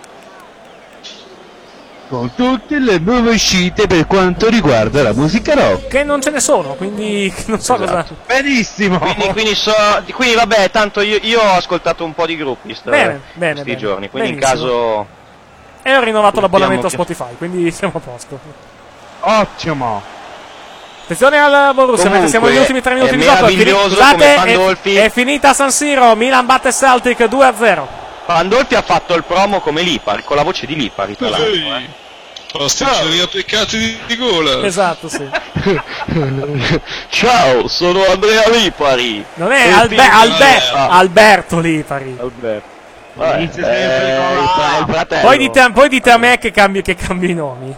Con tutte le nuove uscite per quanto riguarda la musica rock. Che non ce ne sono, quindi non so cosa. Benissimo. Quindi vabbè, tanto io ho ascoltato un po' di gruppi questi giorni, quindi benissimo. In caso. E ho rinnovato l'abbonamento a Spotify, quindi siamo a posto. Ottimo. Attenzione al Borussia, mentre siamo agli ultimi 3 minuti di gioco. Scusate, è finita San Siro, Milan batte Celtic 2-0. Pandolfi ha fatto il promo come Lipari, con la voce di Lipari, tra l'altro. Pasticceria peccati di gola. Esatto, sì. Ciao, sono Andrea Lipari. Non è Alberto Lipari. Inizia sempre con il fratello. Poi dite a me che cambio i nomi.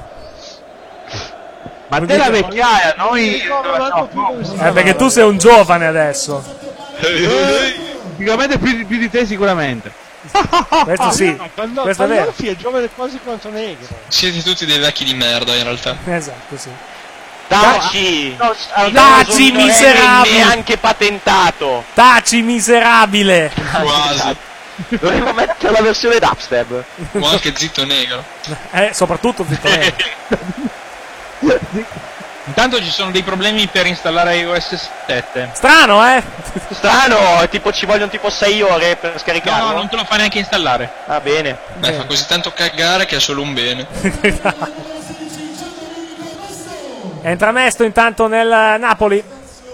Ma te la vecchiaia, noi. Perché tu sei un giovane adesso. Sicuramente più di te, sicuramente. Questo sì. Questo è vero. È giovane quasi quanto negro. Siete tutti dei vecchi di merda in realtà. Esatto, sì. Taci miserabile. Neanche patentato. Taci miserabile. Quasi. Dovremmo mettere la versione dubstep. O anche zitto negro. Soprattutto zitto negro. Intanto ci sono dei problemi per installare iOS 7. Strano, Strano, tipo ci vogliono tipo 6 ore per scaricarlo. No, non te lo fa neanche installare. Va bene. Fa così tanto cagare che ha solo un bene. Entra Mesto intanto nel Napoli.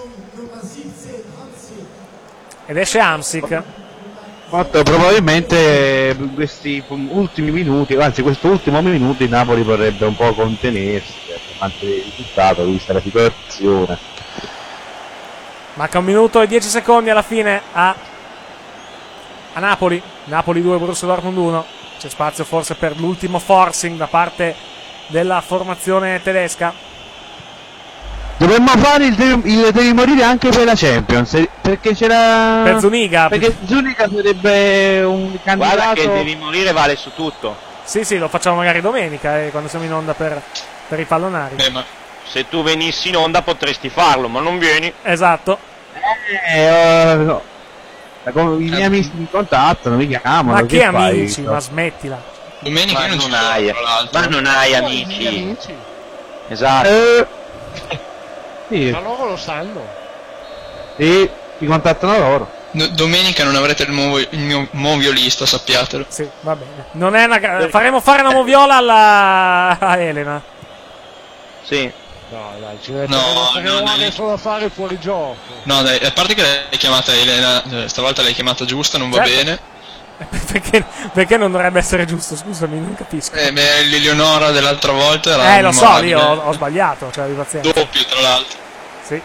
Ed esce Hamsik. Molto probabilmente questi ultimi minuti, anzi questo ultimo minuto il Napoli vorrebbe un po' contenersi per mantenere il risultato vista la situazione. Manca 1 minuto e 10 secondi alla fine a Napoli. Napoli 2, Borussia Dortmund 1. C'è spazio forse per l'ultimo forcing da parte della formazione tedesca. Dovremmo fare il devi morire anche per la Champions, perché c'era. Per Zuniga. Perché Zuniga sarebbe un candidato. Guarda che devi morire vale su tutto. Sì, lo facciamo magari domenica quando siamo in onda per i pallonari. Ma se tu venissi in onda potresti farlo, ma non vieni. Esatto. No. I miei amici mi contattano, mi chiamano. Ma che amici? Ma smettila. Domenica non ci sono, tra l'altro. Ma non hai amici. Esatto. Sì. Ma loro lo sanno. Sì, ti contattano loro. Domenica non avrete il mio moviolista, sappiatelo. Sì, va bene. Non è faremo fare una moviola a Elena. Sì. No, dai, ci deve solo a fare fuori gioco. No, dai, a parte che l'hai chiamata Elena, stavolta l'hai chiamata giusta, non va bene. Perché non dovrebbe essere giusto? Scusami, non capisco. L'Eleonora dell'altra volta era lo so, io ho sbagliato, cioè, pazienza. Doppio, tra l'altro. Sì.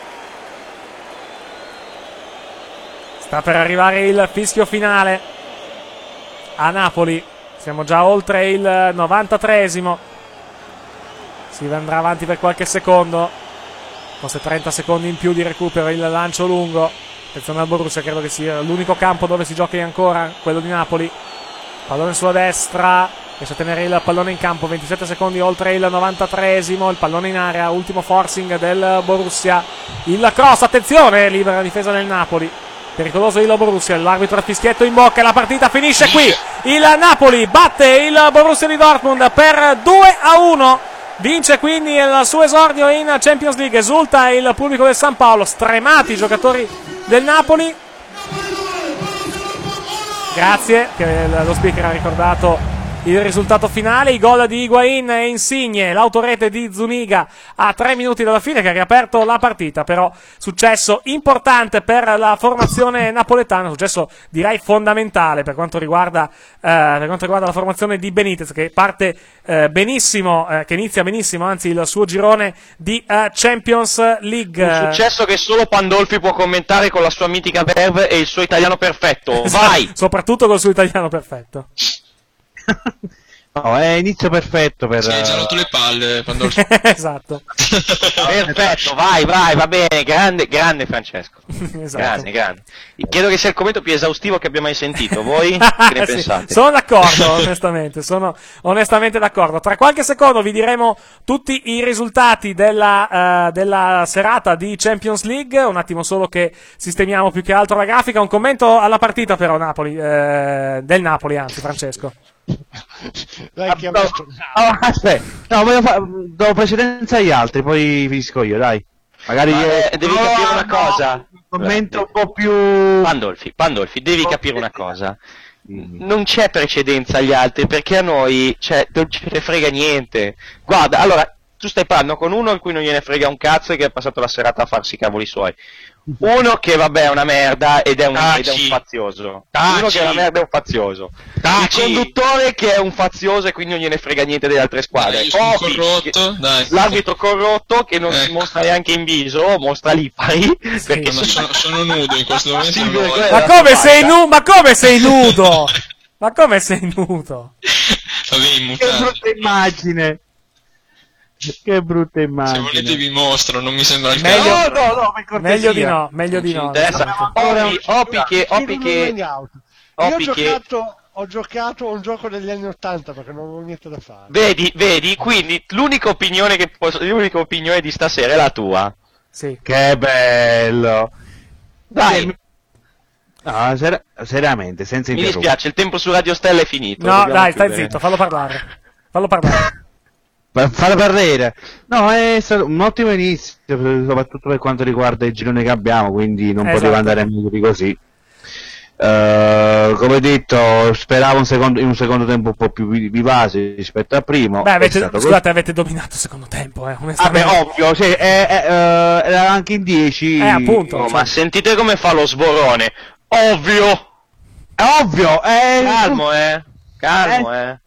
Sta per arrivare il fischio finale a Napoli. Siamo già oltre il 93esimo. Si andrà avanti per qualche secondo. Forse 30 secondi in più di recupero. Il lancio lungo. Attenzione al Borussia, credo che sia l'unico campo dove si giochi ancora, quello di Napoli. Pallone sulla destra. Riesce a tenere il pallone in campo. 27 secondi oltre il 93esimo. Il pallone in area. Ultimo forcing del Borussia. Il cross. Attenzione. Libera difesa del Napoli. Pericoloso il Borussia, l'arbitro a fischietto in bocca e la partita finisce qui. Il Napoli batte il Borussia di Dortmund per 2-1. Vince quindi il suo esordio in Champions League. Esulta il pubblico del San Paolo, stremati i giocatori del Napoli. Grazie, che lo speaker ha ricordato il risultato finale. I gol di Higuain e Insigne, l'autorete di Zuniga a 3 minuti dalla fine che ha riaperto la partita. Però successo importante per la formazione napoletana, successo direi fondamentale per quanto riguarda la formazione di Benitez, che parte benissimo, che inizia benissimo anzi il suo girone di Champions League. Un successo che solo Pandolfi può commentare con la sua mitica verve e il suo italiano perfetto. Vai! Soprattutto col suo italiano perfetto. No, è inizio perfetto per... Sì, hai già rotto le palle, Pandolfi. Esatto. Perfetto, vai, va bene, grande Francesco. Esatto. Grande. Credo che sia il commento più esaustivo che abbia mai sentito. Voi che ne pensate? Sono d'accordo, onestamente, sono onestamente d'accordo. Tra qualche secondo vi diremo tutti i risultati della serata di Champions League. Un attimo solo che sistemiamo più che altro la grafica. Un commento alla partita però Napoli, del Napoli anzi, Francesco. Aspetta, do precedenza agli altri, poi finisco io, dai. Magari devi capire una cosa. Commento un po' più... Pandolfi, devi capire una cosa. Non c'è precedenza agli altri, perché a noi, non ce ne frega niente. Guarda, allora, tu stai parlando con uno a cui non gliene frega un cazzo e che ha passato la serata a farsi i cavoli suoi. Uno che vabbè è una merda ed è un fazioso. Uno che è una merda è un fazioso. Il conduttore che è un fazioso e quindi non gliene frega niente delle altre squadre. L'arbitro corrotto che non si mostra neanche in viso, mostra l'ippari. Perché sono nudo in questo momento. Ma come sei nudo? Ma come sei nudo? Ma come sei nudo? Che brutta immagine. Che brutta immagine. Se volete vi mostro, non mi sembra il caso. No, per meglio di no. Ho giocato un gioco degli anni 80 perché non avevo niente da fare. Vedi, quindi l'unica opinione di stasera è la tua. Sì. Che bello. Dai. No, seriamente, senza Mi interrompere. dispiace, il tempo su Radio Stella è finito. No, dai, stai zitto, fallo parlare. Fare parere. No, è stato un ottimo inizio, soprattutto per quanto riguarda il girone che abbiamo, quindi non poteva andare meglio di così. Come detto, speravo in un secondo tempo un po' più vivace rispetto al primo. Beh, avete dominato il secondo tempo, onestamente. Vabbè, ovvio, era anche in 10. Appunto. Ma sentite come fa lo sborone. Ovvio. Calmo.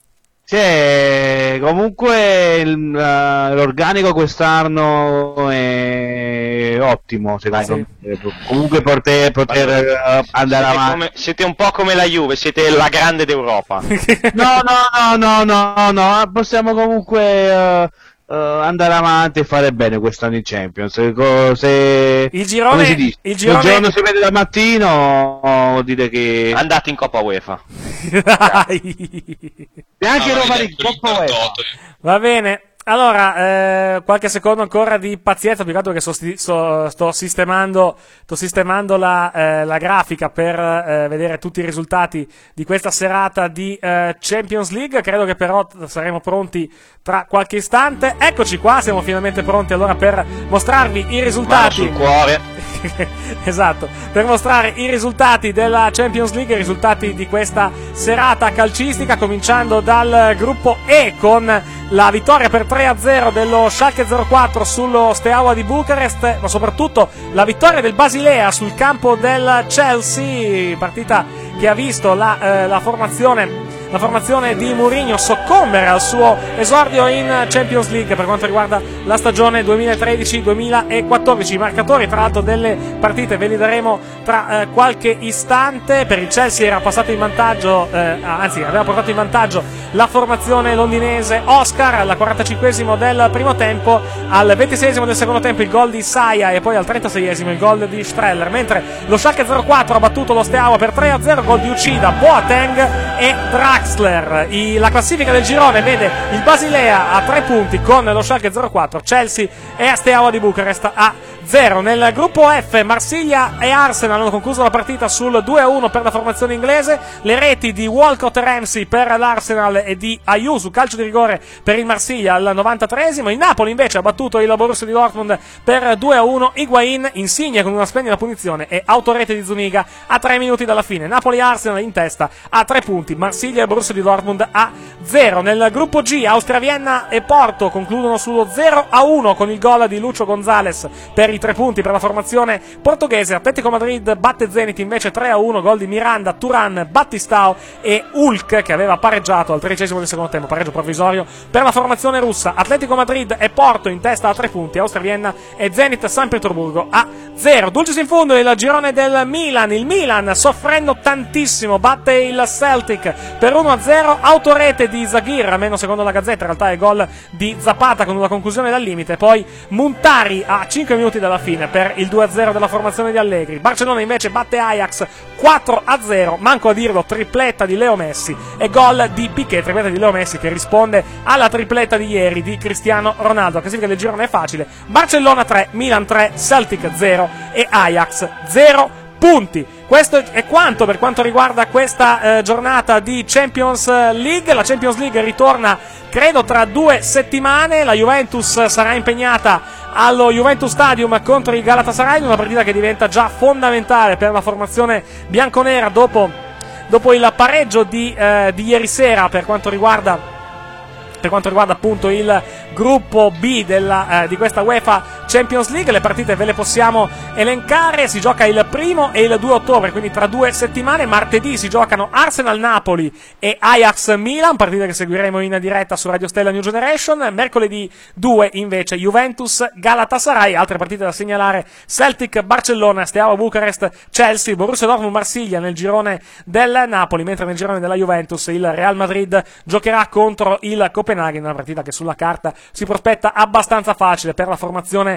Comunque l'organico quest'anno è ottimo, secondo me. Comunque poter andare avanti. Siete un po' come la Juve, siete la grande d'Europa. No, possiamo comunque andare avanti e fare bene quest'anno in Champions. Il girone si vede dal mattino, vuol dire che andate in Coppa UEFA. Neanche Roma in Coppa UEFA. Va bene. Allora, qualche secondo ancora di pazienza, più che altro che sto sistemando la grafica per vedere tutti i risultati di questa serata di Champions League. Credo che però saremo pronti tra qualche istante. Eccoci qua, siamo finalmente pronti allora per mostrarvi i risultati. Mano sul cuore. esatto, per mostrare i risultati della Champions League, i risultati di questa serata calcistica, cominciando dal gruppo E con la vittoria per 3-0 dello Schalke 04 sullo Steaua di Bucarest, ma soprattutto la vittoria del Basilea sul campo del Chelsea, partita che ha visto la formazione di Mourinho soccombere al suo esordio in Champions League per quanto riguarda la stagione 2013-2014. I marcatori tra l'altro delle partite ve li daremo tra qualche istante. Per il Chelsea era passato in vantaggio, aveva portato in vantaggio la formazione londinese Oscar al 45esimo del primo tempo, al 26esimo del secondo tempo il gol di Saia e poi al 36esimo il gol di Streller, mentre lo Schalke 04 ha battuto lo Steaua per 3-0, gol di Uchida, Boateng e Draxler. La classifica del girone vede il Basilea a 3 punti con lo Schalke 04, Chelsea e Steaua di Bucarest a 0. Nel gruppo F Marsiglia e Arsenal hanno concluso la partita sul 2-1 per la formazione inglese, le reti di Walcott e Ramsey per l'Arsenal e di Ayew su calcio di rigore per il Marsiglia al 93esimo. Il Napoli invece ha battuto il Borussia di Dortmund per 2-1, Higuain Insigne con una splendida punizione e autorete di Zuniga a 3 minuti dalla fine. Napoli-Arsenal in testa a 3 punti, Marsiglia e Borussia di Dortmund a 0. Nel gruppo G Austria-Vienna e Porto concludono sullo 0-1 con il gol di Lucho Gonzalez per i 3 punti per la formazione portoghese. Atletico Madrid batte Zenit invece 3-1, gol di Miranda, Turan, Battistao e Hulk che aveva pareggiato al 13esimo del secondo tempo, pareggio provvisorio per la formazione russa. Atletico Madrid e Porto in testa a 3 punti, Austria-Vienna e Zenit San Pietroburgo a 0. Dulcis in fondo il girone del Milan, il Milan soffrendo tantissimo batte il Celtic per 1-0, autorete di Zaghir, almeno secondo la Gazzetta, in realtà è gol di Zapata con una conclusione dal limite, poi Muntari a 5 minuti dalla fine per il 2-0 della formazione di Allegri. Barcellona invece batte Ajax 4-0, manco a dirlo, tripletta di Leo Messi e gol di Piqué, tripletta di Leo Messi che risponde alla tripletta di ieri di Cristiano Ronaldo. La classifica del girone è facile: Barcellona 3, Milan 3, Celtic 0 e Ajax 0 punti. Questo è quanto per quanto riguarda questa giornata di Champions League. La Champions League ritorna credo tra 2 settimane, la Juventus sarà impegnata allo Juventus Stadium contro il Galatasaray, una partita che diventa già fondamentale per la formazione bianconera dopo il pareggio di ieri sera per quanto riguarda appunto il gruppo B di questa UEFA Champions League. Le partite ve le possiamo elencare: si gioca il 1 e il 2 ottobre, quindi tra 2 settimane. Martedì si giocano Arsenal-Napoli e Ajax-Milan, partita che seguiremo in diretta su Radio Stella New Generation. Mercoledì 2 invece Juventus-Galatasaray. Altre partite da segnalare: Celtic-Barcellona, Steaua Bucarest, Chelsea, Borussia Dortmund-Marsiglia nel girone del Napoli, mentre nel girone della Juventus il Real Madrid giocherà contro il Copenaghen, una partita che sulla carta si prospetta abbastanza facile per la formazione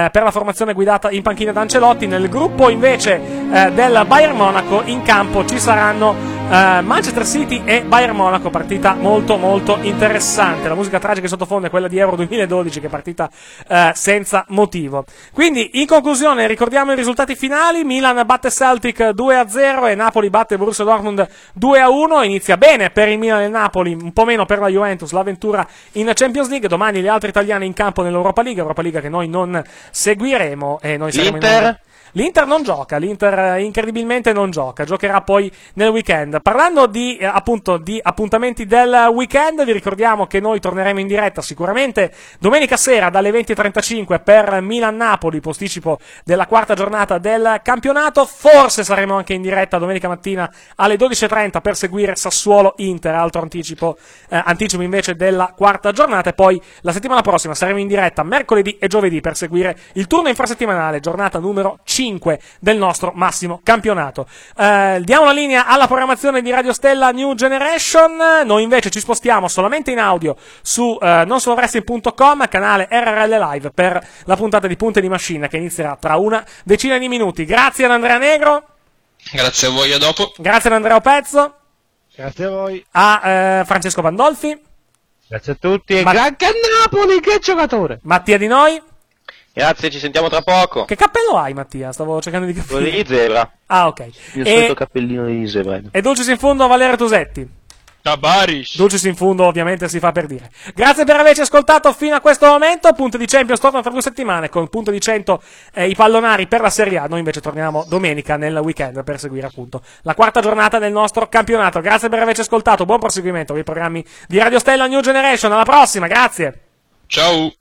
guidata in panchina da Ancelotti. Nel gruppo invece del Bayern Monaco in campo ci saranno Manchester City e Bayern Monaco, partita molto molto interessante. La musica tragica in sottofondo è quella di Euro 2012, che è partita senza motivo. Quindi in conclusione ricordiamo i risultati finali: Milan batte Celtic 2-0 e Napoli batte Borussia Dortmund 2-1. Inizia bene per il Milan e il Napoli, un po' meno per la Juventus l'avventura in Champions League. Domani le altre italiane in campo nell'Europa League che noi non seguiremo e noi saremo L'Inter non gioca, l'Inter incredibilmente non gioca, giocherà poi nel weekend. Parlando di appuntamenti del weekend, vi ricordiamo che noi torneremo in diretta sicuramente domenica sera dalle 20:35 per Milan-Napoli, posticipo della quarta giornata del campionato. Forse saremo anche in diretta domenica mattina alle 12:30 per seguire Sassuolo-Inter, altro anticipo invece della quarta giornata. E poi la settimana prossima saremo in diretta mercoledì e giovedì per seguire il turno infrasettimanale, giornata numero 5 del nostro massimo campionato. Diamo la linea alla programmazione di Radio Stella New Generation. Noi invece ci spostiamo solamente in audio su nonsolowrestling.com, canale RRL Live, per la puntata di Punte di Macchina che inizierà tra una decina di minuti. Grazie ad Andrea Negro. Grazie a voi, a dopo. Grazie ad Andrea Pezzo. Grazie a voi. A Francesco Pandolfi. Grazie a tutti. E grazie a Napoli, che giocatore. Mattia Di Noi. Grazie, ci sentiamo tra poco. Che cappello hai, Mattia? Stavo cercando di capire. Quello di zebra. Ah, ok. Il solito cappellino di zebra. E Dulcis in fondo Valerio Tosetti. Tabarish. Dulcis in fundo ovviamente si fa per dire. Grazie per averci ascoltato fino a questo momento. Punto di Champions torna fra 2 settimane con punto di 100 i pallonari per la Serie A. Noi invece torniamo domenica nel weekend per seguire appunto la quarta giornata del nostro campionato. Grazie per averci ascoltato, buon proseguimento con i programmi di Radio Stella New Generation. Alla prossima, grazie. Ciao.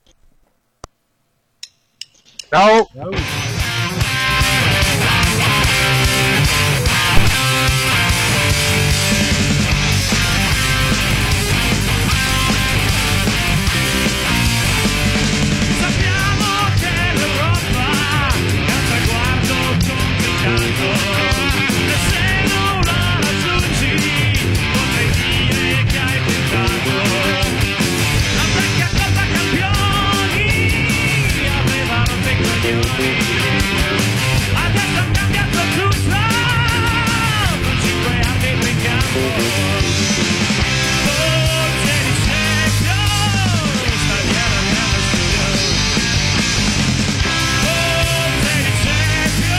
Ciao. Adesso han cambiato tutto, con 5 anni brincando. Forse di secchio, stagliare andiamo al studio. Forse di secchio.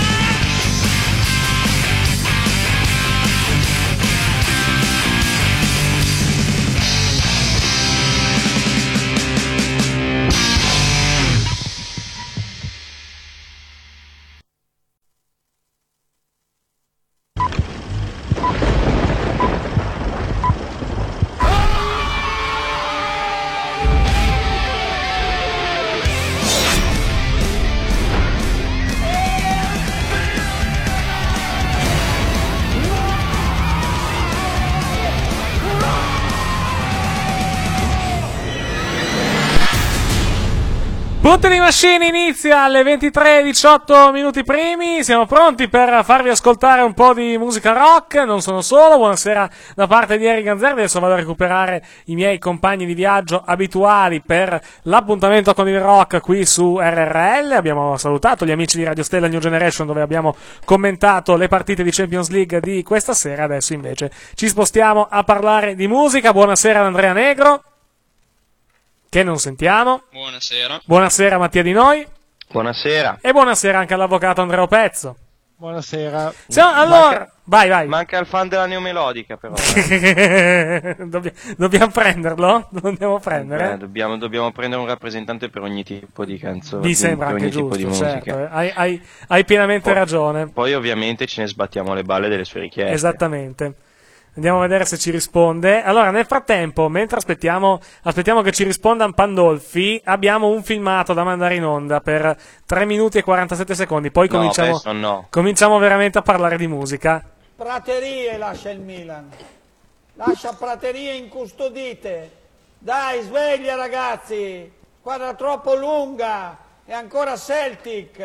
Punto di Machine inizia alle 23:18 minuti primi. Siamo pronti per farvi ascoltare un po' di musica rock. Non sono solo. Buonasera da parte di Eric Ganzerdi. Adesso vado a recuperare i miei compagni di viaggio abituali per l'appuntamento con il rock qui su RRL. Abbiamo salutato gli amici di Radio Stella New Generation, dove abbiamo commentato le partite di Champions League di questa sera. Adesso invece ci spostiamo a parlare di musica. Buonasera ad Andrea Negro, che non sentiamo. Buonasera. Buonasera Mattia Di Noi. Buonasera. E buonasera anche all'avvocato Andrea Pezzo. Buonasera. Allora, vai. Manca il fan della neomelodica, però. Dobbiamo prenderlo? Lo dobbiamo prendere? Dobbiamo prendere un rappresentante per ogni tipo di canzone. Mi sembra per anche ogni tipo giusto, di certo. musica. Hai pienamente ragione. Poi ovviamente ce ne sbattiamo le balle delle sue richieste. Esattamente. Andiamo a vedere se ci risponde. Allora, nel frattempo, mentre aspettiamo che ci risponda Pandolfi, abbiamo un filmato da mandare in onda per 3 minuti e 47 secondi. Poi cominciamo veramente a parlare di musica. Praterie lascia il Milan. Lascia praterie incustodite. Dai, sveglia ragazzi. Squadra troppo lunga. E ancora Celtic.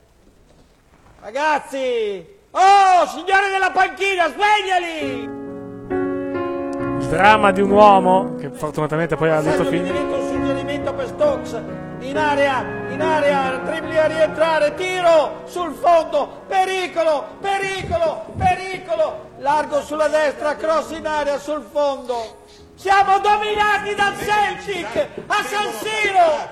Ragazzi. Oh, signori della panchina, svegliali! Il dramma di un uomo che fortunatamente poi ha detto fine. Un suggerimento per Stokes. In area, Tripli a rientrare, tiro sul fondo, pericolo, largo sulla destra, cross in area sul fondo. Siamo dominati dal Celtic a San Siro.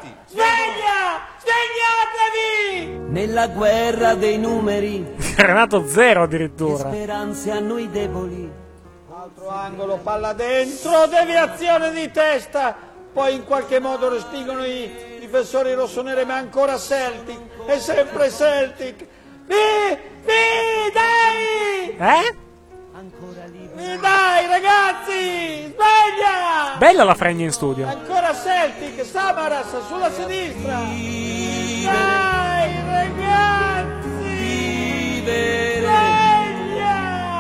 Svegliatevi! Nella guerra dei numeri. Renato zero addirittura. Speranze a noi deboli. Altro angolo, palla dentro, deviazione di testa. Poi in qualche modo respingono i difensori rossoneri, ma ancora Celtic. È sempre Celtic. Dai! Dai ragazzi, sveglia! Bella la fregna in studio. Ancora Celtic, Samaras sulla sinistra. Dai ragazzi, sveglia!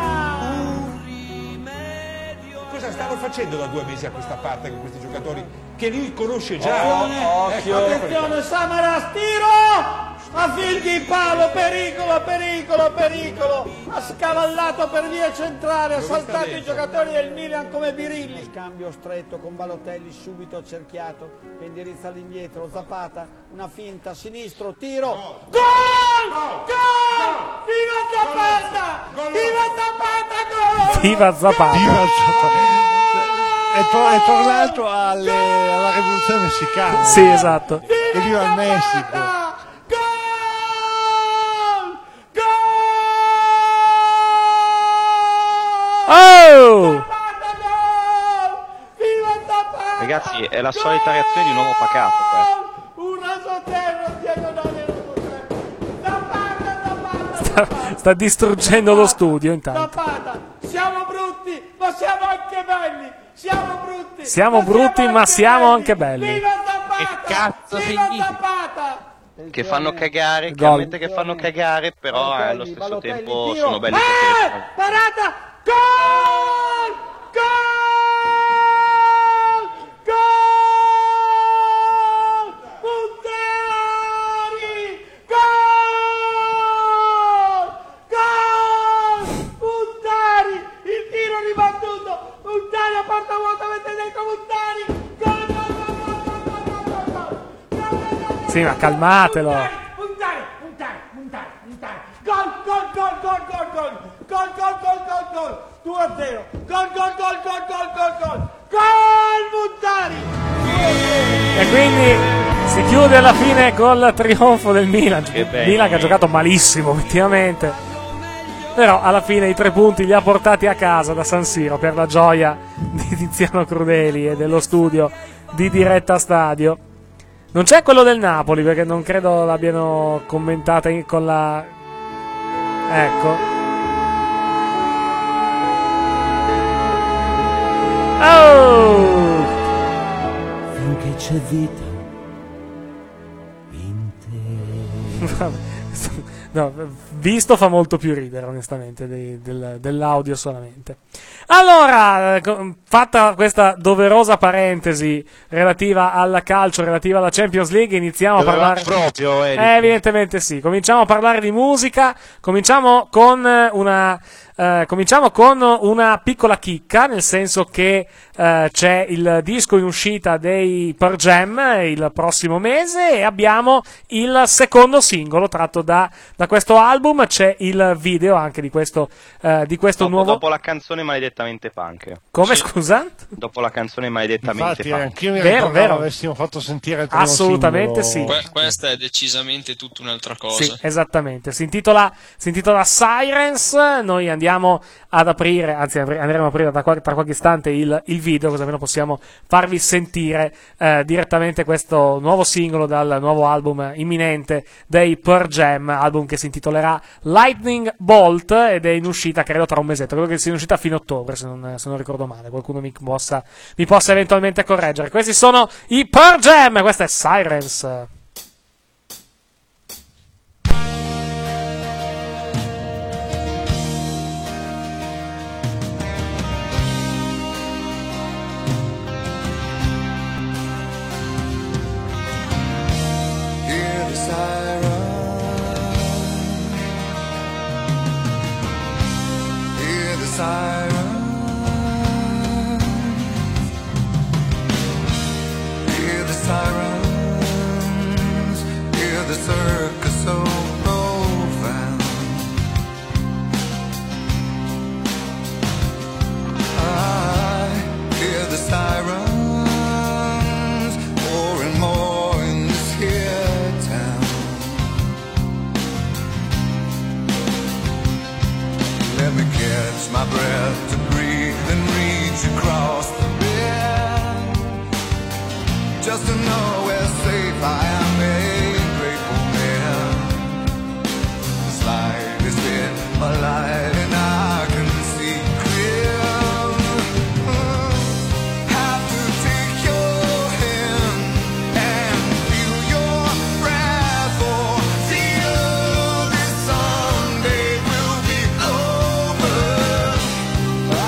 Cosa stanno facendo da 2 mesi a questa parte con questi giocatori che lui conosce già? Attenzione, Samaras, tiro! A fil di palo, pericolo! Ha scavallato per via centrale, ha saltato i giocatori del Milan come birilli. Scambio stretto con Balotelli subito accerchiato, che indirizza all'indietro, Zapata, una finta, sinistro, tiro. Gol! Viva Zapata! È tornato alla rivoluzione messicana. Sì, esatto. E viva il Messico. Oh! Ragazzi, è la solita reazione di un uomo pacato questo. Un rasoterra diagonale Sta distruggendo lo studio intanto. Zapata, siamo brutti, ma siamo anche belli. Siamo brutti. Siamo brutti, ma siamo anche belli. Viva Zapata! Che cazzo Viva sei? Zapata! Che fanno cagare, Gol. chiaramente che fanno cagare, però allo stesso tempo sono belli Parata! Gol! Gol! Puntari! Gol! Puntari! Il tiro ribattuto! Puntari a porta vuota, mette dentro Puntari! Sì, ma calmatelo. Puntari! Gol! 2-0! Gol Puntari! E quindi si chiude alla fine col trionfo del Milan. Milan che ha giocato malissimo ultimamente, però alla fine i 3 punti li ha portati a casa da San Siro per la gioia di Tiziano Crudeli e dello studio di Diretta Stadio. Non c'è quello del Napoli perché non credo l'abbiano commentata con la... Ecco. Oh! Finché c'è vita in te. No, visto fa molto più ridere onestamente dell'audio solamente. Allora, fatta questa doverosa parentesi relativa al calcio, relativa alla Champions League, iniziamo a parlare proprio, evidentemente sì, cominciamo a parlare di musica, cominciamo con una piccola chicca, nel senso che c'è il disco in uscita dei Pearl Jam il prossimo mese e abbiamo il secondo singolo tratto da questo album, c'è il video anche di questo nuovo... Dopo la canzone maledettamente punk. Come, scusa? Dopo la canzone maledettamente Infatti, punk. anch'io mi ricordavo avessimo fatto sentire il primo assolutamente singolo. sì. Questa è decisamente tutta un'altra cosa. Sì, esattamente. Si intitola Sirens. Noi andiamo ad aprire, anzi andremo ad aprire tra qualche istante il video, così almeno possiamo farvi sentire direttamente questo nuovo singolo dal nuovo album imminente dei Pearl Jam, album che si intitolerà Lightning Bolt ed è in uscita credo tra un mesetto, credo che sia in uscita a fine ottobre se non ricordo male, qualcuno mi possa eventualmente correggere. Questi sono i Pearl Jam, questa è Sirens. Hear the siren. Hear the siren. Hear the sirens. Hear the circus so profound. I hear the sirens. More and more in this here town. Let me catch my breath to breathe and reach across the bed, just to know where safe I am, a grateful man. This light has been my light and I can see clear. Have to take your hand and feel your breath, for till this Sunday will be over. I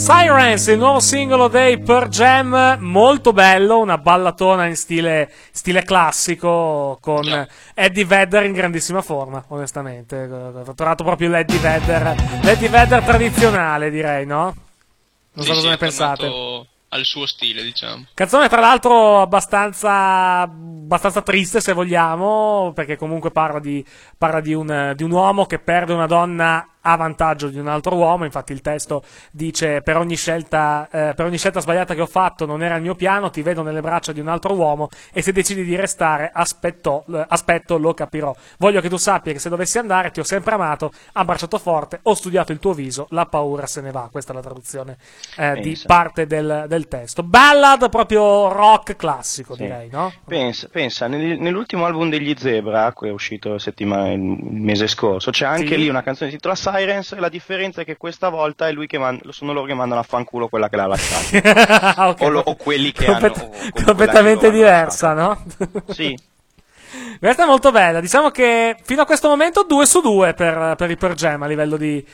Sirens, il nuovo singolo dei Pearl Jam, molto bello, una ballatona in stile classico con Eddie Vedder in grandissima forma, onestamente. Ho trovato proprio l'Eddie Vedder tradizionale, direi, no? Non so cosa ne pensate. Al suo stile, diciamo. Canzone tra l'altro abbastanza triste, se vogliamo, perché comunque parla di un uomo che perde una donna a vantaggio di un altro uomo. Infatti il testo dice: per ogni scelta sbagliata che ho fatto non era il mio piano, ti vedo nelle braccia di un altro uomo e se decidi di restare aspetto, lo capirò. Voglio che tu sappia che se dovessi andare ti ho sempre amato, abbracciato forte, ho studiato il tuo viso, la paura se ne va. Questa è la traduzione di parte del testo. Ballad proprio rock classico, sì, direi, no? Pensa nell'ultimo album degli Zebra, che è uscito il mese scorso, c'è anche lì una canzone che si intitola Sirens, e la differenza è che questa volta è lui che sono loro che mandano a fanculo quella che l'ha lasciata. Okay. o quelli che completamente diversa, no? Sì. Questa è molto bella. Diciamo che fino a questo momento 2 su 2 per i Pearl Jam a livello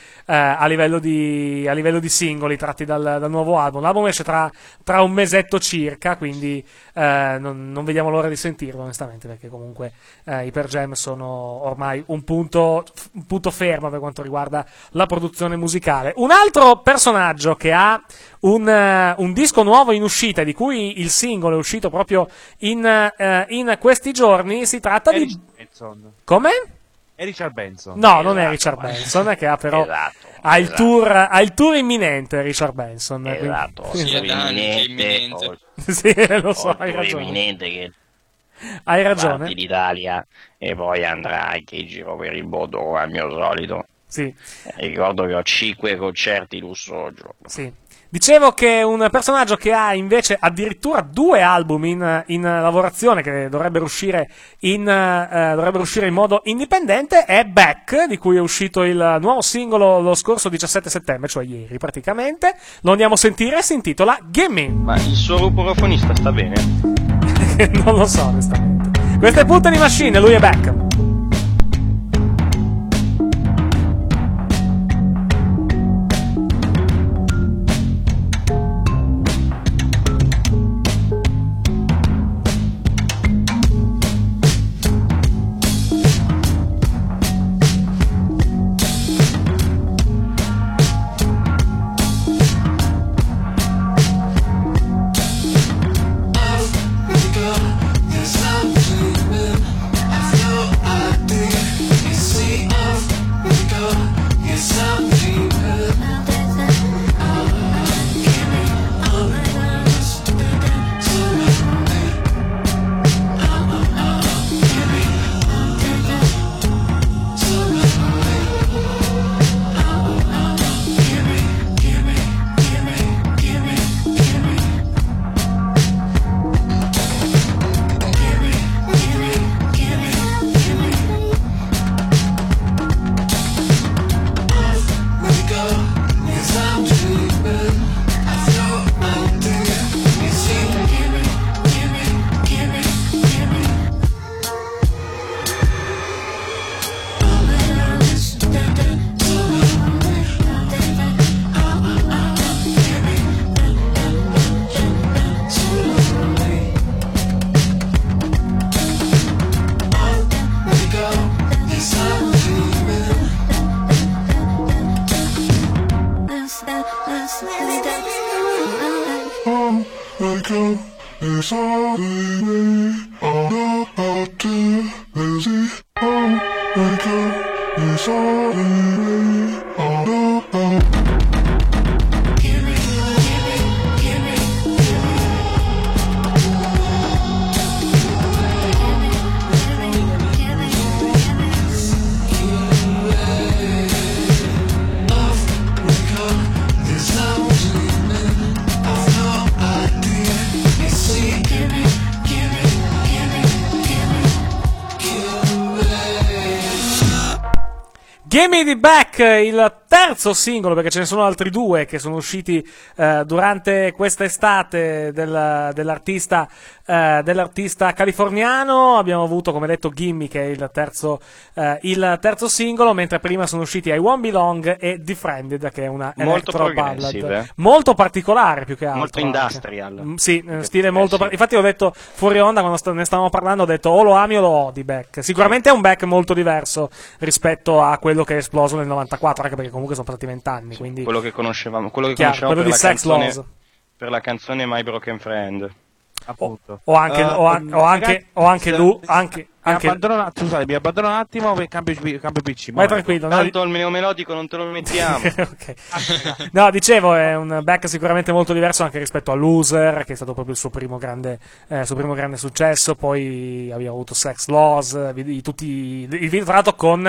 di singoli tratti dal nuovo album. L'album esce tra un mesetto circa, quindi non vediamo l'ora di sentirlo, onestamente, perché comunque i Pearl Jam sono ormai un punto fermo per quanto riguarda la produzione musicale. Un altro personaggio che ha un disco nuovo in uscita, di cui il singolo è uscito proprio in questi giorni. Si tratta di Benson. Come? È Richard Benson. No, non è Richard Benson, che ha però ha il tour imminente. Richard Benson. Esatto, imminente. Sì, lo so, hai ragione. Imminente che hai ragione. Parti d'Italia e poi andrà anche in giro per il mondo al mio solito. Sì. Ricordo che ho 5 concerti lusso al giorno. Sì. Dicevo che un personaggio che ha invece addirittura 2 album in lavorazione, che dovrebbero uscire in modo indipendente, è Beck, di cui è uscito il nuovo singolo lo scorso 17 settembre, cioè ieri praticamente. Lo andiamo a sentire, si intitola Gimme. Ma il suo ruporafonista sta bene? Non lo so, onestamente. Questa è Put in Machine, lui è Beck. Gimme di Beck, il terzo singolo, perché ce ne sono altri due che sono usciti durante questa estate dell'artista californiano. Abbiamo avuto, come detto, Gimme, che è il terzo singolo, mentre prima sono usciti I Won't Be Long e Defriended, che è una electro ballad molto particolare, più che altro. Molto industrial. Sì, stile molto... Infatti ho detto fuori onda, quando ne stavamo parlando, ho detto o lo ami o lo odi Beck. Sicuramente è un Beck molto diverso rispetto a quello che è esploso nel 94, anche perché comunque sono passati 20 anni, quindi... Quello che conoscevamo quello per di la Sex canzone, Laws. per la canzone My Broken Friend. Appunto. O anche lui, Scusate, mi abbandono un attimo per cambio PC. Vai tranquillo. Tanto il melodico non te lo mettiamo. Okay. No, dicevo, è un Beck sicuramente molto diverso anche rispetto a Loser, che è stato proprio il suo primo grande successo. Poi abbiamo avuto Sex Laws, il video tra l'altro con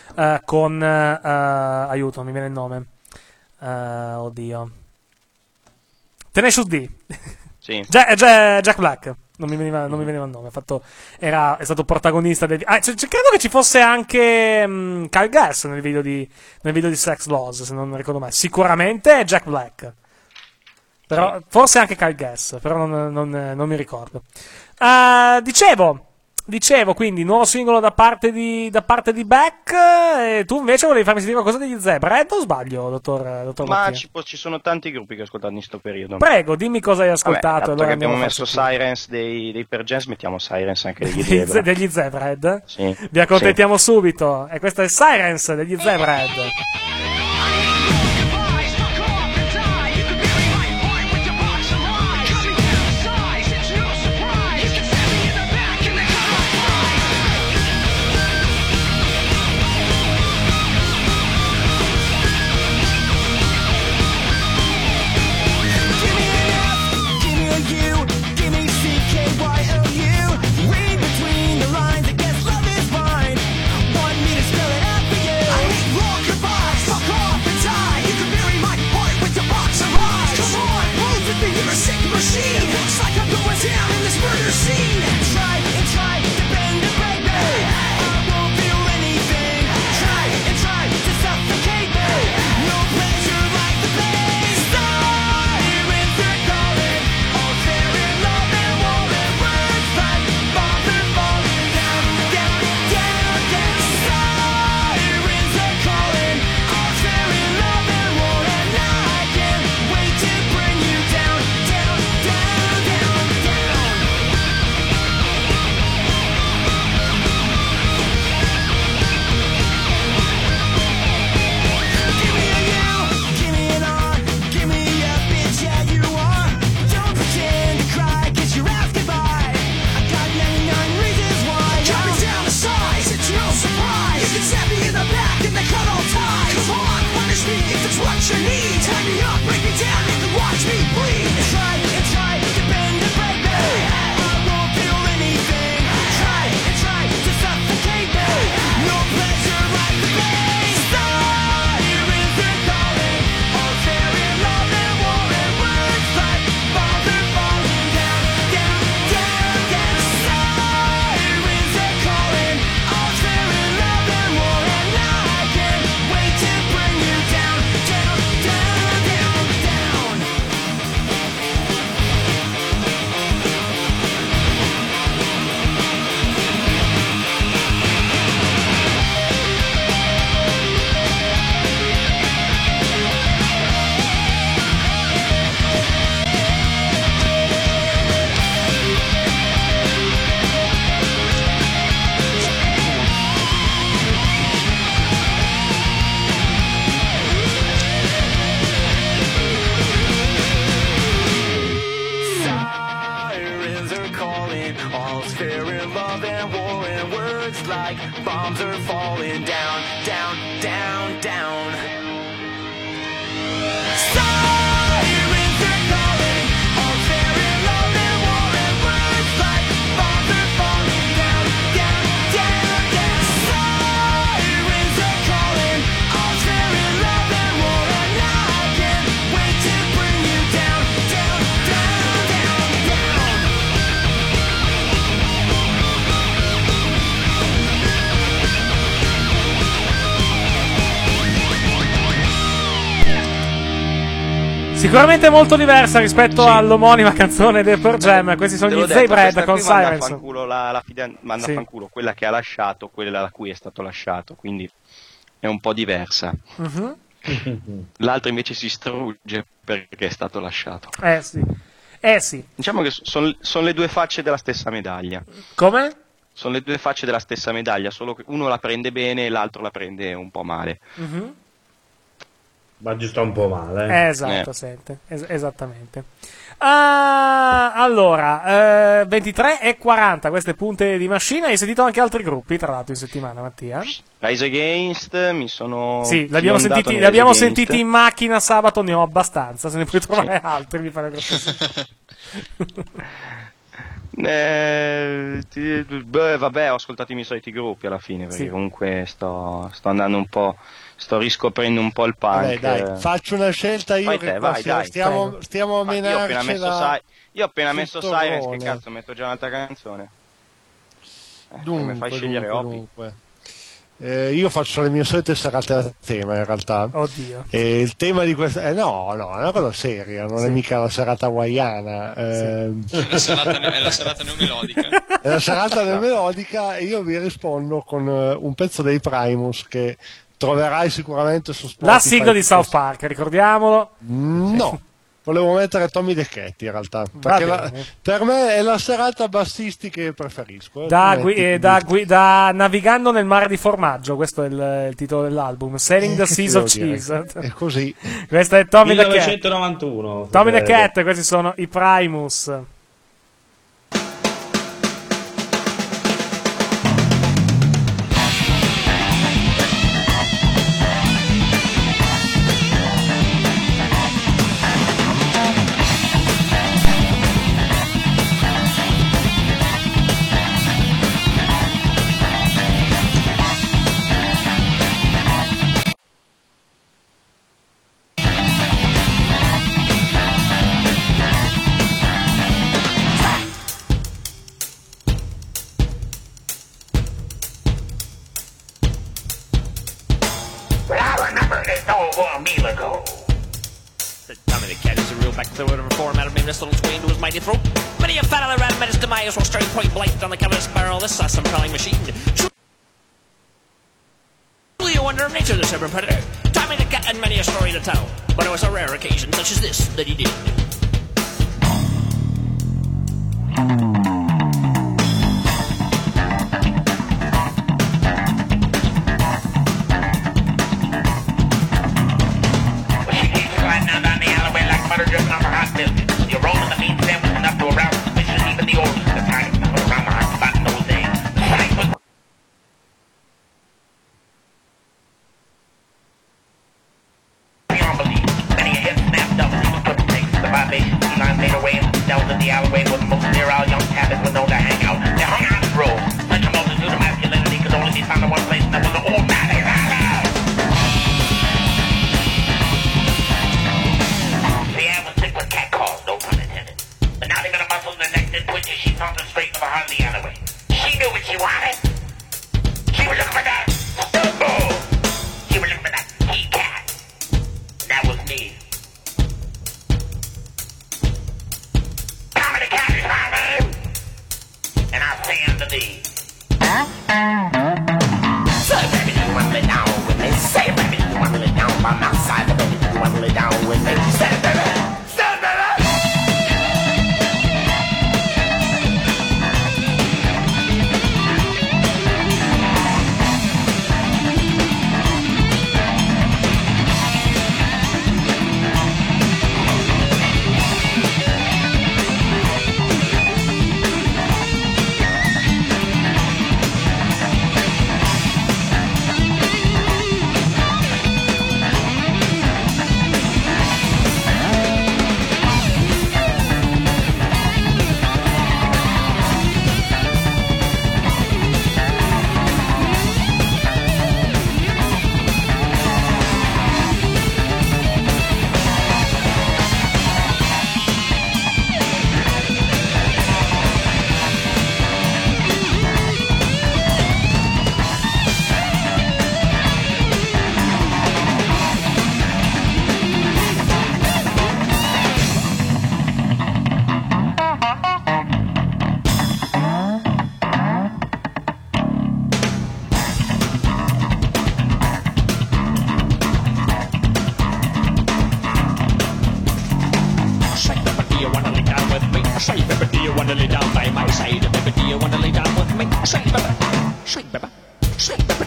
aiuto, non mi viene il nome. Oddio. Tenacious D. Sì. Jack Black, non mi veniva il nome. È stato protagonista del. Credo che ci fosse anche Kyle Gass nel video di Sex Laws, se non ricordo male. Sicuramente Jack Black, però forse anche Kyle Gass, però non mi ricordo. Dicevo, quindi nuovo singolo da parte di Beck. E tu invece volevi farmi sentire qualcosa degli Zebrahead, o sbaglio, dottor Ma Mattia? ci sono tanti gruppi che ho ascoltato in questo periodo. Prego, dimmi cosa hai ascoltato. Allora, che abbiamo messo Sirens dei Per Jams, mettiamo Sirens anche degli Zebrahead? Sì. Vi accontentiamo subito. E questo è Sirens degli Zebrahead. Sicuramente molto diversa rispetto all'omonima canzone del Pearl Jam. Questi sono gli Zeybread con Sirens. Manda a fanculo quella che ha lasciato, quella da cui è stato lasciato, quindi è un po' diversa. L'altro invece si strugge perché è stato lasciato. Sì. Diciamo che sono le due facce della stessa medaglia. Come? Sono le due facce della stessa medaglia, solo che uno la prende bene e l'altro la prende un po' male. Ma giusto un po' male. Esatto, sente. Esattamente. Allora, 23 e 40 queste punte di Machine. Hai sentito anche altri gruppi, tra l'altro, in settimana, Mattia? Rise Against, mi sono... Sì, li abbiamo sentiti in macchina sabato, ne ho abbastanza. Se ne puoi trovare altri, mi pare vabbè, ho ascoltato i miei soliti gruppi alla fine, perché comunque sto andando un po'... Sto riscoprendo un po' il punk. Vabbè, dai, faccio una scelta io. Stiamo a menarci. Io ho appena messo Sirens, che cazzo, metto già un'altra canzone. Mi fai scegliere Opi. Io faccio le mie solite serate a tema, in realtà. Oddio. E il tema di questa... no, è una cosa seria, non è mica la serata hawaiana. È la serata neomelodica. È la serata neomelodica, e io vi rispondo con un pezzo dei Primus che troverai sicuramente su Spotify. La sigla di South Park, ricordiamolo. No, volevo mettere Tommy De Chetti in realtà, perché per me è la serata bassisti che preferisco. Da Navigando nel mare di formaggio, questo è il titolo dell'album, Sailing the Seas of Cheese. È così. Questo è Tommy The Cat. 1991. Tommy The Cat, questi sono i Primus. Predator. Tommy the Cat had many a story to tell, but it was a rare occasion such as this that he did. She keeps sliding down the alleyway like butter dripping off her hot milk. You're rolling the meat sandwich enough to arouse suspicion even the oldest of the time. Around the hot spot in those days. The sight was made her way down in the alleyway where the most sterile young tabbits were known to hang out. They hung out in rows. Such a multitude of masculinity could only be found in one place, and that was the old Maddie's house. The air was thick with cat calls, no pun intended. But now they got a muscle in the neck that twitches. She sauntered straight to the heart of the alleyway. She knew what she wanted. She was looking for that Stumble. She was looking for that he-cat. That was me. And I'll say unto thee, say baby, do you want to lay down with me? Say baby, do you want to lay down by my side? Baby, do you want to lay down with me? Say baby, say baby.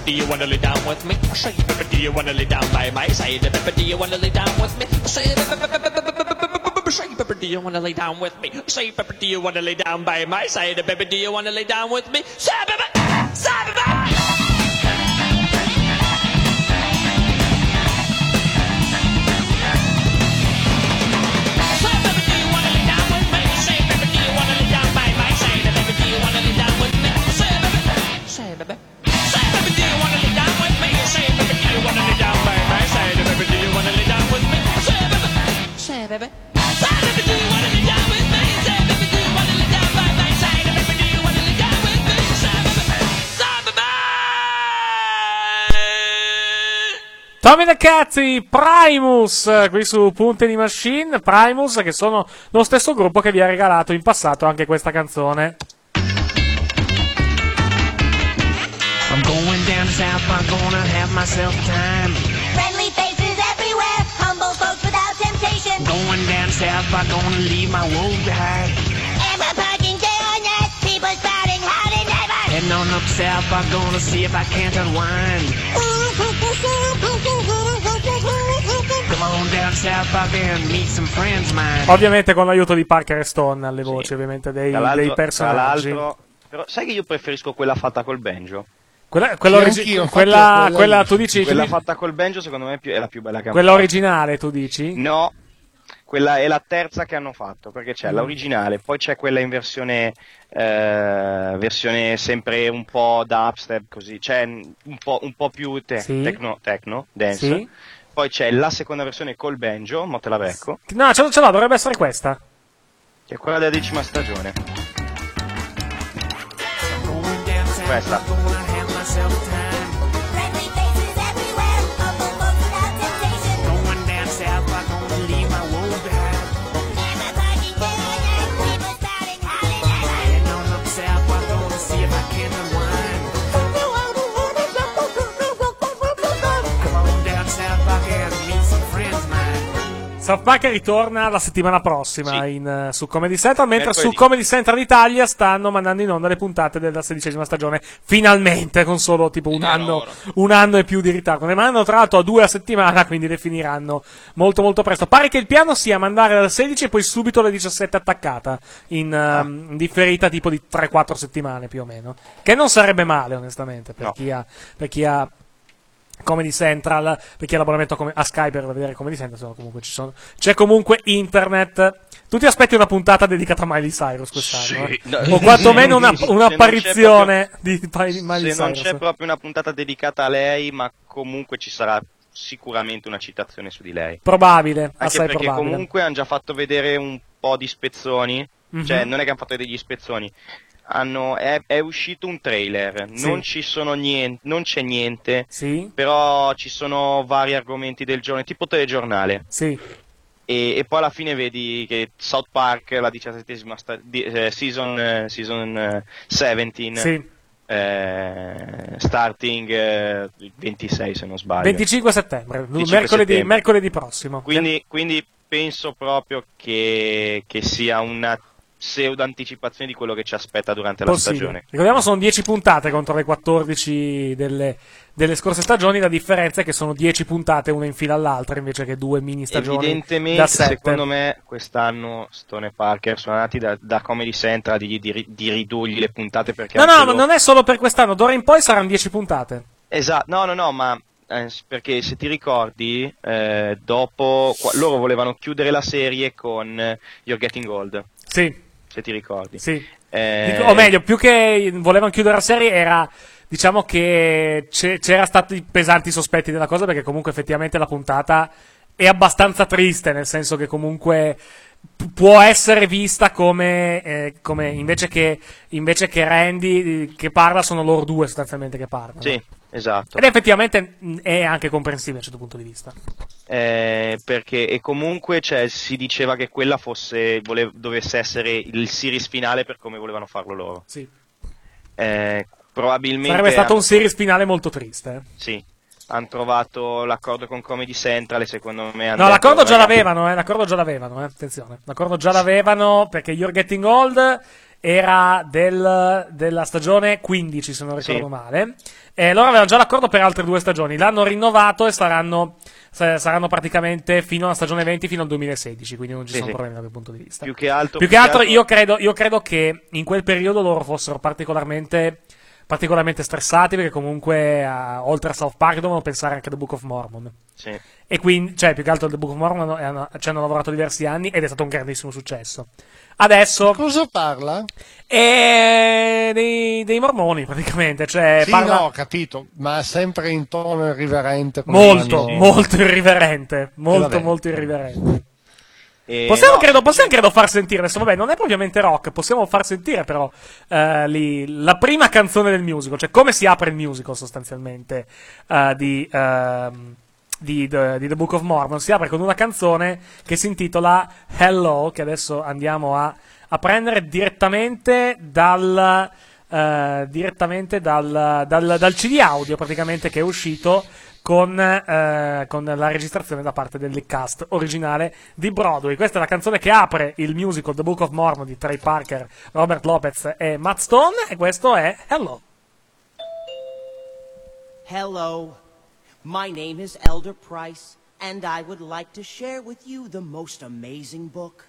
do you wanna lay down with me? Say, baby, do you wanna lay down by my side? Baby, do you wanna lay down with me? Say, baby, do you wanna lay down with me? Say, baby, do you wanna lay down by my side? Baby, do you wanna lay down with me? Say, baby, say, baby. Say, baby, do you wanna lay down with me? Say, baby, do you wanna lay down by my side? Baby, do you wanna lay down with me? Say, baby, say, baby, do you wanna lay down with me? Say, baby, do you wanna lay down by my side? Baby, do you wanna lay down with me? Say, baby, Tommy the Cazzi, Primus, qui su Punte di Machine, Primus che sono lo stesso gruppo che vi ha regalato in passato anche questa canzone. I'm going down south, I'm gonna have myself time. Friendly faces everywhere, humble folks without temptation. Going down south, I'm gonna leave my woe behind. Am I parking day or night? People spouting howdy neighbor. Heading on up south, I'm gonna see if I can't unwind. Come on down south, I'm gonna meet some friends mine. Ovviamente con l'aiuto di Parker e Stone alle voci, ovviamente, dei personaggi. Tra l'altro, però sai che io preferisco quella fatta col banjo? Quella tu dici? Quella fatta col banjo secondo me è la più bella che hanno Quella fatto. originale, tu dici? No, quella è la terza che hanno fatto, perché c'è l'originale, poi c'è quella in versione sempre un po' dubstep, così, c'è un po' più techno, dance. Sì. Poi c'è la seconda versione col banjo, mo te la becco. No, ce l'ho, dovrebbe essere questa. Che è quella della 10ª stagione. Questa. South Park ritorna la settimana prossima su Comedy Central, mentre su Comedy Central Italia stanno mandando in onda le puntate della 16ª stagione, finalmente, con solo tipo un anno e più di ritardo. Ne mandano tra l'altro a 2 a settimana, quindi le finiranno molto molto presto. Pare che il piano sia mandare alle 16 e poi subito alle 17 attaccata, in differita tipo di 3-4 settimane più o meno, che non sarebbe male onestamente per chi ha Comedy Central, per chi ha l'abbonamento a Sky per vedere Comedy Central, comunque c'è comunque internet. Tu ti aspetti una puntata dedicata a Miley Cyrus quest'anno? Sì, no, o quantomeno un'apparizione di Miley Cyrus. Se non c'è proprio una puntata dedicata a lei, ma comunque ci sarà sicuramente una citazione su di lei. Probabile, anche assai perché probabile. Comunque hanno già fatto vedere un po' di spezzoni, cioè non è che hanno fatto vedere degli spezzoni. È uscito un trailer, non c'è niente, però ci sono vari argomenti del giorno, tipo telegiornale. E poi alla fine vedi che South Park, la 17ª season 17, starting 26 se non sbaglio. 25 settembre, 25 mercoledì prossimo. Quindi penso proprio che sia una pseudo anticipazione di quello che ci aspetta durante la stagione. Ricordiamo sono 10 puntate contro le 14 delle scorse stagioni, la differenza è che sono 10 puntate una in fila all'altra invece che 2 mini stagioni evidentemente da 7. Secondo me quest'anno Stone e Parker sono andati da Comedy Central di ridurgli le puntate perché ma non è solo per quest'anno, d'ora in poi saranno 10 puntate. Esatto, no, ma perché se ti ricordi dopo loro volevano chiudere la serie con You're Getting Old. Sì. Se ti ricordi. Sì. O meglio, più che volevano chiudere la serie era, diciamo che c'era stati pesanti sospetti della cosa, perché comunque effettivamente la puntata è abbastanza triste, nel senso che comunque può essere vista come invece che Randy che parla, sono loro due sostanzialmente che parlano. Sì, esatto. Ed effettivamente è anche comprensibile da un certo punto di vista. Perché comunque si diceva che quella dovesse essere il series finale per come volevano farlo loro. Sì. Probabilmente sarebbe stato un series finale molto triste. Sì. Hanno trovato l'accordo con Comedy Central e secondo me l'accordo già l'avevano, attenzione. L'accordo già l'avevano, perché You're Getting Old era della stagione 15, se non ricordo male, e loro avevano già l'accordo per altre 2 stagioni, l'hanno rinnovato e saranno praticamente fino alla stagione 20, fino al 2016, quindi non ci sono problemi da quel punto di vista. Più che altro io credo che in quel periodo loro fossero particolarmente stressati, perché comunque oltre a South Park dovevano pensare anche a The Book of Mormon. Sì. E quindi, cioè, più che altro The Book of Mormon ci hanno lavorato diversi anni ed è stato un grandissimo successo. Adesso cosa parla? Dei mormoni, praticamente, cioè Sì, parla... no, ho capito, ma sempre in tono irriverente. Molto irriverente, molto irriverente. Possiamo credo far sentire, adesso vabbè, non è propriamente rock, possiamo far sentire però la prima canzone del musical, cioè come si apre il musical sostanzialmente di The Book of Mormon. Si apre con una canzone che si intitola Hello, che adesso andiamo a prendere direttamente dal CD audio praticamente, che è uscito con la registrazione da parte del cast originale di Broadway. Questa è la canzone che apre il musical The Book of Mormon di Trey Parker, Robert Lopez e Matt Stone, e questo è Hello. Hello, my name is Elder Price, and I would like to share with you the most amazing book.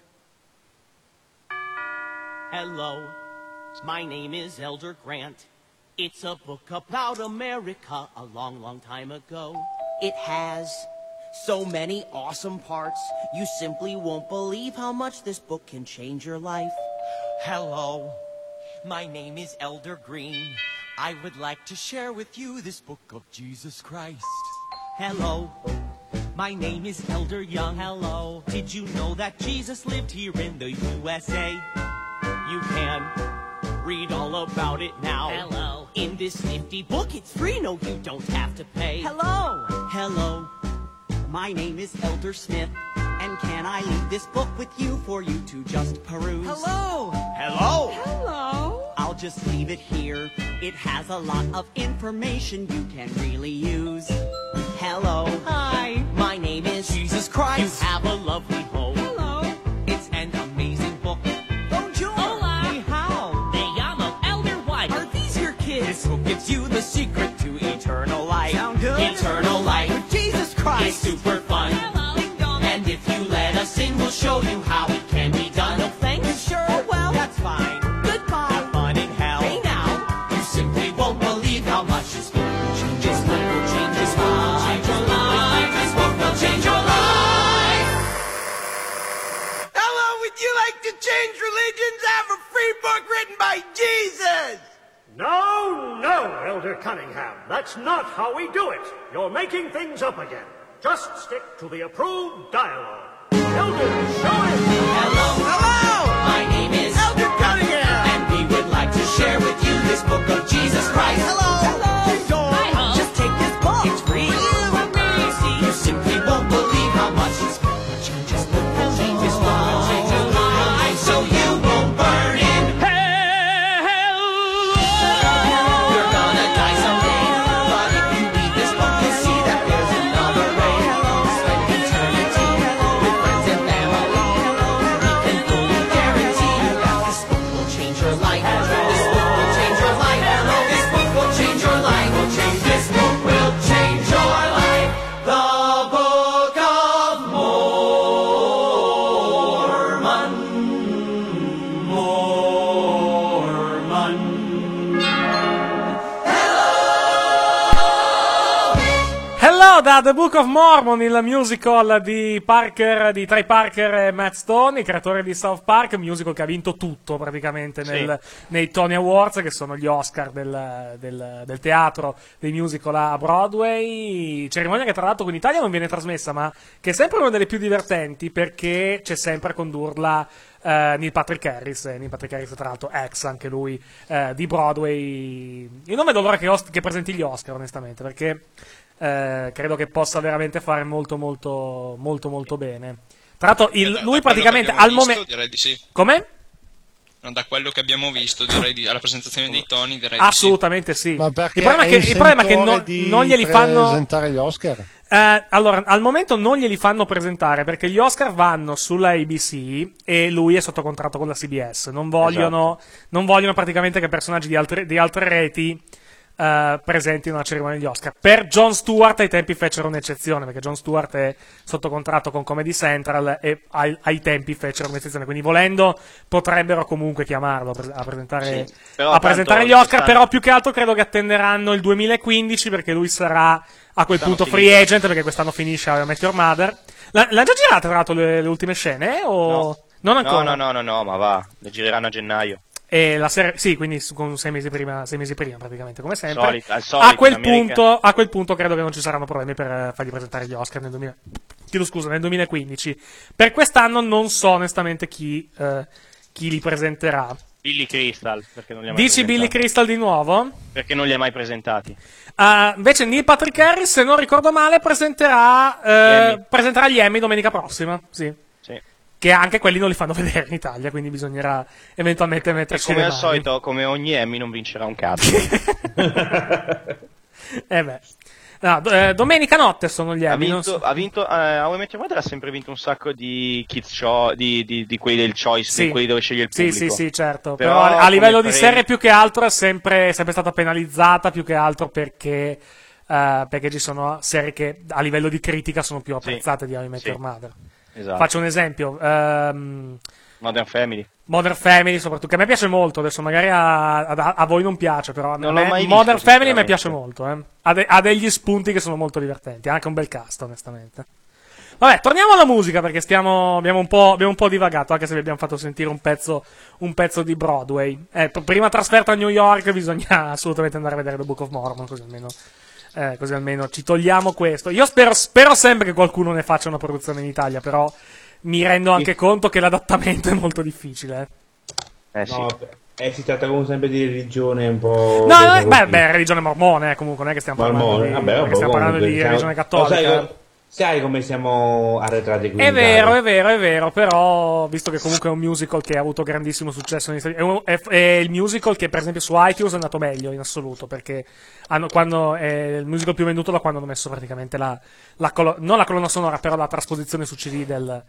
Hello, my name is Elder Grant. It's a book about America a long, long time ago. It has so many awesome parts, you simply won't believe how much this book can change your life. Hello, my name is Elder Green. I would like to share with you this book of Jesus Christ. Hello, my name is Elder Young. Hello, did you know that Jesus lived here in the USA? You can read all about it now. Hello, in this nifty book, it's free, no, you don't have to pay. Hello, hello, my name is Elder Smith, and can I leave this book with you for you to just peruse? Hello, hello, hello, I'll just leave it here. It has a lot of information you can really use. Hello, hi, my name is Jesus Christ. You have a lovely home. Hello, it's an amazing book. Bonjour. Hola. Ni hao. Me llamo Elder White. Are these your kids? This book gives you the secret to eternal life. Sound good? Eternal life With Jesus Christ. is super fun. Hello. Ding dong. And if you let us in, we'll show you how it can be done. No thanks. You sure? Oh, well, that's fine. Goodbye. Have fun in hell. Hey now. You simply won't believe how much this book will change. This book will change your life. Change your life. This book will change your life. Hello, would you like to change religions? I have a free book written by Jesus. No, no, Elder Cunningham. That's not how we do it. You're making things up again. Just stick to the approved dialogue. Elder, show him. Hello. Hello. My name is Elder Cunningham. and we would like to share with you this book of Jesus Christ. Hello. Hi, just take this book. It's free. You see, you simply won't believe how much this book will change. This book will change. This book will change your life, so you won't burn in hell. You're gonna die someday, but if you read this book, you'll see that there's another way. Spend eternity with friends and family. We can fully guarantee that this book will change your life. This book will change your life. This book will change your life. This book will change your life. The Book of Mormon. Mormon. Hello da The Book of Mormon, il musical di Trey Parker e Matt Stone, i creatori di South Park, un musical che ha vinto tutto praticamente nei Tony Awards, che sono gli Oscar del teatro dei musical a Broadway, cerimonia che tra l'altro qui in Italia non viene trasmessa, ma che è sempre una delle più divertenti, perché c'è sempre a condurla Neil Patrick Harris, tra l'altro ex anche lui di Broadway. Io non vedo l'ora che presenti gli Oscar, onestamente, perché credo che possa veramente fare molto bene. Tra l'altro lui praticamente al momento, direi di sì. Come? No, da quello che abbiamo visto, direi alla presentazione dei Tony, direi assolutamente sì. Ma perché il problema è che non glieli fanno presentare gli Oscar? Allora, al momento non glieli fanno presentare perché gli Oscar vanno sulla ABC e lui è sotto contratto con la CBS. Non vogliono praticamente che personaggi di altre reti presentino una cerimonia degli Oscar. Per Jon Stewart ai tempi fecero un'eccezione, perché Jon Stewart è sotto contratto con Comedy Central e ai tempi fecero un'eccezione, quindi volendo potrebbero comunque chiamarlo a presentare, gli Oscar, però più che altro credo che attenderanno il 2015 perché lui sarà a quel punto free agent, perché quest'anno finisce a Met Your Mother. L'ha già girata tra l'altro le ultime scene? O non ancora? No, ma va, le gireranno a gennaio. E la serie, sì, quindi con 6 mesi prima praticamente, come sempre. Solito, a quel punto credo che non ci saranno problemi per fargli presentare gli Oscar nel 2015. Per quest'anno non so onestamente chi li presenterà. Billy Crystal, perché non li ha mai Dici presentati. Billy Crystal di nuovo? Perché non li ha mai presentati. Invece Neil Patrick Harris, se non ricordo male, presenterà gli Emmy domenica prossima, sì. Che anche quelli non li fanno vedere in Italia, quindi bisognerà eventualmente metterci come le al mani. solito, come ogni Emmy, non vincerà un cazzo. Domenica notte sono gli Emmy. Ha vinto How I Met Your Mother ha sempre vinto un sacco di kids show, di quelli del choice, di quelli dove sceglie il pubblico. Sì, certo. Però a livello di serie più che altro è sempre stata penalizzata, più che altro perché ci sono serie che a livello di critica sono più apprezzate di How I Met Your Mother. Esatto. Faccio un esempio. Modern Family soprattutto, che a me piace molto, adesso magari a voi non piace, però a non me l'ho mai Modern visto, Family mi piace molto, ha degli spunti che sono molto divertenti, ha anche un bel cast onestamente. Vabbè, torniamo alla musica perché abbiamo un po' divagato, anche se vi abbiamo fatto sentire un pezzo di Broadway. Prima trasferta a New York bisogna assolutamente andare a vedere The Book of Mormon, così almeno ci togliamo questo. Io spero sempre che qualcuno ne faccia una produzione in Italia, però mi rendo anche conto che l'adattamento è molto difficile. No, si tratta comunque sempre di religione un po'. Religione mormone, comunque non è che stiamo parlando di religione cattolica. Sai come siamo arretrati qui? È vero, però visto che comunque è un musical che ha avuto grandissimo successo negli Stati Uniti, è il musical che per esempio su iTunes è andato meglio in assoluto, perché quando è il musical più venduto da quando hanno messo praticamente non la colonna sonora, però la trasposizione su CD del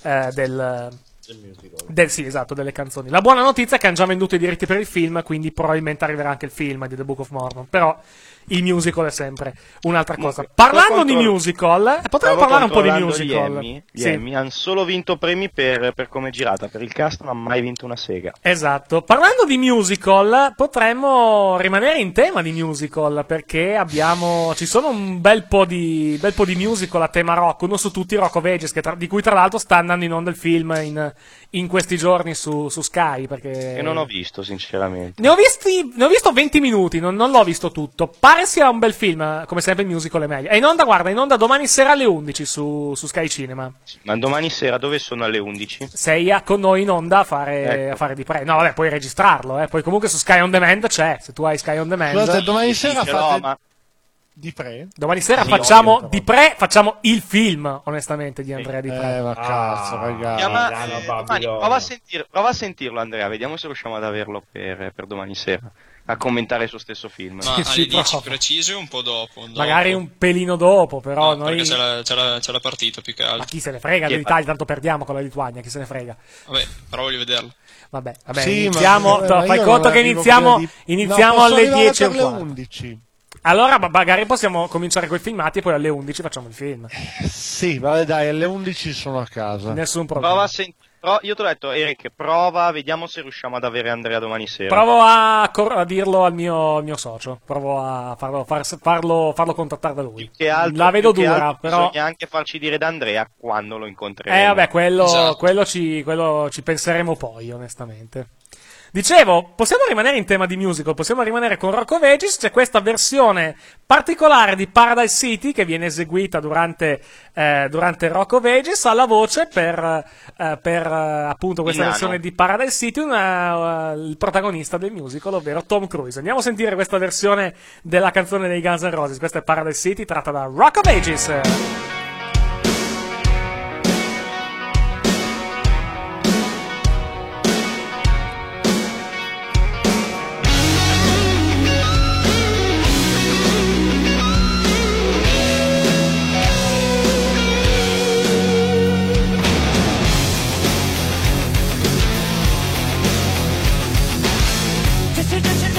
musical. Sì, esatto, delle canzoni. La buona notizia è che hanno già venduto i diritti per il film, quindi probabilmente arriverà anche il film di The Book of Mormon, però il musical è sempre un'altra cosa. Parlando di musical, potremmo parlare un po' di musical. Gli Emmy hanno solo vinto premi per come è girata, per il cast, ma mai vinto una sega. Esatto. Parlando di musical, potremmo rimanere in tema di musical, perché ci sono un bel po' di musical a tema rock, uno su tutti, Rock of Ages, di cui tra l'altro sta andando in onda il film in questi giorni su Sky, perché E non ho visto, sinceramente. Ne ho visto 20 minuti, non l'ho visto tutto. Pare sia un bel film, come sempre il musical è meglio. È in onda domani sera alle 11 su Sky Cinema. Ma domani sera dove sono alle 11? Sei con noi in onda a fare di pre. No, vabbè, puoi registrarlo, Poi comunque su Sky On Demand c'è, se tu hai Sky On Demand. Scusate, domani sera fate di pre? Domani sera facciamo di pre, facciamo il film, onestamente, di Andrea Di Pre. Ma cazzo, ragazzi. Prova a sentirlo, Andrea, vediamo se riusciamo ad averlo per domani sera. A commentare il suo stesso film. Ma alle 10 preciso un po' dopo. Magari un pelino dopo, però no, noi... perché c'è la partita più che altro. Ma chi se ne frega dell'Italia, tanto perdiamo con la Lituania, chi se ne frega. Vabbè, però voglio vederlo. Vabbè, sì, iniziamo, fai conto che iniziamo alle 10 alle 11. Allora magari possiamo cominciare coi filmati e poi alle 11 facciamo il film. Sì, vabbè, dai, alle 11 sono a casa. Nessun problema. Io ti ho detto, Eric, vediamo se riusciamo ad avere Andrea domani sera. Provo a dirlo al mio socio. Provo a farlo contattare da lui. La vedo dura, però. Bisogna anche farci dire da Andrea quando lo incontreremo. Vabbè, quello ci penseremo poi, onestamente. Dicevo, possiamo rimanere in tema di musical, possiamo rimanere con Rock of Ages. C'è questa versione particolare di Paradise City che viene eseguita durante Rock of Ages, alla voce per appunto questa versione di Paradise City il protagonista del musical, ovvero Tom Cruise. Andiamo a sentire questa versione della canzone dei Guns N' Roses. Questa è Paradise City, tratta da Rock of Ages.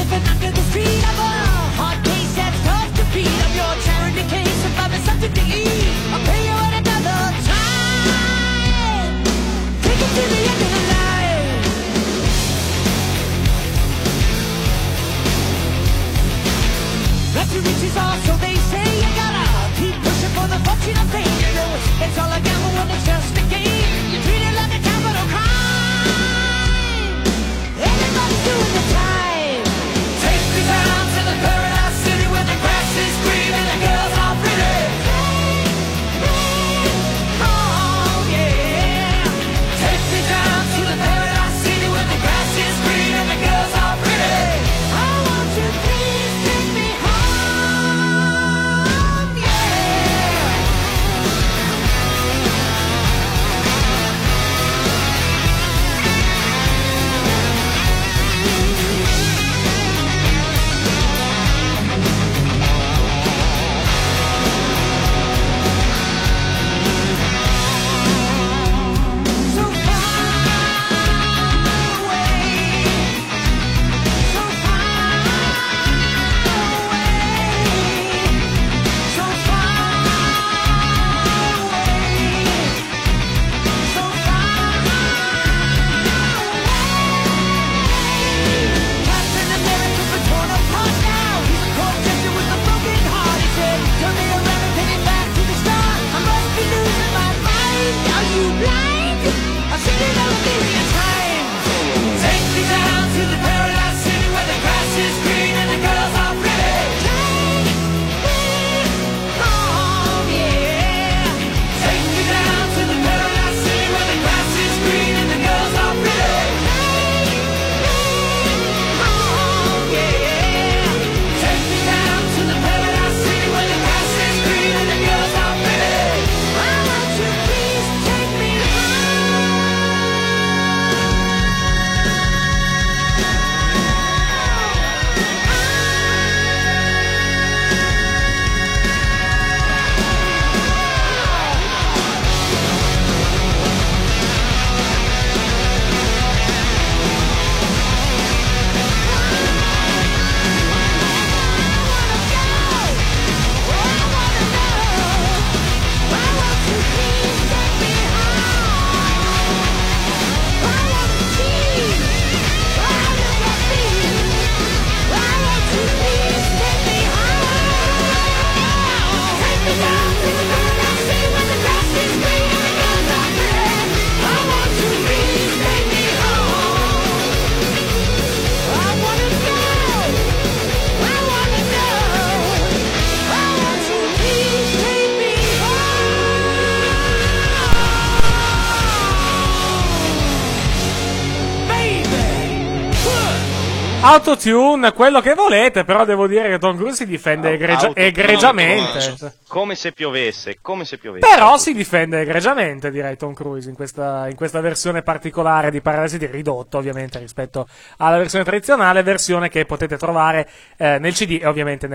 living under the street. I've a hard case that's tough to beat. I'm your charity case if I'm something to eat. I'll pay you at another time. Take it to the end of the line. Not to riches all, so they say. You gotta keep pushing for the fortune of fame. You know it's all a gamble when it's just a game. You treat it like a capital crime. Everybody's doing the time. Take me down to the paradise city where the grass is green and the girls are pretty. Oh yeah. Take me down to the paradise city where the grass is green and the girls are pretty. I want you please take me home. Yeah. So Captain America's been torn apart now. He's a cold gesture with a broken heart. He said, turn me around and take me back to the start. I must be losing my mind. Are you blind? I've seen it a million times. Take me down to the paradise city where the grass is green and the girls are pretty. Take me home, yeah. Take me down to the paradise city where the grass is green and the girls are pretty. Home, yeah. Take me down to the paradise city where the grass is green and the girls are pretty. Why won't you please take me Autotune, quello che volete, però devo dire che Tom Cruise si difende egregiamente. Come se piovesse. Però si difende egregiamente, direi, Tom Cruise in questa versione particolare di Paradise City, ridotto ovviamente rispetto alla versione tradizionale, versione che potete trovare nel CD e ovviamente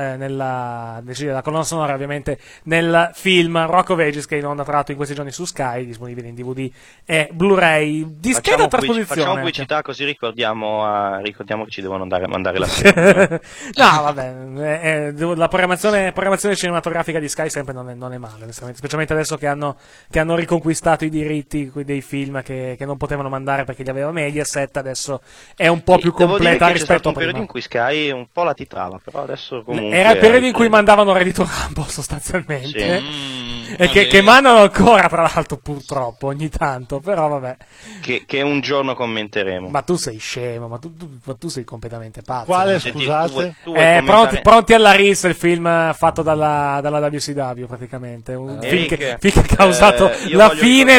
nel CD della colonna sonora, ovviamente nel film Rock of Ages, che è in onda tra l'altro in questi giorni su Sky, disponibile in DVD e Blu-ray. Discreta trasposizione. Facciamo pubblicità così ricordiamo che ci devono mandare la serie. No, vabbè, la programmazione cinematografica di Sky sempre non è male, onestamente, specialmente adesso che hanno riconquistato i diritti dei film che non potevano mandare perché li aveva Mediaset. Adesso è un po' più completa rispetto a prima. C'è stato un periodo in cui Sky un po' la titrava, però adesso comunque era il periodo in cui mandavano Ready to Rumble sostanzialmente. Sì. E che mandano ancora, tra l'altro, purtroppo, ogni tanto, però vabbè. Che un giorno commenteremo. Ma tu sei scemo, ma tu sei completamente pazzo. Quale, scusate? Pronti alla rissa, il film fatto dalla WCW, praticamente. Un film che ha causato la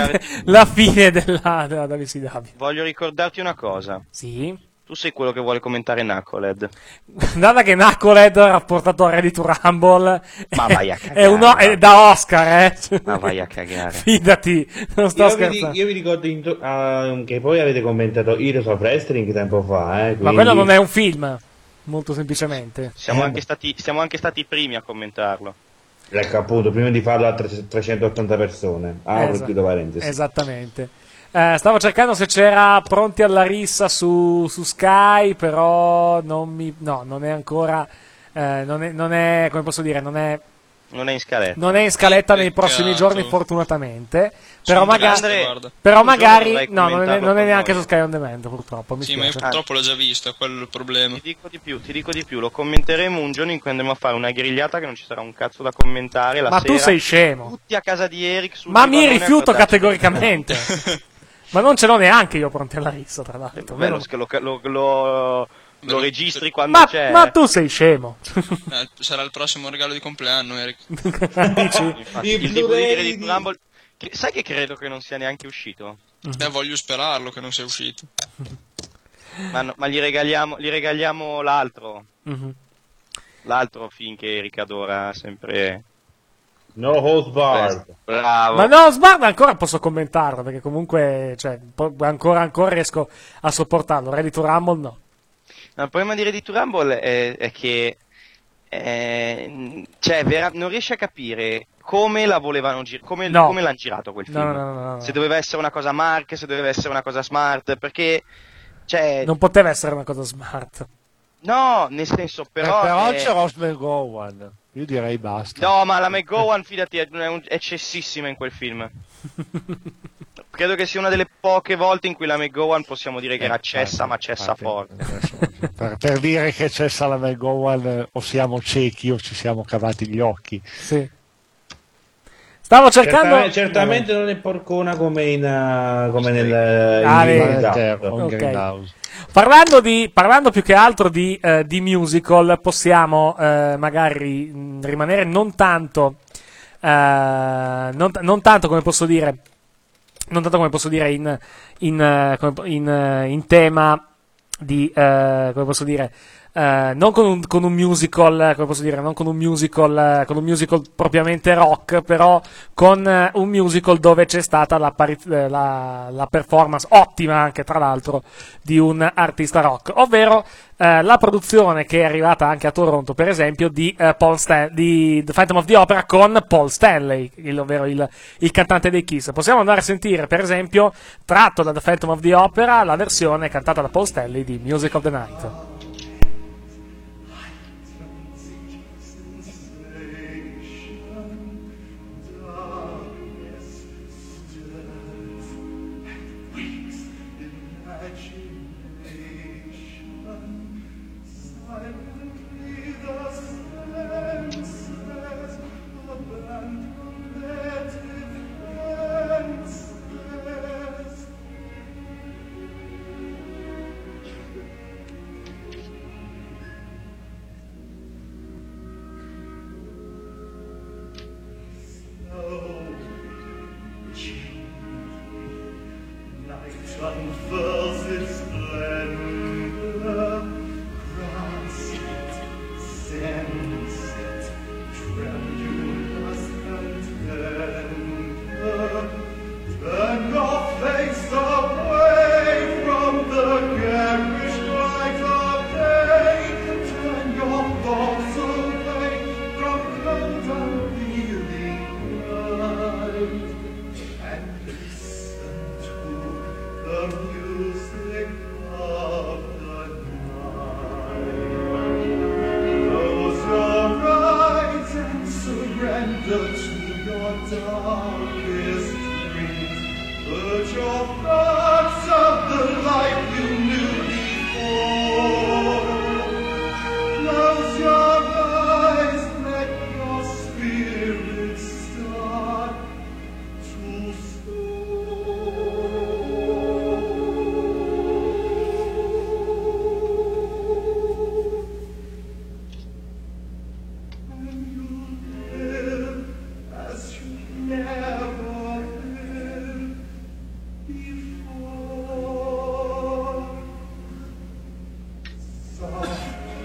fine della WCW. Voglio ricordarti una cosa. Sì? Tu sei quello che vuole commentare Knucklehead. Guarda che Knucklehead ha portato a Ready to Rumble. Ma vai a cagare. È da Oscar, Ma vai a cagare. Fidati, non sto scherzando. Io vi ricordo che poi avete commentato Heroes of Wrestling tempo fa, quindi... Ma quello non è un film, molto semplicemente. Siamo anche stati i primi a commentarlo. Ecco, appunto, prima di farlo a 380 persone. Chiudo parentesi. Esattamente. Stavo cercando se c'era Pronti alla rissa su Sky, però non è ancora, non è, come posso dire, non è in scaletta nei prossimi giorni, fortunatamente. Però magari no, non è neanche su Sky On Demand, purtroppo. Mi Sì, spiace. ma io purtroppo l'ho già visto, è quello il problema. Ti dico di più, lo commenteremo un giorno in cui andremo a fare una grigliata che non ci sarà un cazzo da commentare la Ma sera. tu sei scemo. Tutti a casa di Eric sul Ma mi divanone a rifiuto guardarci. categoricamente. Ma non ce l'ho neanche io Pronti alla rissa, tra l'altro. Bello che lo registri quando c'è. Ma tu sei scemo. Sarà il prossimo regalo di compleanno, Eric. Il DVD di Rumble. Sai che credo che non sia neanche uscito? Voglio sperarlo che non sia uscito. Ma gli regaliamo l'altro. L'altro finché Eric adora sempre. No holds barred. Bravo. Ma no, Sbarda ancora posso commentarlo, perché comunque, cioè, ancora riesco a sopportarlo. Ready to Rumble no. No, il problema di Ready to Rumble è che non riesci a capire come la volevano come l'hanno girato quel film. No. Se doveva essere una cosa Mark, se doveva essere una cosa Smart, perché non poteva essere una cosa Smart. No, nel senso, però c'è Ross McGowan. Io direi basta. No, ma la McGowan, fidati, è cessissima in quel film. Credo che sia una delle poche volte in cui la McGowan possiamo dire che era cessa, ma cessa forte. Per dire che cessa la McGowan o siamo ciechi o ci siamo cavati gli occhi. Sì. Stavo cercando. Certamente non è porcona come nel Greenhouse. Parlando più che altro di musical, possiamo magari rimanere non tanto come posso dire in tema di come posso dire, non con un musical, come posso dire, non con un musical propriamente rock, però con un musical dove c'è stata la performance ottima anche, tra l'altro, di un artista rock, ovvero la produzione che è arrivata anche a Toronto, per esempio, di The Phantom of the Opera con Paul Stanley, ovvero il cantante dei Kiss. Possiamo andare a sentire, per esempio, tratto da The Phantom of the Opera, la versione cantata da Paul Stanley di Music of the Night. Unfurls its splendor, grasps it, sends it, tremulous and tender. Turn your face away from the garish light of day. Turn your thoughts away from cold unfeeling night, and listen to the music of the night. Close your eyes and surrender to your darkest dreams. Put your thoughts of the life you knew before. Close your eyes, let your spirit start to as you never lived before. Soft,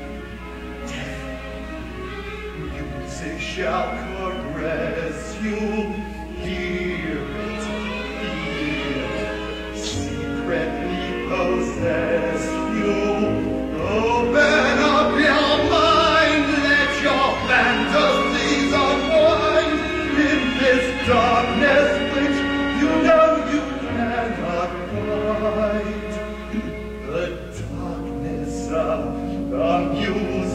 music shall caress you. Hear it, feel it, secretly possess you. Open up your mind, let your fantasies unwind in this darkness which you know you cannot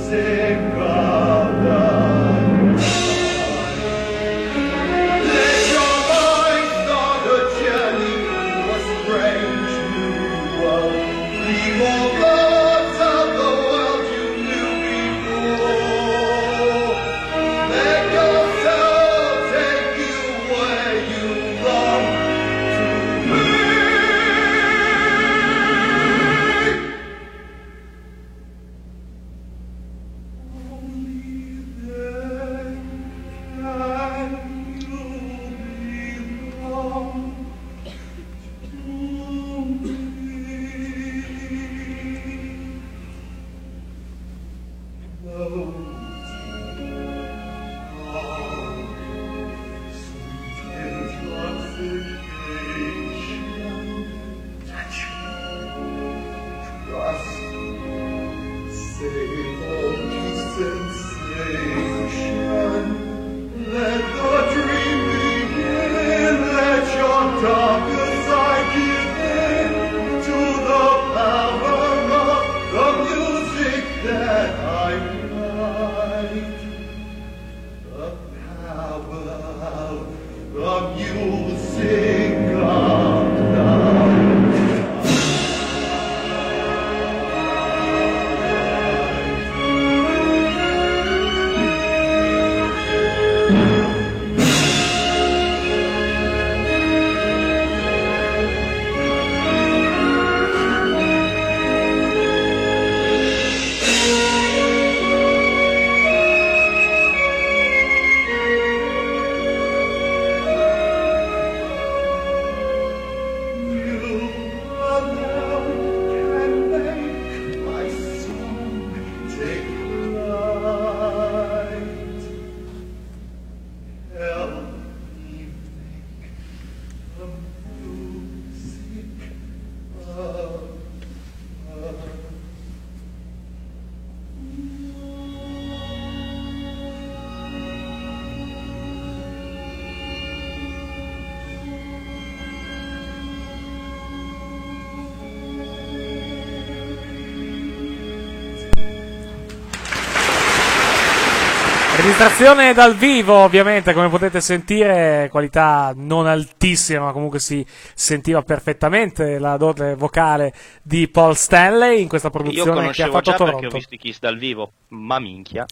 Registrazione dal vivo, ovviamente, come potete sentire, qualità non altissima, ma comunque si sentiva perfettamente la dote vocale di Paul Stanley in questa produzione che ha fatto già Toronto. perché ho visto i Kiss dal vivo, ma minchia.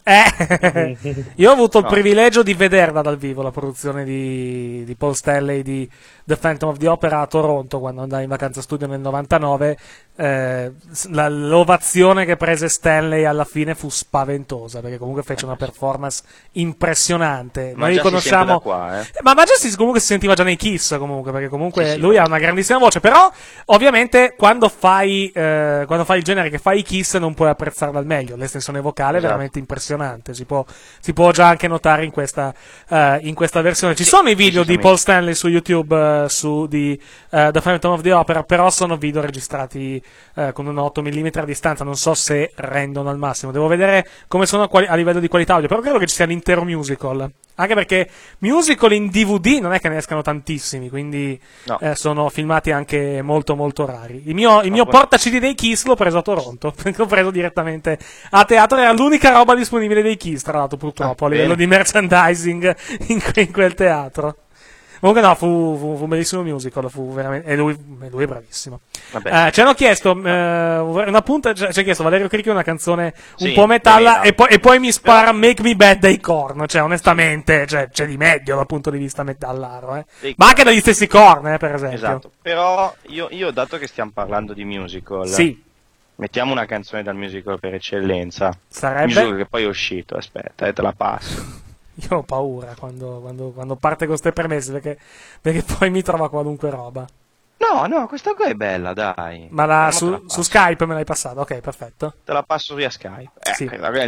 Io ho avuto il No. privilegio di vederla dal vivo, la produzione di Paul Stanley di The Phantom of the Opera a Toronto, quando andai in vacanza studio nel 99. L'ovazione che prese Stanley alla fine fu spaventosa, perché comunque fece una performance impressionante. Ma Noi già conosciamo si sente da qua, ma già comunque si sentiva già nei Kiss, comunque, perché comunque lui ha una grandissima voce, però ovviamente quando fai il genere che fai i Kiss non puoi apprezzarla al meglio. L'estensione vocale è Esatto. veramente impressionante, si può già anche notare in questa versione. Ci sono i video di Paul Stanley su YouTube di The Phantom of the Opera, però sono video registrati con un 8 mm a distanza, non so se rendono al massimo, devo vedere come sono a livello di qualità audio, però credo che ci sia l'intero musical, anche perché musical in DVD non è che ne escano tantissimi, quindi No. sono filmati anche molto molto rari. Il mio porta CD dei Kiss l'ho preso a Toronto, l'ho preso direttamente a teatro, era l'unica roba disponibile dei Kiss, tra l'altro, purtroppo, a livello bene. di merchandising in quel teatro. Comunque no, fu un bellissimo musical, fu veramente, e lui è bravissimo. Vabbè. Ci hanno chiesto una punta, ci ha chiesto Valerio Cricchi una canzone un Sì, po' metalla dei e poi mi spara Make Me Bad dei Korn, cioè onestamente c'è di meglio dal punto di vista metallaro, Dei ma anche dagli stessi Korn, per esempio. Esatto, però io dato che stiamo parlando di musical, Sì. mettiamo una canzone dal musical per eccellenza. Sarebbe? Musical che poi è uscito, aspetta, te la passo. Io ho paura quando parte con queste premesse, perché poi mi trova qualunque roba. No, questa qua è bella, dai. Ma No, te la su passo. Skype me l'hai passata, ok, perfetto. Te la passo via Skype. Sì. È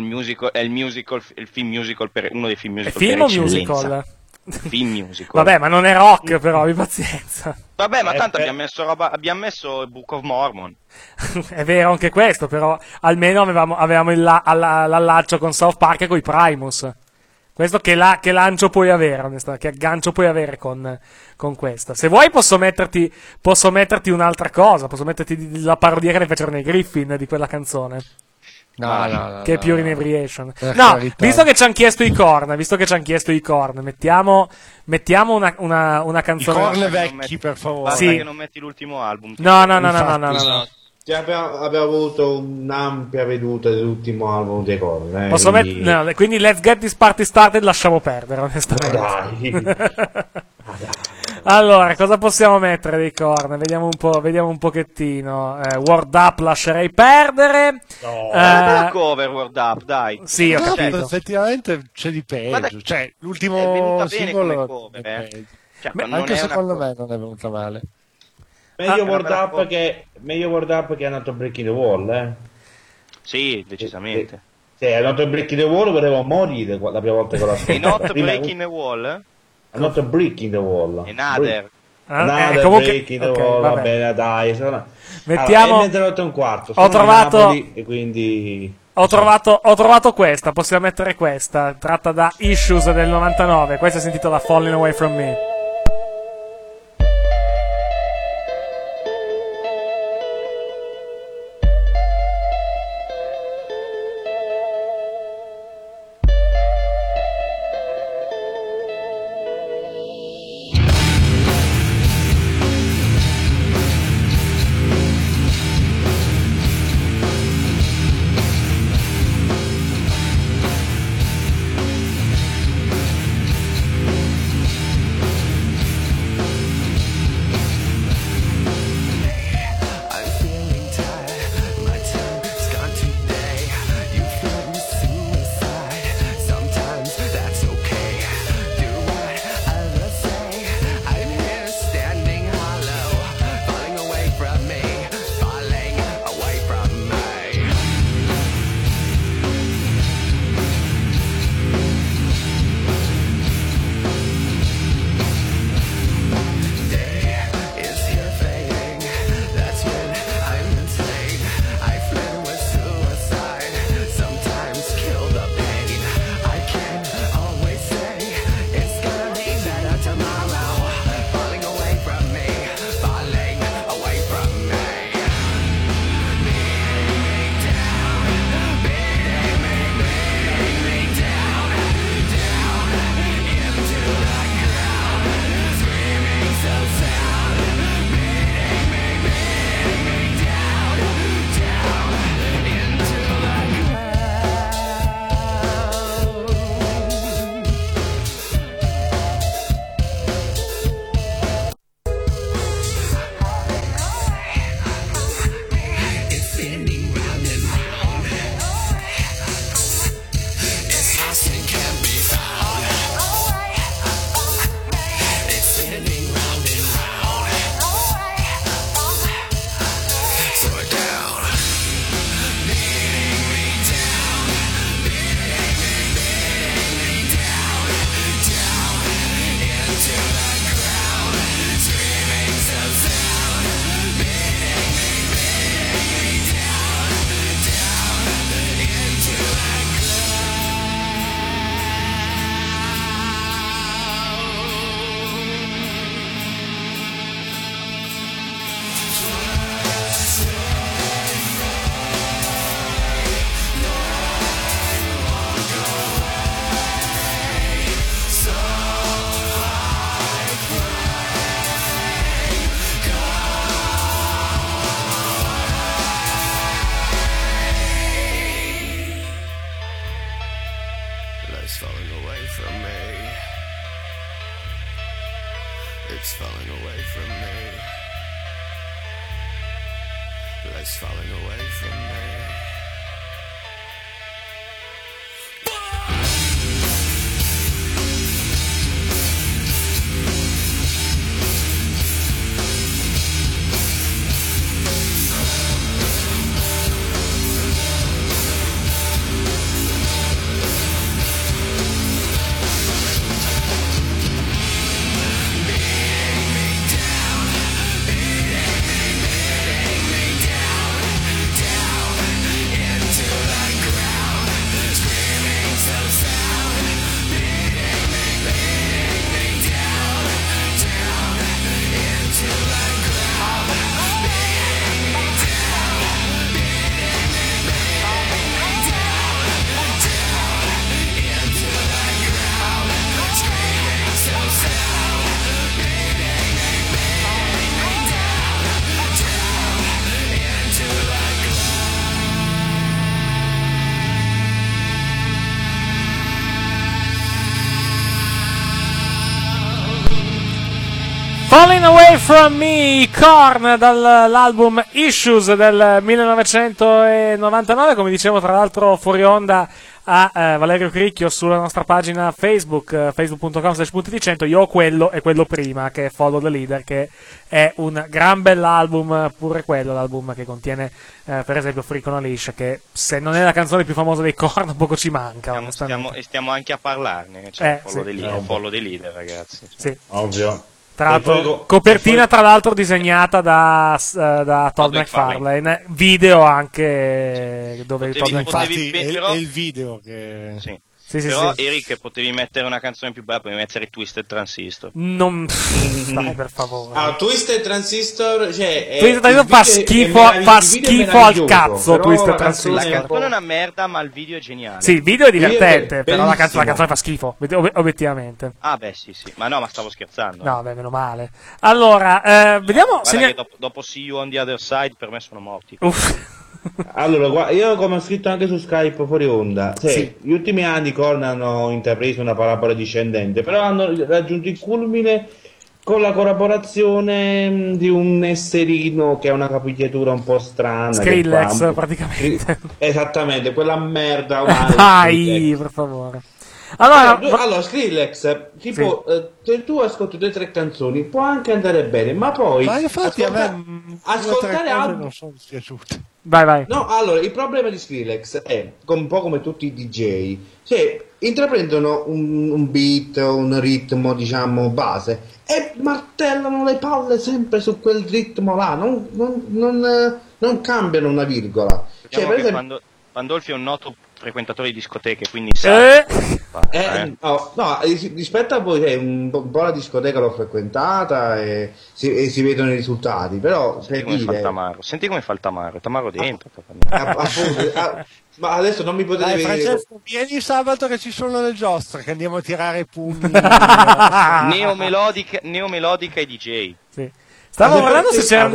il film musical uno dei film musical Film per o eccellenza. musical? Film musical. Vabbè, ma non è rock, però, abbi pazienza. Vabbè, ma tanto abbiamo messo il Book of Mormon. È vero anche questo, però almeno avevamo l'allaccio con South Park e con i Primus. Questo che lancio puoi avere, che aggancio puoi avere con questa. Se vuoi posso metterti un'altra cosa, posso metterti la parodia che ne fecero nei Griffin di quella canzone. No, che è Pure Inebriation. Per No, carità. visto che ci hanno chiesto i corn, mettiamo una I canzone. corn vecchi, per favore. Basta Sì. che non metti l'ultimo album. No. Cioè, abbiamo avuto un'ampia veduta dell'ultimo album dei Korn. Posso quindi... quindi Let's Get This Party Started lasciamo perdere, onestamente. Dai. Allora, cosa possiamo mettere dei corn? Vediamo un pochettino. Word Up lascerei perdere. La cover Word Up, dai. Sì, ho No, capito. effettivamente c'è di peggio. Guarda, Cioè, è l'ultimo venuta bene singolo come cover, è peggio. Cioè, Beh, ma non anche è una secondo cover. me non è venuta male. Meglio una Word bella Up cover. meglio Word Up che Not Breaking the Wall, Sì, decisamente. Se Not Breaking the Wall volevo morire la prima volta che l'ho E ascoltata. Not Prima- Breaking the Wall? Not Breaking the Wall. Another. Another comunque- Breaking the ok, Wall, vabbè. va bene, dai. Mettiamo- Allora, è mezzanotte e un quarto. Ho sono di trovato- Napoli, e quindi... Ho trovato questa, possiamo mettere questa, tratta da Issues del 99. Questa si intitola Falling Away From Me. I'm feeling tired, my time's gone today. You threaten suicide, sometimes that's okay. Do what others say, I'm here standing hollow, falling away from me, falling away from me. Day is here fading, that's when I'm insane. I fled with suicide, sometimes kill the pain. I can always say it's gonna be better tomorrow. Falling away from me, falling away from me. Beating me down, beating me down, down into the ground. Screaming so sound, beating me down, down into the It's spinning round and round. Its housing can't be found. It's spinning round and round. Slow it down. Beating me down. Beating me down. Down into the ground. Screaming so sound. Beating me down. Down into the Life's falling away from me. It's falling away from me. Life's falling away from me. Down Falling Away From Me, Korn, dall'album Issues del 1999, come dicevo tra l'altro fuori onda a Valerio Cricchio sulla nostra pagina Facebook, facebook.com/puntiticento. Io ho quello e quello prima, che è Follow the Leader, che è un gran bell'album, pure quello, l'album che contiene per esempio Freak on a Leash, che se non è la canzone più famosa dei Korn poco ci manca. Stiamo anche a parlarne, cioè sì. Follow the Leader, ragazzi. Sì. Ovvio. Tra l'altro, copertina tra l'altro disegnata da Todd McFarlane, video anche dove Todd McFarlane è il video che... Sì, però Eric, potevi mettere una canzone più bella, potevi mettere Twisted Transistor. Non dai, per favore. Ah, Twisted Transistor, cioè Twisted Transistor fa schifo al cazzo. Twisted Transistor. La canzone è una merda, ma il video è geniale. Sì, il video è divertente, però la canzone fa schifo, obiettivamente. Ah, beh, sì. Ma stavo scherzando. No, beh, meno male. Allora, vediamo se che dopo See You on the Other Side per me sono morti. Allora, io come ho scritto anche su Skype fuori onda, gli ultimi anni Korn hanno intrapreso una parabola discendente, però hanno raggiunto il culmine con la collaborazione di un esserino che ha una capigliatura un po' strana, Skrillex praticamente. Esattamente, quella merda umana. Dai, per favore. Allora, Skrillex, tipo, se tu ascolti 2 o 3 canzoni può anche andare bene, ma poi infatti ascoltare altro non sono piaciute. Vai. No, allora, il problema di Skrillex è un po' come tutti i DJ, cioè intraprendono un beat, un ritmo, diciamo, base e martellano le palle sempre su quel ritmo là, non cambiano una virgola. Cioè, per esempio, Pandolfi è un noto frequentatore di discoteche, quindi sa. No, rispetto a voi un po' la discoteca l'ho frequentata e si vedono i risultati, però senti come fa il tamaro dentro. Ma adesso non mi potete vedere. Francesco, vieni sabato che ci sono le giostre, che andiamo a tirare i pugni. Neomelodica e DJ. Sì. Stavo guardando se c'era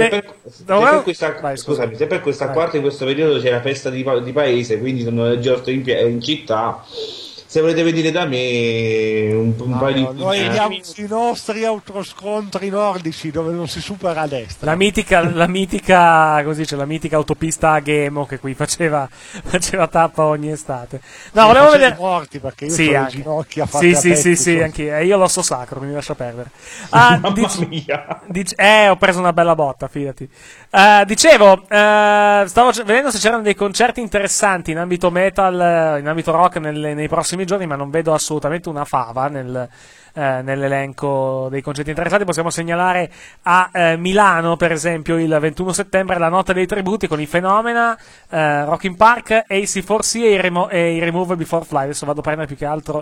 scusami, se per questa quarta in questo periodo c'è la festa di paese, quindi sono le giostre in città. Se volete venire da me un paio di... Noi abbiamo i nostri autoscontri nordici dove non si supera a destra. La mitica così dice, la mitica autopista a Ghemo che qui faceva tappa ogni estate. No, volevo vedere morti perché io ho le ginocchia fatte a sì, pezzi, anche io l'osso sacro, quindi lascia perdere. Mamma mia. Ho preso una bella botta, fidati. Dicevo, stavo vedendo se c'erano dei concerti interessanti in ambito metal, in ambito rock nei prossimi giorni, ma non vedo assolutamente una fava nell'elenco dei concerti interessanti. Possiamo segnalare a Milano, per esempio, il 21 settembre la notte dei tributi con i Phenomena, Rock in Park, AC/4C e i Remove Before Fly. Adesso vado a prendere più che altro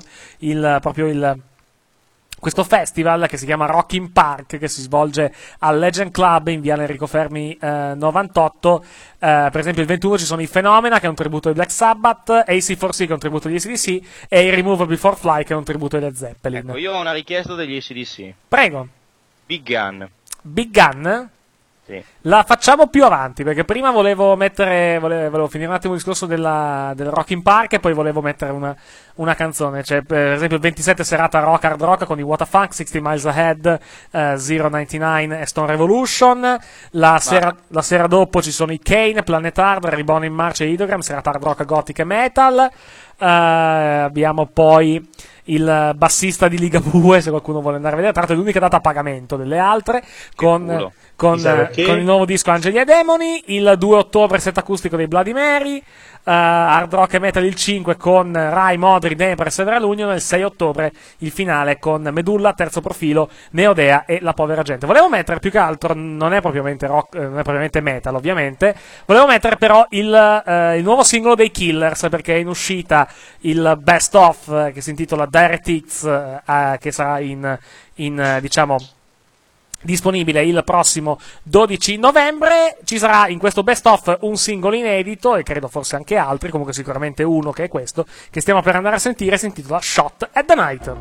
questo festival che si chiama Rock in Park, che si svolge al Legend Club in via Enrico Fermi 98. Per esempio il 21 ci sono i Phenomena, che è un tributo di Black Sabbath, AC/4C, che è un tributo di AC/DC, e i Remove Before Fly, che è un tributo di Led Zeppelin. Ecco, io ho una richiesta degli AC/DC. Prego. Big Gun? Sì. La facciamo più avanti, perché prima volevo finire un attimo il discorso del Rock in Park e poi volevo mettere una canzone. Cioè, per esempio il 27 serata rock hard rock con i What the Funk, 60 Miles Ahead, 099 e Stone Revolution. La sera dopo ci sono i Kane, Planet Hard, Reborn in March e Hydrogram, serata hard rock, gothic e metal. Abbiamo poi il bassista di Liga 2, se qualcuno vuole andare a vedere. Tra l'altro è l'unica data a pagamento delle altre, con il nuovo disco Angeli e Demoni. Il 2 ottobre set acustico dei Bloody Mary, hard rock e metal il 5 con Rai, Modri, Dempre e Several Union. Il 6 ottobre il finale con Medulla, Terzo Profilo, Neodea e La Povera Gente. Volevo mettere più che altro, non è propriamente rock, non è propriamente metal ovviamente, volevo mettere però il nuovo singolo dei Killers, perché è in uscita il best of che si intitola Direct Hits, che sarà diciamo disponibile il prossimo 12 novembre. Ci sarà in questo best of un singolo inedito e credo forse anche altri, comunque sicuramente uno che è questo che stiamo per andare a sentire, si intitola Shot at the Night.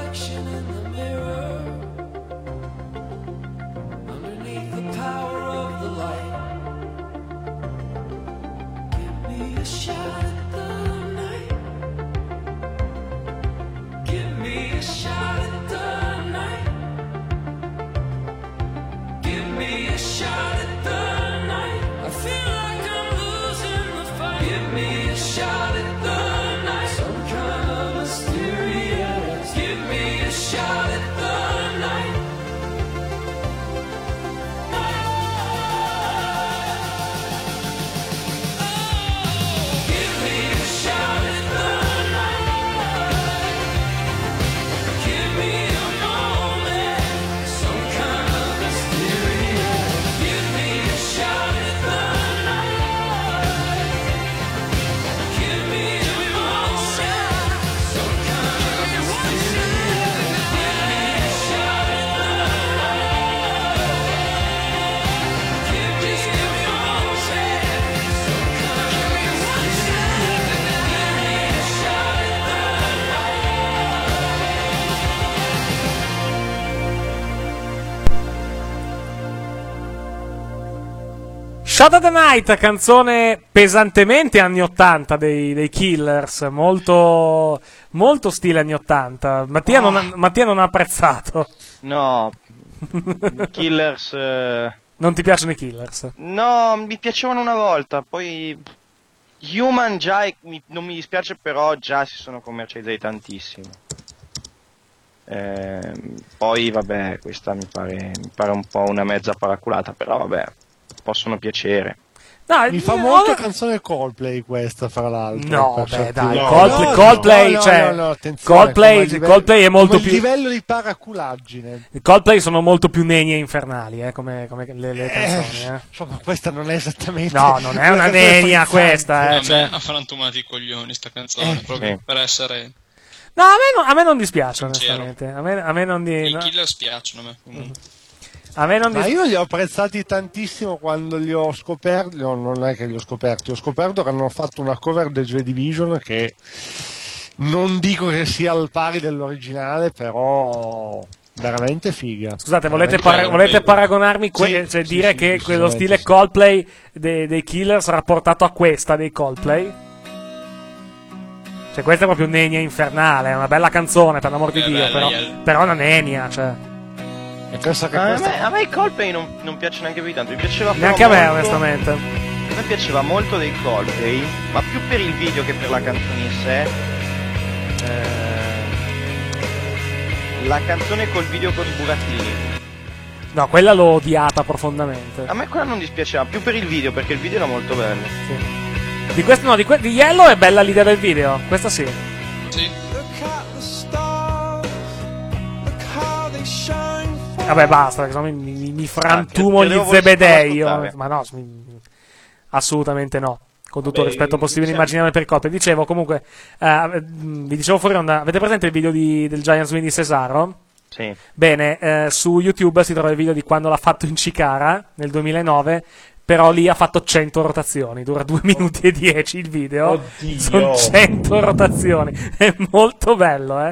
reflection in the mirror. Underneath the power of the light. Give me a shot at the night. Give me a shot at the night. Give me a shot at the night. I feel like I'm losing the fight. Give me a shot at the night. Some kind of mysterious. Give me a shot at the night. Give me a shot at the night. Give me a moment. Some kind of mysterious. Give me a shot at the night. Give me a moment. Some kind of mysterious. Give me a shot at the night. Give me a moment. Some kind of mysterious. Give me a shot at the Shot of the Night, canzone pesantemente anni 80 dei Killers, molto, molto stile anni 80. Mattia non ha apprezzato. No, Killers... Non ti piacciono i Killers? No, mi piacevano una volta, poi... Human già, non mi dispiace, però già si sono commercializzati tantissimo. Poi vabbè, questa mi pare un po' una mezza paraculata, però vabbè, possono piacere. No, Mi fa molto canzone Coldplay questa, fra l'altro. No, per beh, certi dai, versi. Coldplay, no, cioè, no, attenzione, Coldplay è molto come più... il livello di paraculaggine. I Coldplay sono molto più nenie infernali, come le canzoni, Insomma, questa non è esattamente... No, non è una nenia questa, A cioè... me ha frantumato i coglioni sta canzone, proprio per essere... No, a me non dispiace, onestamente. A me non I Killers piacciono a me, comunque. Ma io li ho apprezzati tantissimo quando li ho scoperti. No, non è che li ho scoperti, ho scoperto che hanno fatto una cover del Joy Division che non dico che sia al pari dell'originale, però veramente figa. Scusate, volete paragonarmi, cioè dire che quello stile Coldplay dei Killers sarà portato a questa dei Coldplay? Cioè questa è proprio nenia infernale, è una bella canzone, per l'amor di Dio, però è una nenia, cioè... A me i Coldplay non piace neanche più di tanto, mi piaceva neanche a me, molto, onestamente. A me piaceva molto dei Coldplay, ma più per il video che per la canzone in sé. La canzone col video con i burattini. No, quella l'ho odiata profondamente. A me quella non dispiaceva, più per il video, perché il video era molto bello. Sì. Di questo no, di Yellow è bella l'idea del video, questa sì. Sì. Vabbè, basta, perché sennò mi frantumo gli zebedei. Ma no, assolutamente no. Con tutto il rispetto possibile immaginare per Coldplay. Dicevo, comunque, vi dicevo fuori onda, avete presente il video del Giant Swing di Cesaro? Sì. Bene, su YouTube si trova il video di quando l'ha fatto in Cicara, nel 2009, però lì ha fatto 100 rotazioni, dura 2 minuti e 10 il video. Oddio. Sono 100 rotazioni, è molto bello,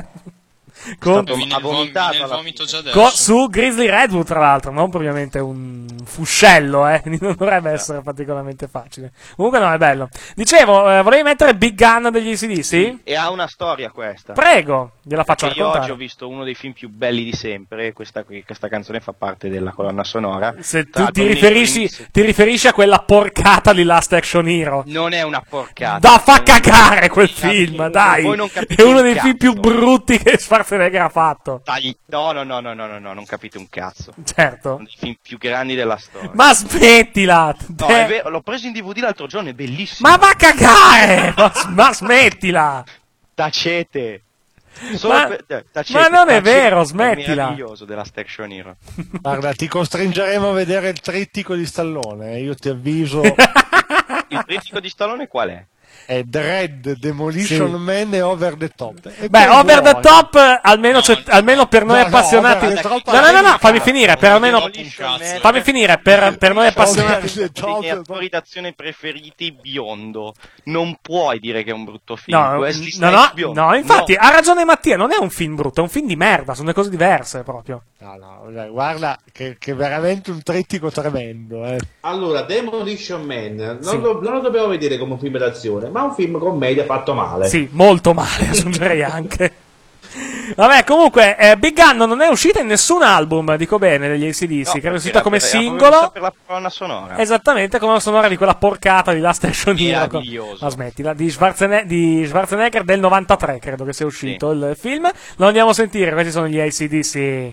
su Grizzly Redwood, tra l'altro, non propriamente un fuscello, non dovrebbe essere particolarmente facile. Comunque no, è bello. Dicevo, volevi mettere Big Gun degli AC/DC? Sì, e ha una storia questa. Prego, gliela faccio perché raccontare. Io oggi ho visto uno dei film più belli di sempre, questa canzone fa parte della colonna sonora. Se tu ti riferisci a quella porcata di Last Action Hero. Non è una porcata. Da fa cagare quel film, dai! È uno dei film più brutti che Schwarzenegger ha fatto. No, non capite un cazzo. Certo. Uno dei film più grandi della storia. Ma smettila! No, è vero, l'ho preso in DVD l'altro giorno, è bellissimo. Ma va a cagare! ma smettila! Tacete! Ma non è vero, smettila! È meraviglioso della Action Hero. Guarda, ti costringeremo a vedere il trittico di Stallone, io ti avviso. Il trittico di Stallone qual è? è Dread, Demolition Sì. Man e Over the Top. E Beh, poi Over the vuoi. Top, almeno per noi No, appassionati. Over the Top No, fammi finire. Per almeno. Fammi finire. Per noi appassionati. I miei attori d'azione preferiti, biondo. Non puoi dire che è un brutto film. No, Wesley no, Snipes biondo. no, infatti ha ragione Mattia, non è un film brutto, è un film di merda, sono due cose diverse proprio. No, guarda che è veramente un trittico tremendo. Allora, Demolition Man non, Sì. non lo dobbiamo vedere come un film d'azione, ma un film commedia fatto male. Sì, molto male, aggiungerei anche. Vabbè, comunque, Big Gun non è uscita in nessun album, dico bene, degli AC/DC, che è uscita come singolo. Per la colonna sonora. Esattamente come la sonora di quella porcata di Last Action Hero. Meraviglioso. Ma smettila, di Schwarzenegger del 93, credo che sia uscito il film. Lo andiamo a sentire, questi sono gli AC/DC.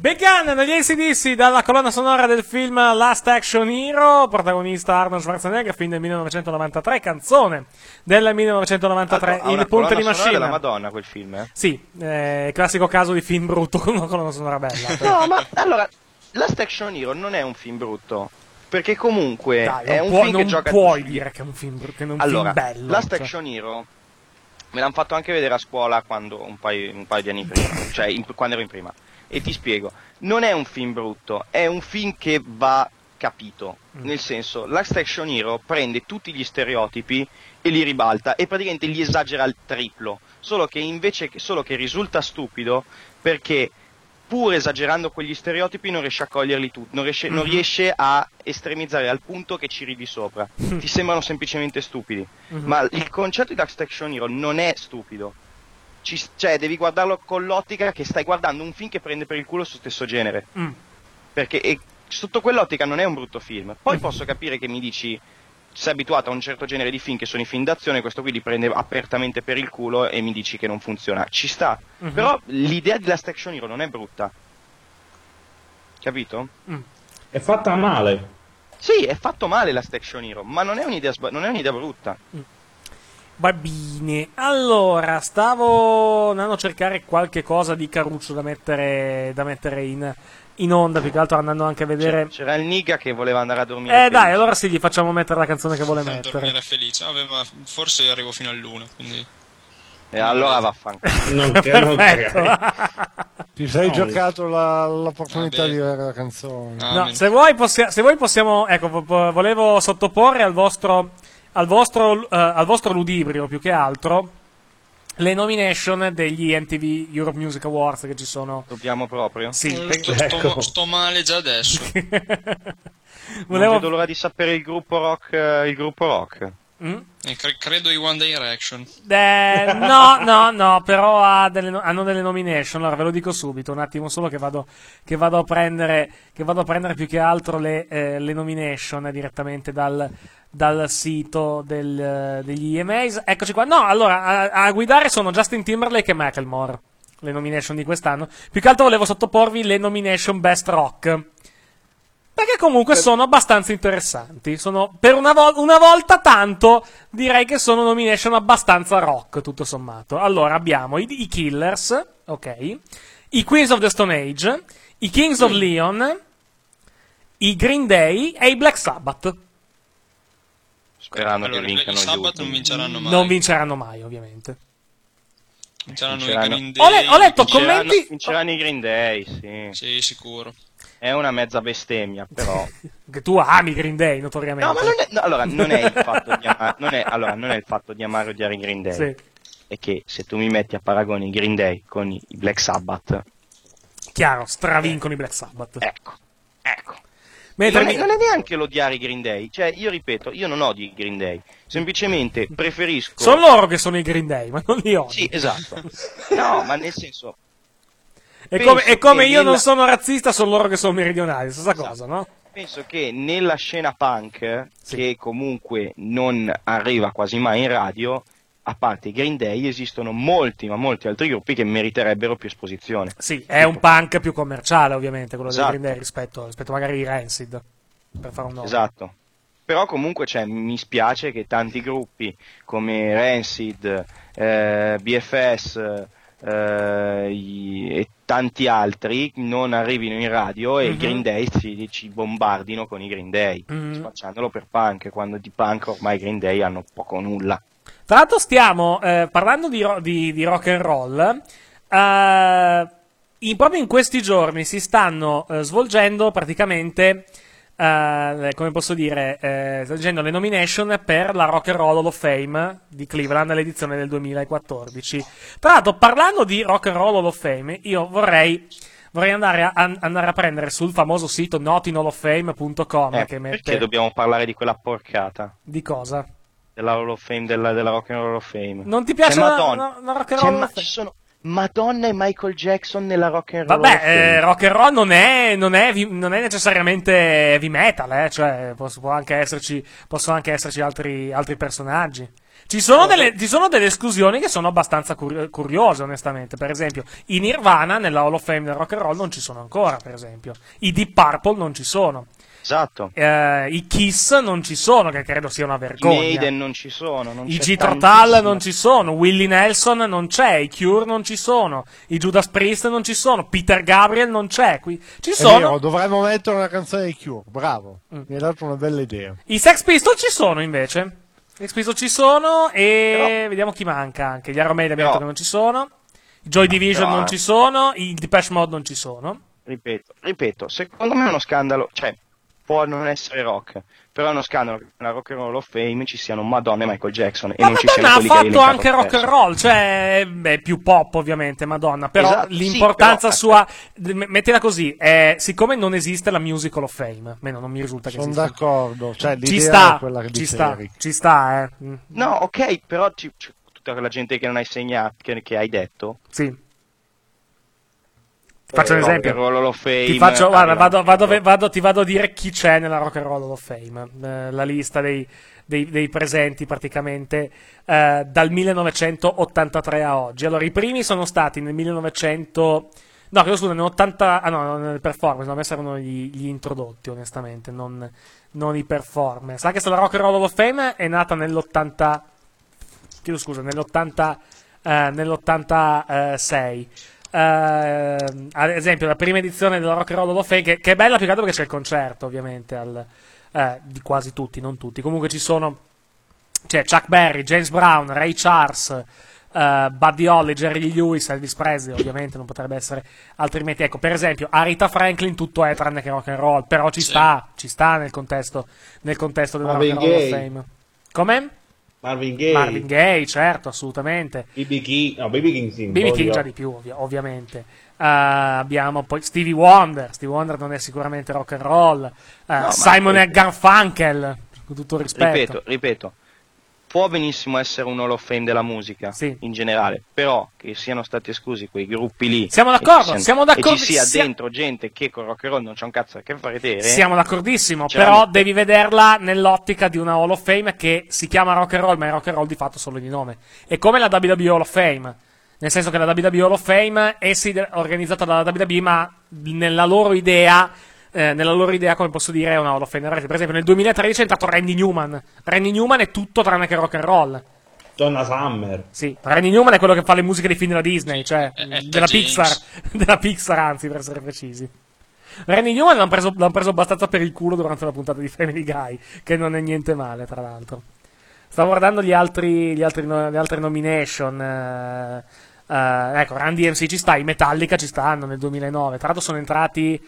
Big Gun degli AC/DC dalla colonna sonora del film Last Action Hero, protagonista Arnold Schwarzenegger, film del 1993, canzone del 1993, il punto di Machine. Della Madonna quel film, eh? Sì, classico caso di film brutto con una colonna sonora bella. No, ma allora, Last Action Hero non è un film brutto, perché comunque Dai, è un film che gioca... Non puoi dire che è un film brutto, che è un Allora, film bello. Last Action Hero me l'hanno fatto anche vedere a scuola quando un paio di anni prima, cioè quando ero in prima. E ti spiego, non è un film brutto, è un film che va capito. Nel senso, Last Action Hero prende tutti gli stereotipi e li ribalta e praticamente li esagera al triplo, solo che risulta stupido perché pur esagerando quegli stereotipi non riesce a coglierli tutti, non riesce a estremizzare al punto che ci ridi sopra. Ti sembrano semplicemente stupidi, ma il concetto di Last Action Hero non è stupido. Cioè, devi guardarlo con l'ottica che stai guardando un film che prende per il culo il suo stesso genere. Perché sotto quell'ottica non è un brutto film. Poi posso capire che mi dici, sei abituato a un certo genere di film che sono i film d'azione, questo qui li prende apertamente per il culo e mi dici che non funziona. Ci sta. Però l'idea di Last Action Hero non è brutta. Capito? È fatta male. Sì, è fatto male Last Action Hero, ma non è un'idea brutta. Va bene, allora stavo andando a cercare qualche cosa di caruccio da mettere in onda, più che altro andando anche a vedere. C'era il Niga che voleva andare a dormire. Dai, allora sì, gli facciamo mettere la canzone che vuole mettere. Dormire felice. Vabbè, ma forse arrivo fino all'1, quindi. E allora vaffanculo. Perfetto. Ti sei giocato l'opportunità di avere la canzone. No, se vuoi possiamo, ecco, volevo sottoporre al vostro ludibrio più che altro le nomination degli MTV Europe Music Awards che ci sono. Dobbiamo proprio? Sì. Sto male già adesso. Non vedo l'ora di sapere il gruppo rock. Credo i One Direction. No, però hanno delle nomination. Allora ve lo dico subito, un attimo solo che vado a prendere più che altro le nomination direttamente dal sito degli EMAs. Eccoci qua. No, allora a guidare sono Justin Timberlake e Macklemore, le nomination di quest'anno. Più che altro volevo sottoporvi le nomination Best Rock, perché comunque sono abbastanza interessanti. Sono, per una volta tanto, direi che sono nomination abbastanza rock, tutto sommato. Allora, abbiamo i Killers, ok, i Queens of the Stone Age, i Kings of Leon, i Green Day e i Black Sabbath. Sperando che vincano i Sabbath non vinceranno mai. Non vinceranno mai, ovviamente. Vinceranno i Green Day. Ho letto commenti. Vinceranno i Green Day, sì. Sì, sicuro. È una mezza bestemmia, però. Che tu ami Green Day, notoriamente. No, ma non è il fatto di amare o odiare i Green Day. Sì. È che se tu mi metti a paragone i Green Day con i Black Sabbath, chiaro, stravincono i Black Sabbath. Ecco. Non è neanche l'odiare i Green Day. Cioè, io ripeto, io non odio i Green Day. Semplicemente preferisco. Sono loro che sono i Green Day, ma non li odio. Sì, esatto. No, ma nel senso. E come io non sono razzista, sono loro che sono meridionali, stessa cosa, no? Penso che nella scena punk, che comunque non arriva quasi mai in radio, a parte i Green Day, esistono molti, ma molti altri gruppi che meriterebbero più esposizione. Sì, è un punk più commerciale, ovviamente, quello Esatto. dei Green Day rispetto magari ai Rancid, per fare un nome. Esatto. Però comunque mi spiace che tanti gruppi come Rancid, BFS e tanti altri non arrivino in radio e i Green Day ci bombardino con i Green Day, spacciandolo per punk, quando di punk ormai i Green Day hanno poco o nulla. Tra l'altro stiamo parlando di rock and roll, proprio in questi giorni si stanno svolgendo praticamente, come posso dire, svolgendo le nomination per la Rock and Roll Hall of Fame di Cleveland nell'edizione del 2014. Tra l'altro, parlando di Rock and Roll Hall of Fame, io vorrei andare a prendere sul famoso sito notinhalloffame.com che mette... Perché dobbiamo parlare di quella porcata? Di cosa? Della Hall of Fame, della Rock and Roll Hall of Fame. Non ti piace la Rock and Roll Hall of Fame? Ci sono Madonna e Michael Jackson nella Rock and Roll Hall of Vabbè, Fame. rock and roll non è necessariamente heavy metal, cioè possono anche esserci altri personaggi. Ci sono delle esclusioni che sono abbastanza curiose, onestamente. Per esempio, i Nirvana nella Hall of Fame del rock and roll non ci sono ancora, per esempio. I Deep Purple non ci sono. Esatto. I Kiss non ci sono, che credo sia una vergogna. I Maiden non ci sono. Non I c'è Jethro Tull tantissimo. non ci sono. Willie Nelson non c'è. I Cure non ci sono. I Judas Priest non ci sono. Peter Gabriel non c'è. Ci È sono. vero, dovremmo mettere una canzone di Cure, bravo. Mi hai dato una bella idea. I Sex Pistols ci sono, invece. I Sex Pistols ci sono e vediamo chi manca anche. Gli Iron Maiden abbiamo detto che non ci sono. I Joy Division non ci sono. I Depeche Mode non ci sono. Ripeto, secondo me è uno scandalo, cioè, può non essere rock, però è uno scandalo che nella Rock and Roll of Fame ci siano Madonna e Michael Jackson e Ma non ci siano Madonna ha quelli che fatto hai anche elencato rock and adesso. roll, cioè più pop ovviamente Madonna, però Esatto, l'importanza sì, però, sua, mettila così, siccome non esiste la Musical of Fame, almeno non mi risulta che Sono esista. d'accordo, cioè Ci l'idea sta, è quella che ci dice sta, Eric. ci sta, No, ok, però tutta quella gente che non hai segnato, che hai detto. Sì. Faccio un esempio. Rock and Roll of Fame, Ti faccio, guarda, arriva- ti vado a dire chi c'è nella Rock and Roll of Fame. La lista dei presenti praticamente dal 1983 a oggi. Allora, i primi sono stati nel 1900. No, credo scusa, nell'80. Ah no, nelle performance, no, a me servono gli introdotti, onestamente, non i performance. Anche se la Rock and Roll of Fame è nata nell'80. Chiedo scusa, nell'86. Ad esempio la prima edizione della Rock and Roll of Fame che è bella più che altro perché c'è il concerto ovviamente di quasi tutti, non tutti, comunque c'è Chuck Berry, James Brown, Ray Charles, Buddy Holly, Jerry Lee Lewis, Elvis Presley, ovviamente non potrebbe essere altrimenti. Ecco, per esempio Aretha Franklin tutto è tranne che rock and roll, però ci sta nel contesto della Rock and Roll of Fame. Come? Marvin Gaye. Marvin Gaye, certo, assolutamente. B.B. King, no, B.B. King sì. B.B. King già di più, ovviamente. Abbiamo poi Stevie Wonder non è sicuramente rock and roll. Simon e Garfunkel, con tutto il rispetto. Ripeto, può benissimo essere un Hall of Fame della musica in generale, però che siano stati esclusi quei gruppi lì. Siamo d'accordo, e ci sia dentro gente che con rock and roll non c'è un cazzo a che fare vedere. Siamo d'accordissimo, però devi vederla nell'ottica di una Hall of Fame che si chiama rock and roll, ma è rock and roll di fatto solo di nome. È come la WWE Hall of Fame, nel senso che la WWE Hall of Fame è organizzata dalla WWE, ma nella loro idea, come posso dire, è una Hall of Fame. Per esempio nel 2013 è entrato Randy Newman. Randy Newman è tutto tranne che rock and roll. Donna Summer. Sì, Randy Newman è quello che fa le musiche dei film della Disney, cioè della Pixar, anzi, per essere precisi. Randy Newman l'hanno preso abbastanza per il culo durante la puntata di Family Guy, che non è niente male, tra l'altro. Stavo guardando le altre nomination. Ecco, Randy MC ci sta, i Metallica ci stanno nel 2009. Tra l'altro sono entrati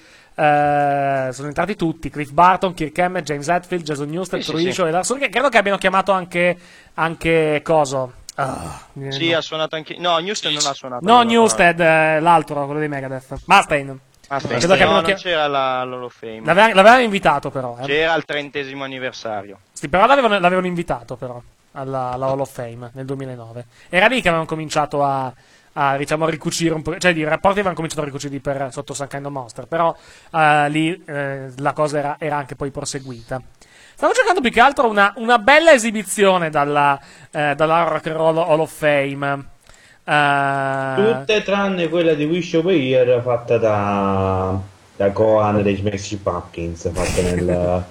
tutti: Cliff Barton, Kirk Hammett, James Hetfield, Jason Newsted, Truisho e Lars Ulrich. Credo che abbiano chiamato anche coso. Sì, ha suonato anche. No, Newsted non ha suonato. No, Newsted, l'altro, quello dei Megadeth. Mustaine. Non c'era l'Hall of Fame. L'avevano invitato, però. C'era il 30° anniversario. Sì, però l'avevano invitato, però, alla Hall of Fame nel 2009. Era lì che avevano cominciato a ricucire un po', cioè i rapporti avevano cominciato a ricucirli sotto Some Kind of Monster, però lì la cosa era anche poi proseguita. Stavo cercando più che altro una bella esibizione dalla Rock and Roll Hall of Fame. Tutte tranne quella di Wish of a Year fatta da Cohen dei Smashing Pumpkins, fatta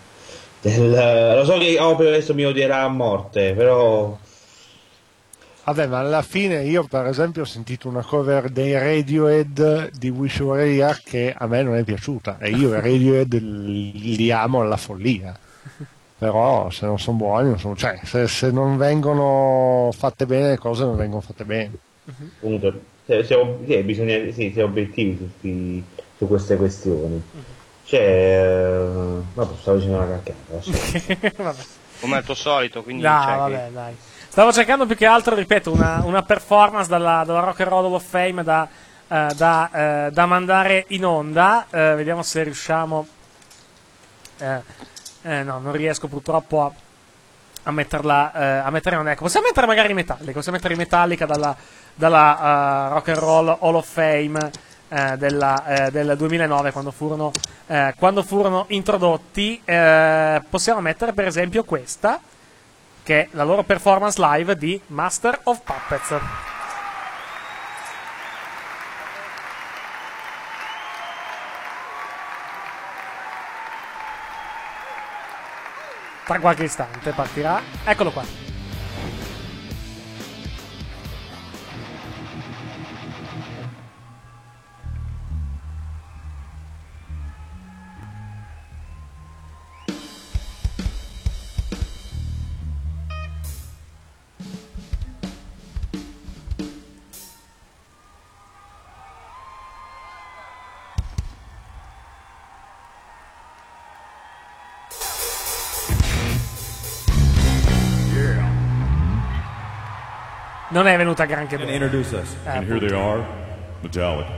lo so che adesso mi odierà a morte, però vabbè, ma alla fine io per esempio ho sentito una cover dei Radiohead di Wish You Were Here che a me non è piaciuta, e io i Radiohead li amo alla follia, però se non sono buoni cioè se non vengono fatte bene le cose non vengono fatte bene. Appunto, bisogna essere obiettivi su queste questioni. Stavo dicendo una cacchiata. Come al tuo solito, quindi. Dai. Stavo cercando più che altro, ripeto, una performance dalla Rock and Roll Hall of Fame da mandare in onda. Vediamo se riusciamo. No, non riesco purtroppo a metterla in onda. Ecco, possiamo mettere magari i Metallica dalla Rock and Roll Hall of Fame del 2009, quando furono introdotti. Possiamo mettere per esempio questa, che è la loro performance live di Master of Puppets. Tra qualche istante partirà. Eccolo qua. Non è venuta granché bene. Introduce us. And here they are, Metallica.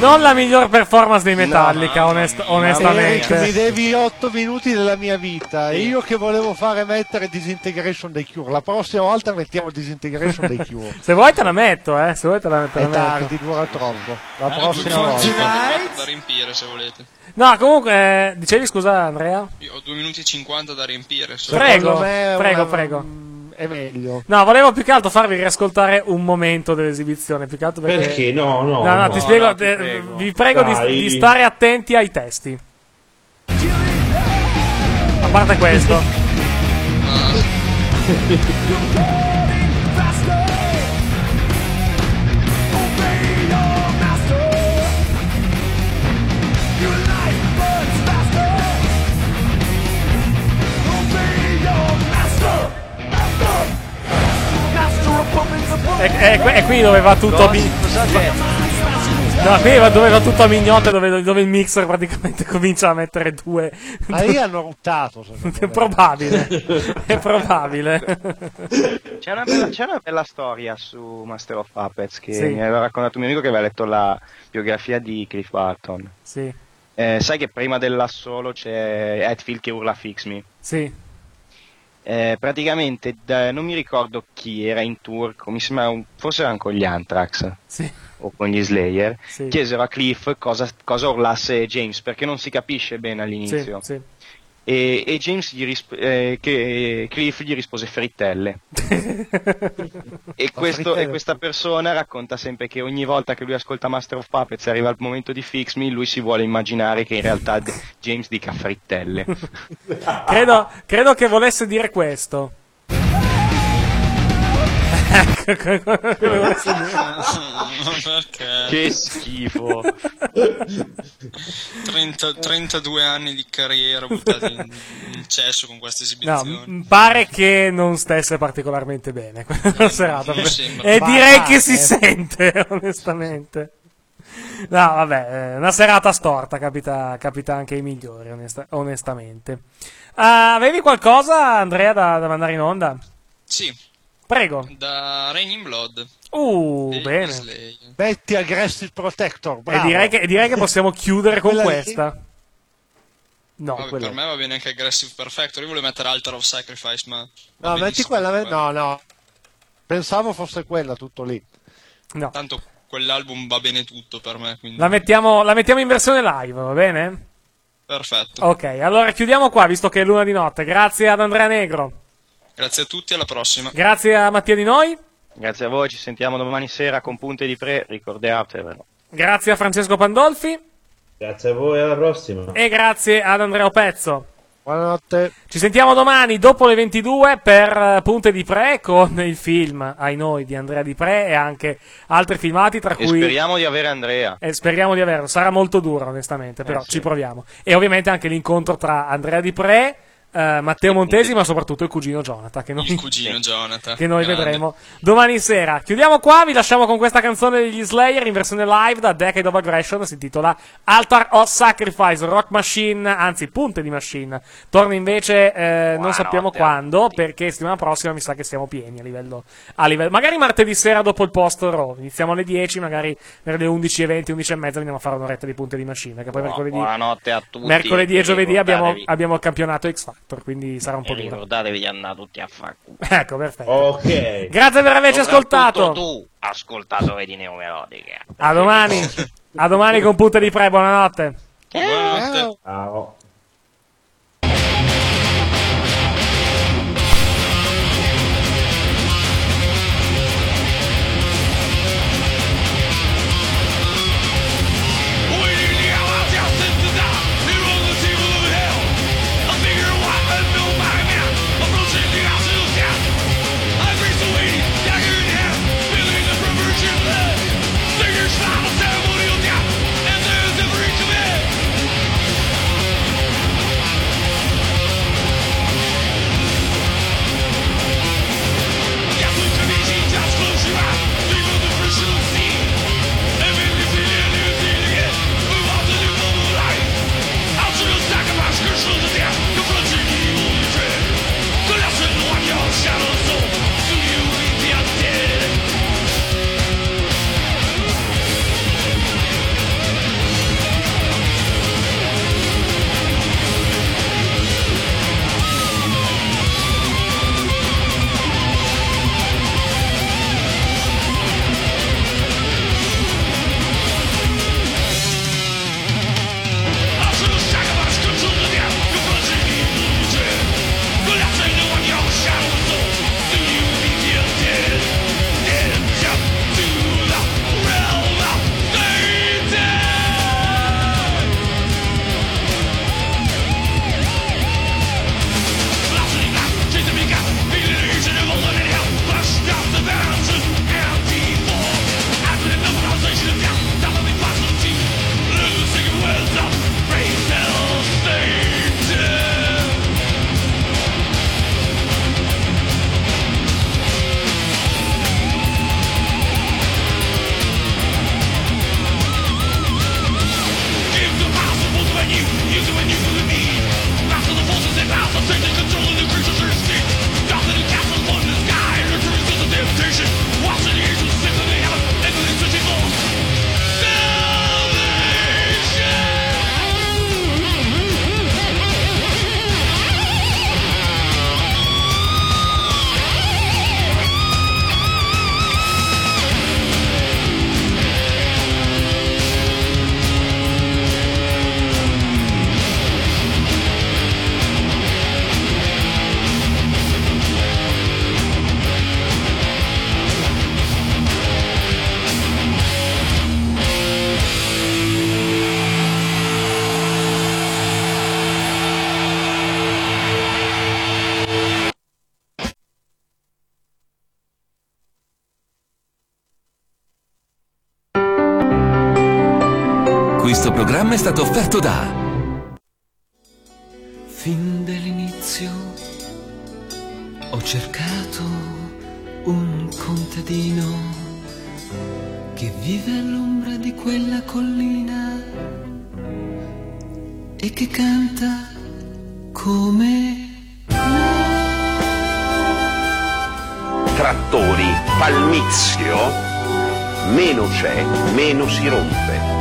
Non la miglior performance dei Metallica, onestamente. Mi devi 8 minuti della mia vita. E io che volevo fare mettere Disintegration dei Cure. La prossima volta mettiamo Disintegration dei Cure. Se vuoi te la metto, Se vuoi te la È tardi, dura troppo. La prossima volta. Da riempire se volete. No, comunque, dicevi scusa Andrea? Io ho 2 minuti e 50 da riempire. Prego. È meglio. No, volevo più che altro farvi riascoltare un momento dell'esibizione. Più che altro Perché? No, ti spiego. prego. Vi prego di stare attenti ai testi. A parte questo. E qui dove va tutto a dove va tutto a mignotte, dove il mixer praticamente comincia a mettere due. Ma lì hanno ruttato. È probabile. È probabile. C'è una bella storia su Master of Puppets che Sì. mi aveva raccontato un mio amico che aveva letto la biografia di Cliff Barton. Sì. Sai che prima dell'assolo c'è Hetfield che urla Fix Me? Sì. Praticamente non mi ricordo chi era in tour, mi sembra forse erano con gli Anthrax o con gli Slayer, chiesero a Cliff cosa urlasse James perché non si capisce bene all'inizio. Sì. E James Cliff gli rispose frittelle. e questa persona racconta sempre che ogni volta che lui ascolta Master of Puppets e arriva al momento di Fix Me, lui si vuole immaginare che in realtà James dica frittelle. credo che volesse dire questo. Che schifo. 32 anni di carriera buttati in cesso con queste esibizioni. No, pare che non stesse particolarmente bene quella serata. sembra. E direi che si sente, onestamente. No, vabbè, una serata storta, capita anche ai migliori, onestamente. Avevi qualcosa, Andrea, da mandare in onda? Sì. Prego. Da Raining Blood. Bene. Metti Aggressive Protector, bravo. E direi che possiamo chiudere con Quella lì? questa. No, Vabbè, quella. per me va bene anche Aggressive Perfector. Io volevo mettere Altar of Sacrifice, ma... No, metti quella. No. Pensavo fosse quella, tutto lì. No. Tanto quell'album va bene tutto per me, quindi... La mettiamo in versione live, va bene? Perfetto. Ok, allora chiudiamo qua, visto che è l'una di notte. Grazie ad Andrea Negro. Grazie a tutti, alla prossima. Grazie a Mattia Di Noi. Grazie a voi, ci sentiamo domani sera con Punte di Pre, ricordatevelo. Grazie a Francesco Pandolfi. Grazie a voi, alla prossima. E grazie ad Andrea Pezzo. Buonanotte. Ci sentiamo domani dopo le 22 per Punte di Pre con il film Ai Noi di Andrea Di Pre e anche altri filmati tra E cui... speriamo di avere Andrea. E speriamo di averlo. Sarà molto duro, onestamente, però sì. ci proviamo. E ovviamente anche l'incontro tra Andrea Di Pre, Matteo Montesi, ma soprattutto il cugino Jonathan, che noi vedremo domani sera. Chiudiamo qua, vi lasciamo con questa canzone degli Slayer in versione live da Decade of Aggression, si intitola Altar of Sacrifice. Rock Machine, anzi Punte di Machine torna invece non sappiamo quando, perché settimana prossima mi sa che siamo pieni a livello magari martedì sera dopo il post Raw, iniziamo alle 10, magari per le 11:20, 11:30 andiamo a fare un'oretta di Punte di Machine, che poi buonanotte a tutti. mercoledì e giovedì abbiamo il campionato X Factor, quindi sarà un po' duro. Ricordatevi di andare tutti a far culo. Ecco, perfetto. Ok. Grazie per averci ascoltato. Tu, ascoltatore di Neomelodiche. A domani. A domani con Punte di Pre, buonanotte. Buonanotte. Ciao. Questo programma è stato offerto da... Fin dall'inizio ho cercato un contadino che vive all'ombra di quella collina e che canta come Trattori Palmizio, meno c'è, meno si rompe.